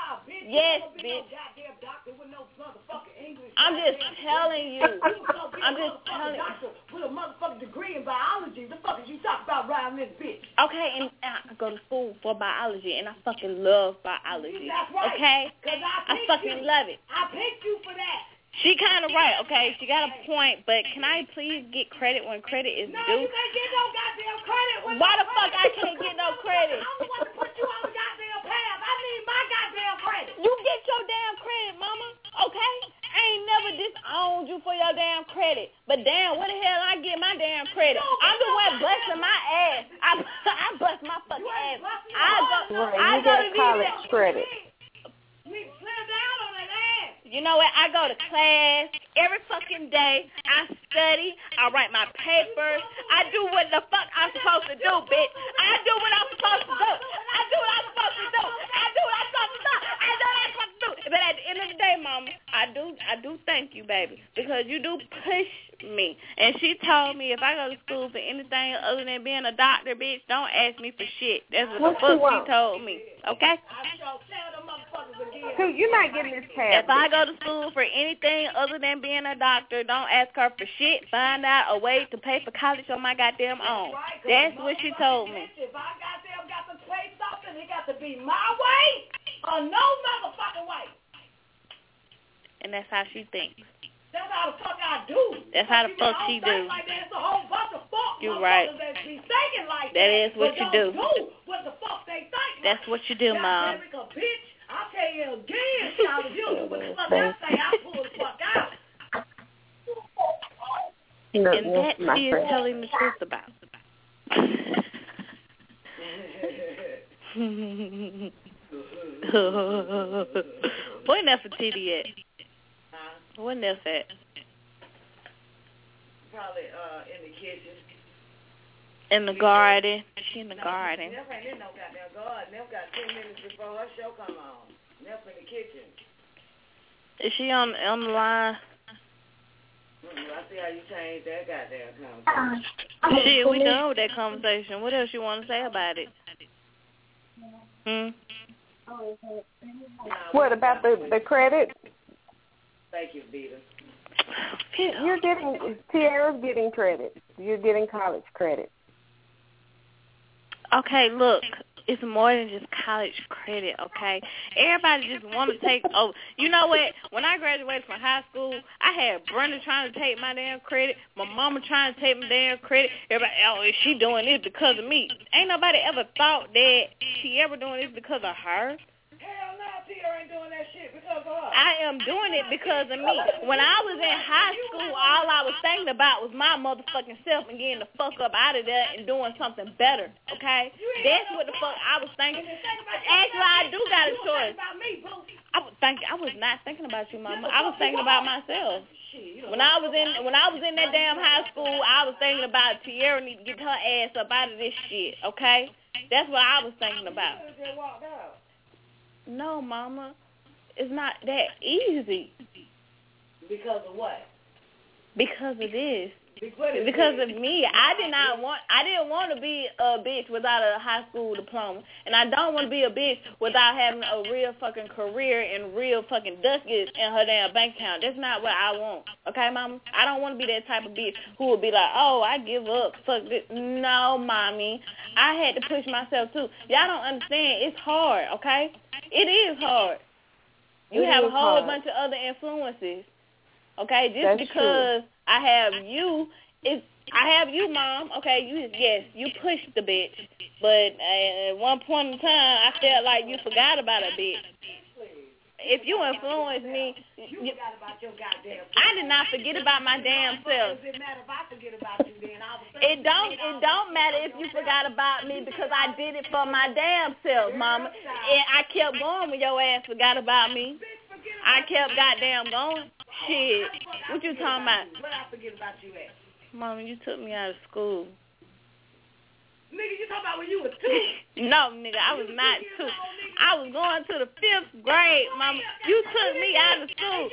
Nah, bitch. Yes, you bitch. No goddamn doctor with no motherfucking English. I'm just telling you. I'm just telling you. Doctor with a motherfucking degree in biology. The fuck is you talking about around this bitch? Okay, and I go to school for biology, and I fucking love biology. That's right. Okay? Cause I, I fucking you. love it. I picked you for that. She kind of right, okay? She got a point, but can I please get credit when credit is no, due? No, you can't get no goddamn credit. When Why no the fuck credit? I can't get no credit? I'm the one to put you on the goddamn path. I need my goddamn credit. You get your damn credit, mama, okay? I ain't never disowned you for your damn credit. But damn, where the hell I get my damn credit? No, I'm the no, one no, busting my ass. I, I bust my fucking ass. I go, Right, I you go get to a college these, credit. We slam down on that ass. You know what? I go to class every fucking day. I study. I write my papers. I do what the fuck I'm supposed to do, bitch. I do what I'm supposed to do. I do what I'm supposed to do. I do what I'm supposed to do. I do what I'm supposed to do. But at the end of the day, mama, I do I do thank you, baby, because you do push me. And she told me if I go to school for anything other than being a doctor, bitch, don't ask me for shit. That's what, What the you fuck she want? told me. Okay? Dude, you're not getting this tab. If I go to school for anything other than being a doctor, don't ask her for shit. Find out a way to pay for college on my goddamn own. That's what she told me. If I goddamn got to pay something, it got to be my way or no motherfucking way. And that's how she thinks. That's how the fuck I do. That's how the fuck she do. Like that. It's a whole bunch of fuck You're right. that be thinking like that. That is what but you don't do. do what the fuck they think. That's like. what you do, Mom. Because, bitch, I'll tell you again, child, if you do what the fuck I say, I'll pull the fuck out. No, and no, that my she is friend. telling the truth about. Where Nefertiti at? Huh? Where Nef at? Probably uh, in the kitchen. In the garden. She in the no, garden. Nef ain't in no goddamn garden. Nef got ten minutes before her show come on. Nef in the kitchen. Is she on on the line? Mm, I see how you changed that goddamn conversation. Shit, we done with that conversation. What else you want to say about it? Hmm? What about the the credit? Thank you, Vita. You're getting Tiara's getting credit. You're getting college credit. Okay, look, it's more than just college credit, okay? Everybody just want to take, oh, you know what? When I graduated from high school, I had Brenda trying to take my damn credit, my mama trying to take my damn credit. Everybody, oh, is she doing this because of me? Ain't nobody ever thought that she ever doing this because of her. Hell no, Tiara ain't doing that shit because of her. I am doing it because of me. When I was in high school, all I was thinking about was my motherfucking self and getting the fuck up out of there and doing something better, okay? That's what the fuck I was thinking. Actually, I do got a choice. I was thinking, I was not thinking about you, mama. I was thinking about myself. When I was in when I was in that damn high school, I was thinking about Tiara need to get her ass up out of this shit, okay? That's what I was thinking about. No, mama, it's not that easy. Because of what? Because of this. Because, because of me. I did not want. I didn't want to be a bitch without a high school diploma, and I don't want to be a bitch without having a real fucking career and real fucking ducats in her damn bank account. That's not what I want. Okay, mama? I don't want to be that type of bitch who will be like, oh, I give up. Fuck this. No, mommy. I had to push myself too. Y'all don't understand. It's hard. Okay. It is hard. You it have a whole hard. bunch of other influences. Okay, just That's because true. I have you, is I have you, Mom. Okay, you yes, you pushed the bitch, but at one point in time, I felt like you forgot about a bitch. If you influenced me, you you, forgot about your goddamn self. I did not forget about my damn self. Does it matter if I forget about you then? It don't. It don't matter if you forgot about me because I did it for my damn self, Mama. And I kept going when your ass forgot about me. I kept goddamn going. Shit. What you talking about? What I forget about you at? Mama, you took me out of school. Nigga, you talking about when you was two? No, nigga, I was not two. I was going to the fifth grade, Mama. You took me out of school. You didn't got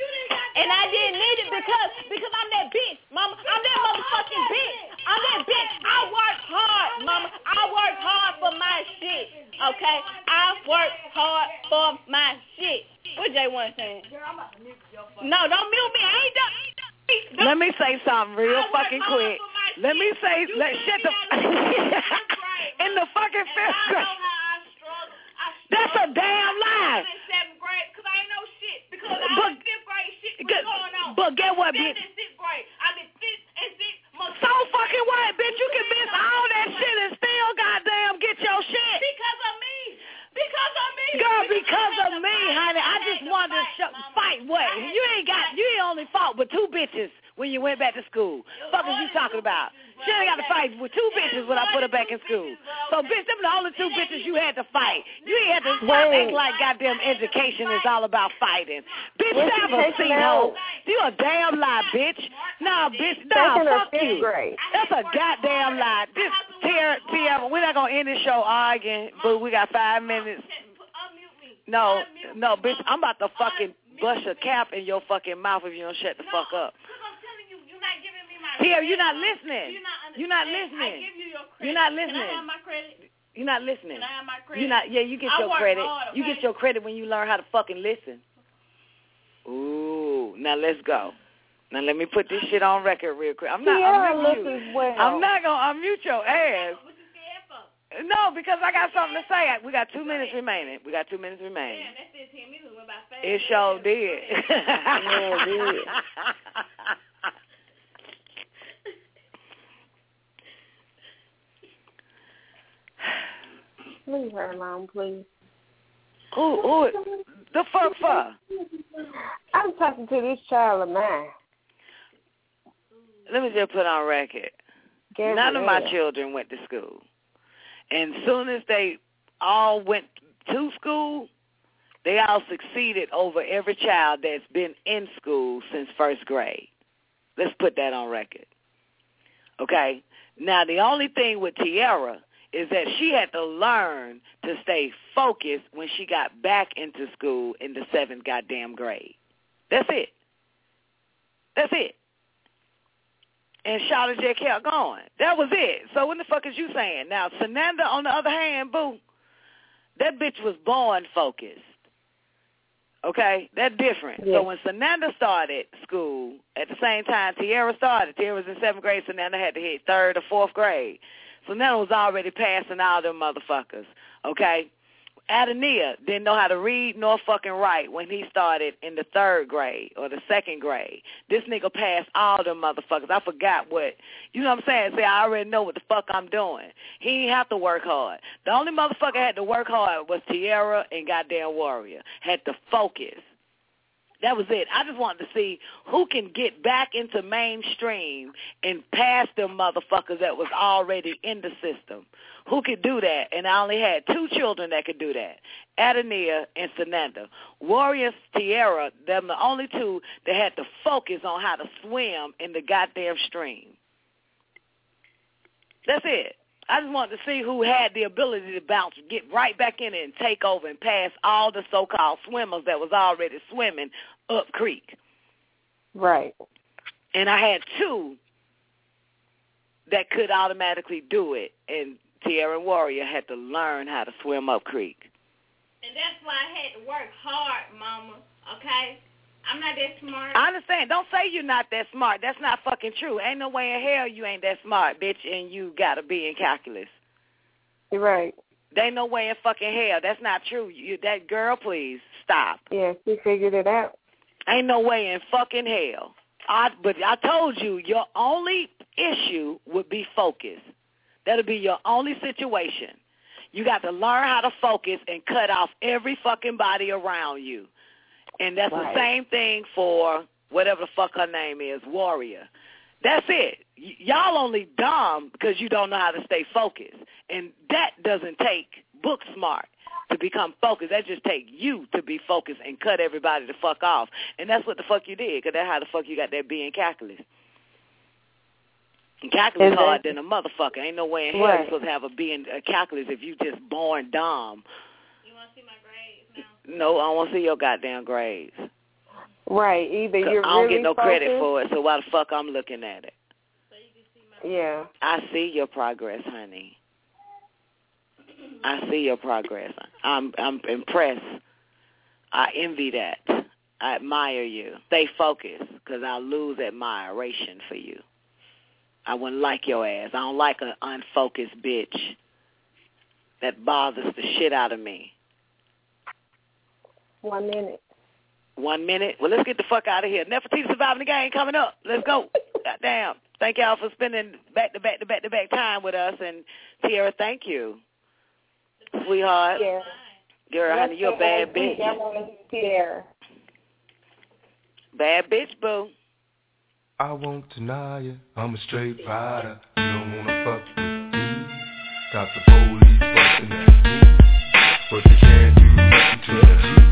And I didn't need it because because I'm that bitch, mama. I'm that motherfucking bitch. I'm that bitch. I work hard, mama. I work hard for my shit. Okay? I work hard for my shit. What Jay one saying? No, don't mute me. I ain't done. Don't. Let me say something real fucking quick. Let me say, let shut the in the fucking fifth grade. That's a damn lie. Seventh grade, because I ain't know shit. Because I But, was fifth grade shit was going on. but get what, Fifth bitch? and sixth grade. I mean fifth and sixth. So fucking what, bitch? You can miss all that shit and still goddamn get your shit. Because of me. Because of me. Girl, because of me, honey. I just wanted to sh- fight what? You ain't got, you ain't only fought with two bitches when you went back to school. Fuck is you talking about? She ain't got to fight with two bitches when I put her back in school. So, bitch, them the only two bitches you had to fight. You ain't had to stop acting like goddamn education is all about fighting. Bitch, have a seat, hoe. You a damn lie, bitch. No, bitch, no, fuck you. That's a goddamn lie. This, Tiara, Tiara, we're not going to end this show arguing, but we got five minutes. No, no, bitch, I'm about to fucking bust a cap in your fucking mouth if you don't shut the fuck up. Tiara, you're not listening. You're not listening. You're not listening. Can I have my credit? You're not listening. Can I have my credit? You're not. Yeah, you get I your work credit. hard, okay? You get your credit when you learn how to fucking listen. Ooh, now let's go. Now let me put this shit on record real quick. I'm not. Tiara I'm mute you. listens well. I'm not gonna unmute your ass. What you scared for? No, because I got something to say. We got two minutes remaining. We got two minutes remaining. Damn, that shit hit me went by fast. It sure did. Yeah, it did. Leave her alone, please. Who, who, the fuck for? I'm talking to this child of mine. Let me just put on record. Gabrielle. None of my children went to school. And soon as they all went to school, they all succeeded over every child that's been in school since first grade. Let's put that on record. Okay? Now, the only thing with Tiara is that she had to learn to stay focused when she got back into school in the seventh goddamn grade. That's it. That's it. And Charlotte just kept going. That was it. So what the fuck is you saying? Now, Sananda, on the other hand, boo, that bitch was born focused. Okay? That's different. Yeah. So when Sananda started school, at the same time Tiara started, Tiara was in seventh grade, Sananda had to hit third or fourth grade. Sananda was already passing all them motherfuckers. Okay? Adania didn't know how to read nor fucking write when he started in the third grade or the second grade. This nigga passed all them motherfuckers. I forgot what, you know what I'm saying? Say, I already know what the fuck I'm doing. He didn't have to work hard. The only motherfucker had to work hard was Tiara and goddamn Warrior. Had to focus. That was it. I just wanted to see who can get back into mainstream and pass them motherfuckers that was already in the system. Who could do that? And I only had two children that could do that, Adania and Sananda. Warriors, Tiara, them the only two that had to focus on how to swim in the goddamn stream. That's it. I just wanted to see who had the ability to bounce, get right back in it and take over and pass all the so-called swimmers that was already swimming up creek. Right. And I had two that could automatically do it, and Tiara and Warrior had to learn how to swim up creek. And that's why I had to work hard, mama, okay? I'm not that smart. I understand. Don't say you're not that smart. That's not fucking true. Ain't no way in hell you ain't that smart, bitch, and you got to be in calculus. You're right. There ain't no way in fucking hell. That's not true. You, that girl, please, stop. Yeah, she figured it out. Ain't no way in fucking hell. I, but I told you, your only issue would be focus. That'll be your only situation. You got to learn how to focus and cut off every fucking body around you. And that's right. The same thing for whatever the fuck her name is, Warrior. That's it. Y- y'all only dumb because you don't know how to stay focused. And that doesn't take book smart to become focused. That just take you to be focused and cut everybody the fuck off. And that's what the fuck you did, because that's how the fuck you got that B in calculus. And calculus exactly. hard than a motherfucker. Ain't no way in hell right. you're supposed to have a B in a calculus if you just born dumb. You want to see my grades now? No, I don't want to see your goddamn grades. Right. Either you're I don't really get no focused. credit for it, so why the fuck I'm looking at it? Yeah. I see your progress, honey. I see your progress. I'm I'm impressed. I envy that. I admire you. Stay focused, because I'll lose admiration for you. I wouldn't like your ass. I don't like an unfocused bitch. That bothers the shit out of me. One minute. One minute? Well, let's get the fuck out of here. Nefertiti surviving the game coming up. Let's go. Goddamn. Thank y'all for spending back-to-back to back-to-back time with us. And, Tiara, thank you. Sweetheart. Yeah. Girl, honey, you're a bad bitch. Tiara. Bad bitch, boo. I won't deny you. I'm a straight rider. You don't wanna fuck with me. Got the police busting at me, but they can't do nothing to me.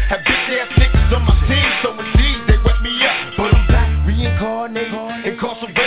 Incarcerated,